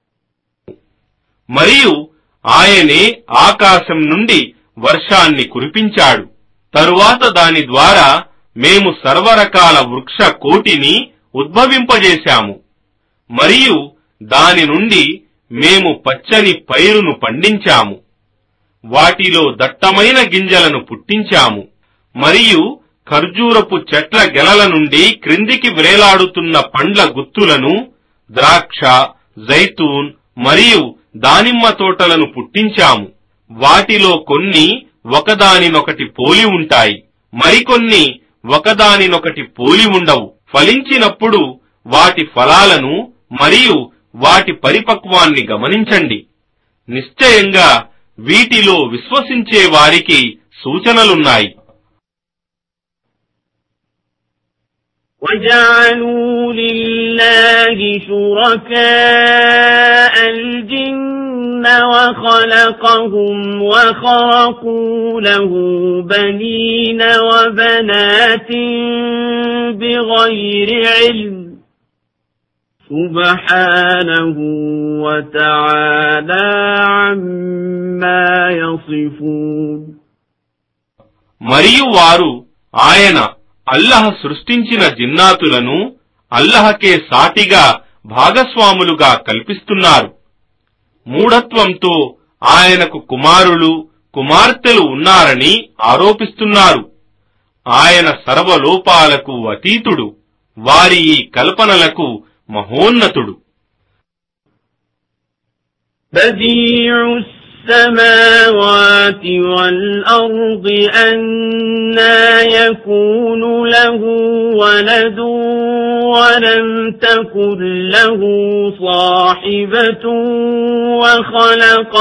మరియు ఆయనే ఆకాశం నుండి వర్షాన్ని కురిపించాడు. తరువాత దాని ద్వారా మేము సర్వరకాల వృక్ష కోటిని ఉద్భవింపజేశాము. మరియు దాని నుండి మేము పచ్చని పైరును పండించాము. వాటిలో దట్టమైన గింజలను పుట్టించాము. మరియు ఖర్జూరపు చెట్ల గెలల నుండి క్రిందికి వ్రేలాడుతున్న పండ్ల గుత్తులను, ద్రాక్ష, జైతూన్ మరియు దానిమ్మ తోటలను పుట్టించాము. వాటిలో కొన్ని ఒకదానినొకటి పోలి ఉంటాయి, మరికొన్ని ఒకదానినొకటి పోలి ఉండవు. ఫలించినప్పుడు వాటి ఫలాలను మరియు వాటి పరిపక్వాన్ని గమనించండి. నిశ్చయంగా వీటిలో విశ్వసించే వారికి సూచనలున్నాయి. وَجَعَلُوا لِلَّهِ شُرَكَاءَ الْجِنَّ وَخَلَقَهُمْ وَخَرَقُوا لَهُ بَنِينَ وَبَنَاتٍ بِغَيْرِ عِلْمٍ سُبْحَانَهُ وَتَعَالَى عَمَّا يَصِفُونَ. మరియు వారు ఆయన అల్లహ సృష్టించిన జిన్నాతులను అల్లహకే సాటిగా భాగస్వాములుగా కల్పిస్తున్నారు. మూఢత్వంతో ఆయనకు కుమారులు, కుమార్తెలు ఉన్నారని ఆరోపిస్తున్నారు. ఆయన సర్వలోపాలకు అతీతుడు, వారి ఈ కల్పనలకు మహోన్నతుడు. السماوات والأرض أنى يكون له ولد ولم تكن له صاحبة وخلق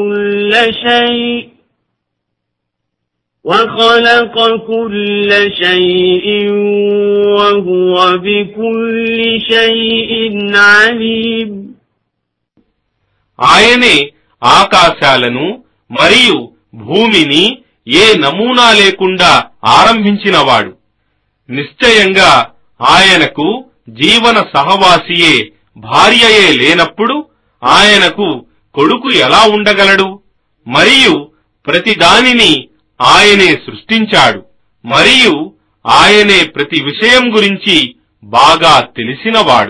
كل شيء وهو بكل شيء عليم. ఆయనే ఆకాశాలను మరియు భూమిని ఏ నమూనా లేకుండా ఆరంభించినవాడు. నిశ్చయంగా ఆయనకు జీవన సహవాసియే భార్యయే లేనప్పుడు ఆయనకు కొడుకు ఎలా ఉండగలడు? మరియు ప్రతిదానిని ఆయనే సృష్టించాడు, మరియు ఆయనే ప్రతి విషయం గురించి బాగా తెలిసినవాడు.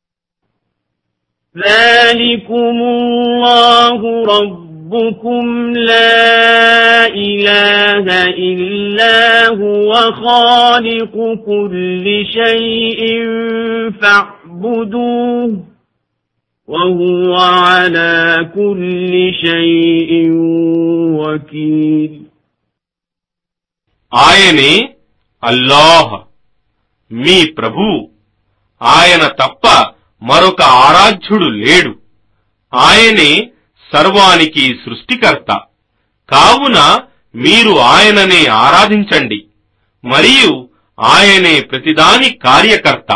ذَلِكُمُ رَبُّكُمْ لَا إِلَٰهَ إِلَّا هُوَ خَالِقُ كُلِّ شَيْءٍ فَاعْبُدُوهُ وَهُوَ عَلَى كُلِّ شَيْءٍ وَكِيلٌ. ఆయనే అల్లాహ్, మీ ప్రభువు. ఆయన తప్ప మరొక ఆరాధ్యుడు లేడు. ఆయనే సర్వానికి సృష్టికర్త. కావున మీరు ఆయననే ఆరాధించండి, మరియు ఆయనే ప్రతిదాని కార్యకర్త.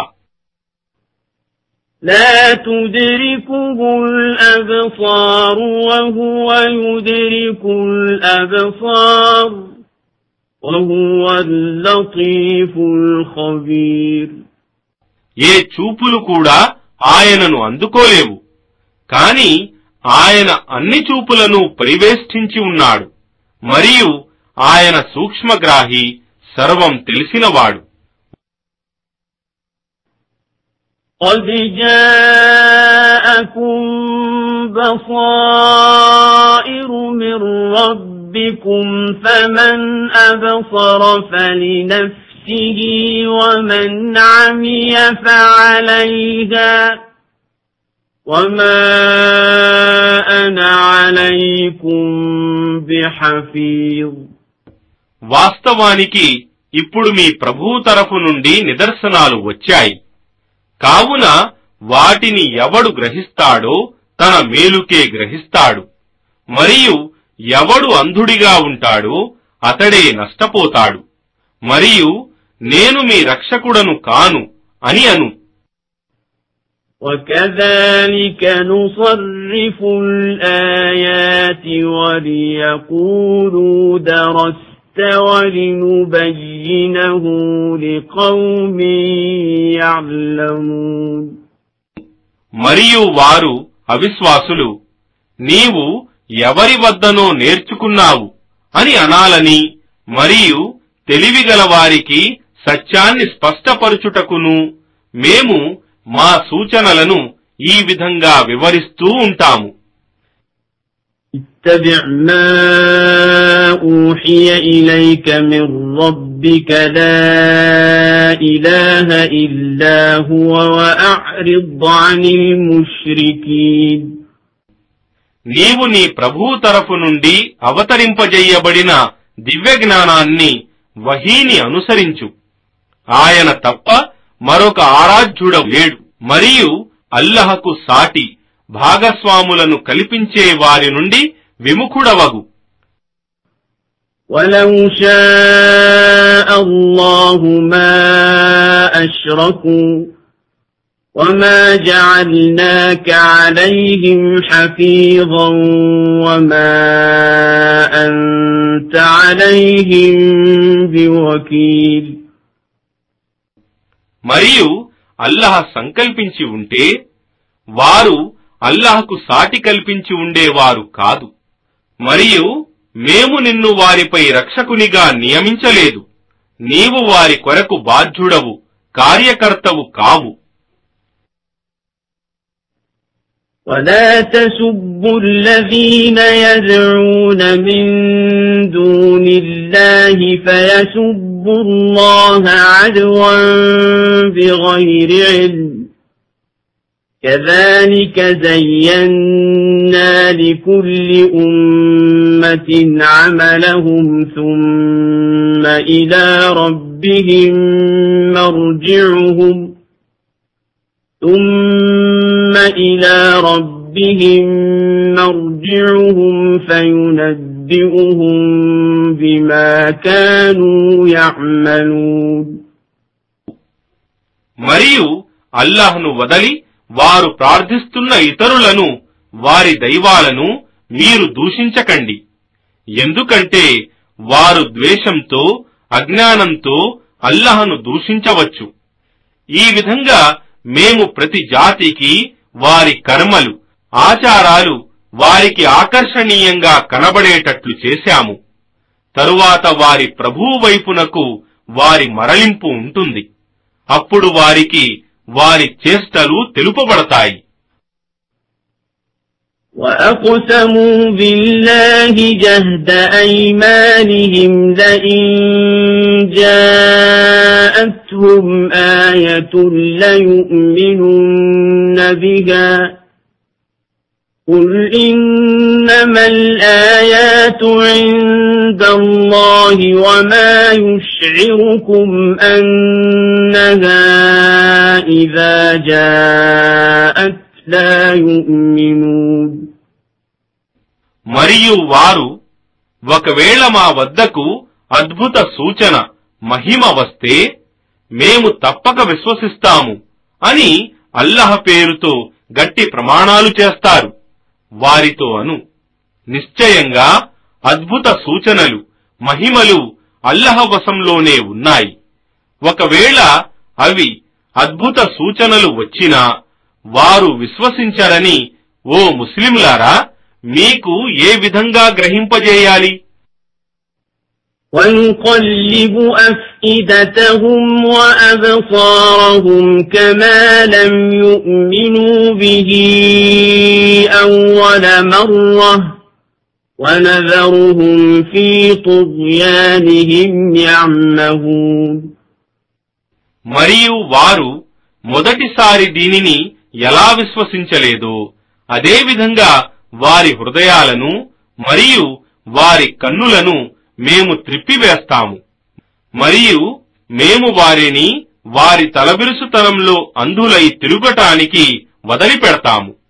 لا تدركه الأبصار وهو يدرك الأبصار وهو اللطيف الخبير. ఏ చూపులు కూడా ఆయనను అందుకోలేవు, కాని ఆయన అన్ని చూపులను పరివేష్టించి ఉన్నాడు, మరియు ఆయన సూక్ష్మగ్రాహి, సర్వం తెలిసినవాడు. قد جاءكم بصائر من ربكم فمن أبصر فلنفسه ومن عمي فعليها وما أنا عليكم بحفيظ. వాస్తవానికి ఇప్పుడు మీ ప్రభువు తరఫు నుండి నిదర్శనాలు వచ్చాయి. కావున వాటిని ఎవడు గ్రహిస్తాడో తన మేలుకే గ్రహిస్తాడు, మరియు ఎవడు అంధుడిగా ఉంటాడో అతడే నష్టపోతాడు, మరియు నేను మీ రక్షకుడను కాను అని అను. وَكَذَلِكَ نُصَرِّفُ الْآيَاتِ وَلِيَقُولُوا دَرَسْتَ وَلِنُبَيِّنَهُ لِقَوْمٍ يَعْلَمُونَ. మరియు వారు అవిశ్వాసులు, నీవు ఎవరి వద్దనో నేర్చుకున్నావు అని అనాలని, మరియు తెలివిగల వారికి సత్యాన్ని స్పష్టపరచుటకును మేము మా సూచనలను ఈ విధంగా వివరిస్తూ ఉంటాము. اتبع ما أوحي إليك من ربك لا إله إلا هو وأعرض عن المشركين. నీవు నీ ప్రభువు తరఫు నుండి అవతరింపజేయబడిన దివ్య జ్ఞానాన్ని, వహీని అనుసరించు. ఆయన తప్ప మరొక ఆరాధ్యుడ లేడు, మరియు అల్లహకు సాటి భాగస్వాములను కల్పించే వారి నుండి విముఖుడవగు. ولو شاء الله ما أشركوا وما جعلناك عليهم حفيظا وما أنت عليهم بوكيل. మరియు అల్లహ సంకల్పించి ఉంటే వారు అల్లహకు సాటి కల్పించి ఉండేవారు కాదు, మరియు మేము నిన్ను వారిపై రక్షకునిగా నియమించలేదు. నీవు వారి కొరకు బాధ్యుడవు, కార్యకర్తవు కావు. ولا تسبوا الذين يدعون من دون الله فيسبوا الله عدوا بغير علم كذلك زينا لكل أمة عملهم ثم إلى ربهم مرجعهم فينبئهم بما كانوا يعملون. మరియు అల్లాహ్ను వదలి వారు ప్రార్థిస్తున్న ఇతరులను, వారి దైవాలను మీరు దూషించకండి. ఎందుకంటే వారు ద్వేషంతో అజ్ఞానంతో అల్లాహ్ను దూషించవచ్చు. ఈ విధంగా మేము ప్రతి జాతికి వారి కర్మలు ఆచారాలు వారికి ఆకర్షణీయంగా కనబడేటట్లు చేశాము. తరువాత వారి ప్రభువు వైపునకు వారి మరలింపు ఉంటుంది. అప్పుడు వారికి వారి చేష్టలు తెలుపబడతాయి. وَأَقْسَمُوا بِاللَّهِ جَهْدَ أَيْمَانِهِمْ لَئِن جَاءَتْهُمْ آيَةٌ لَّيُؤْمِنُنَّ بِهَا قُلْ إِنَّمَا الْآيَاتُ عِندَ اللَّهِ وَمَا يُشْعِرُكُمْ أَنَّهَا إِذَا جَاءَتْ لا يؤمنون. మరియు వారు ఒకవేళ మా వద్దకు అద్భుత సూచన మహిమ వస్తే మేము తప్పక విశ్వసిస్తాము అని అల్లాహ్ పేరుతో గట్టి ప్రమాణాలు చేస్తారు. వారితో అను, నిశ్చయంగా అద్భుత సూచనలు మహిమలు అల్లాహ్ వశంలోనే ఉన్నాయి. ఒకవేళ అవి అద్భుత సూచనలు వచ్చినా వారు విశ్వసించరని ఓ ముస్లింలారా మీకు ఏ విధంగా గ్రహింపజేయాలి? وَنُقَلِّبُ أَفْئِدَتَهُمْ وَأَبْصَارَهُمْ كَمَا لَمْ يُؤْمِنُوا بِهِ أَوَّلَ مَرَّةٍ وَنَذَرُهُمْ فِي طُغْيَانِهِمْ يَعْمَهُونَ. మరియు వారు మొదటిసారి దీనిని ఎలా విశ్వసించలేదో అదేవిధంగా వారి హృదయాలను మరియు వారి కన్నులను మేము త్రిప్పివేస్తాము. మరియు మేము వారిని వారి తలబిరుసుతనంలో అంధులై తిరుగటానికి వదిలిపెడతాము.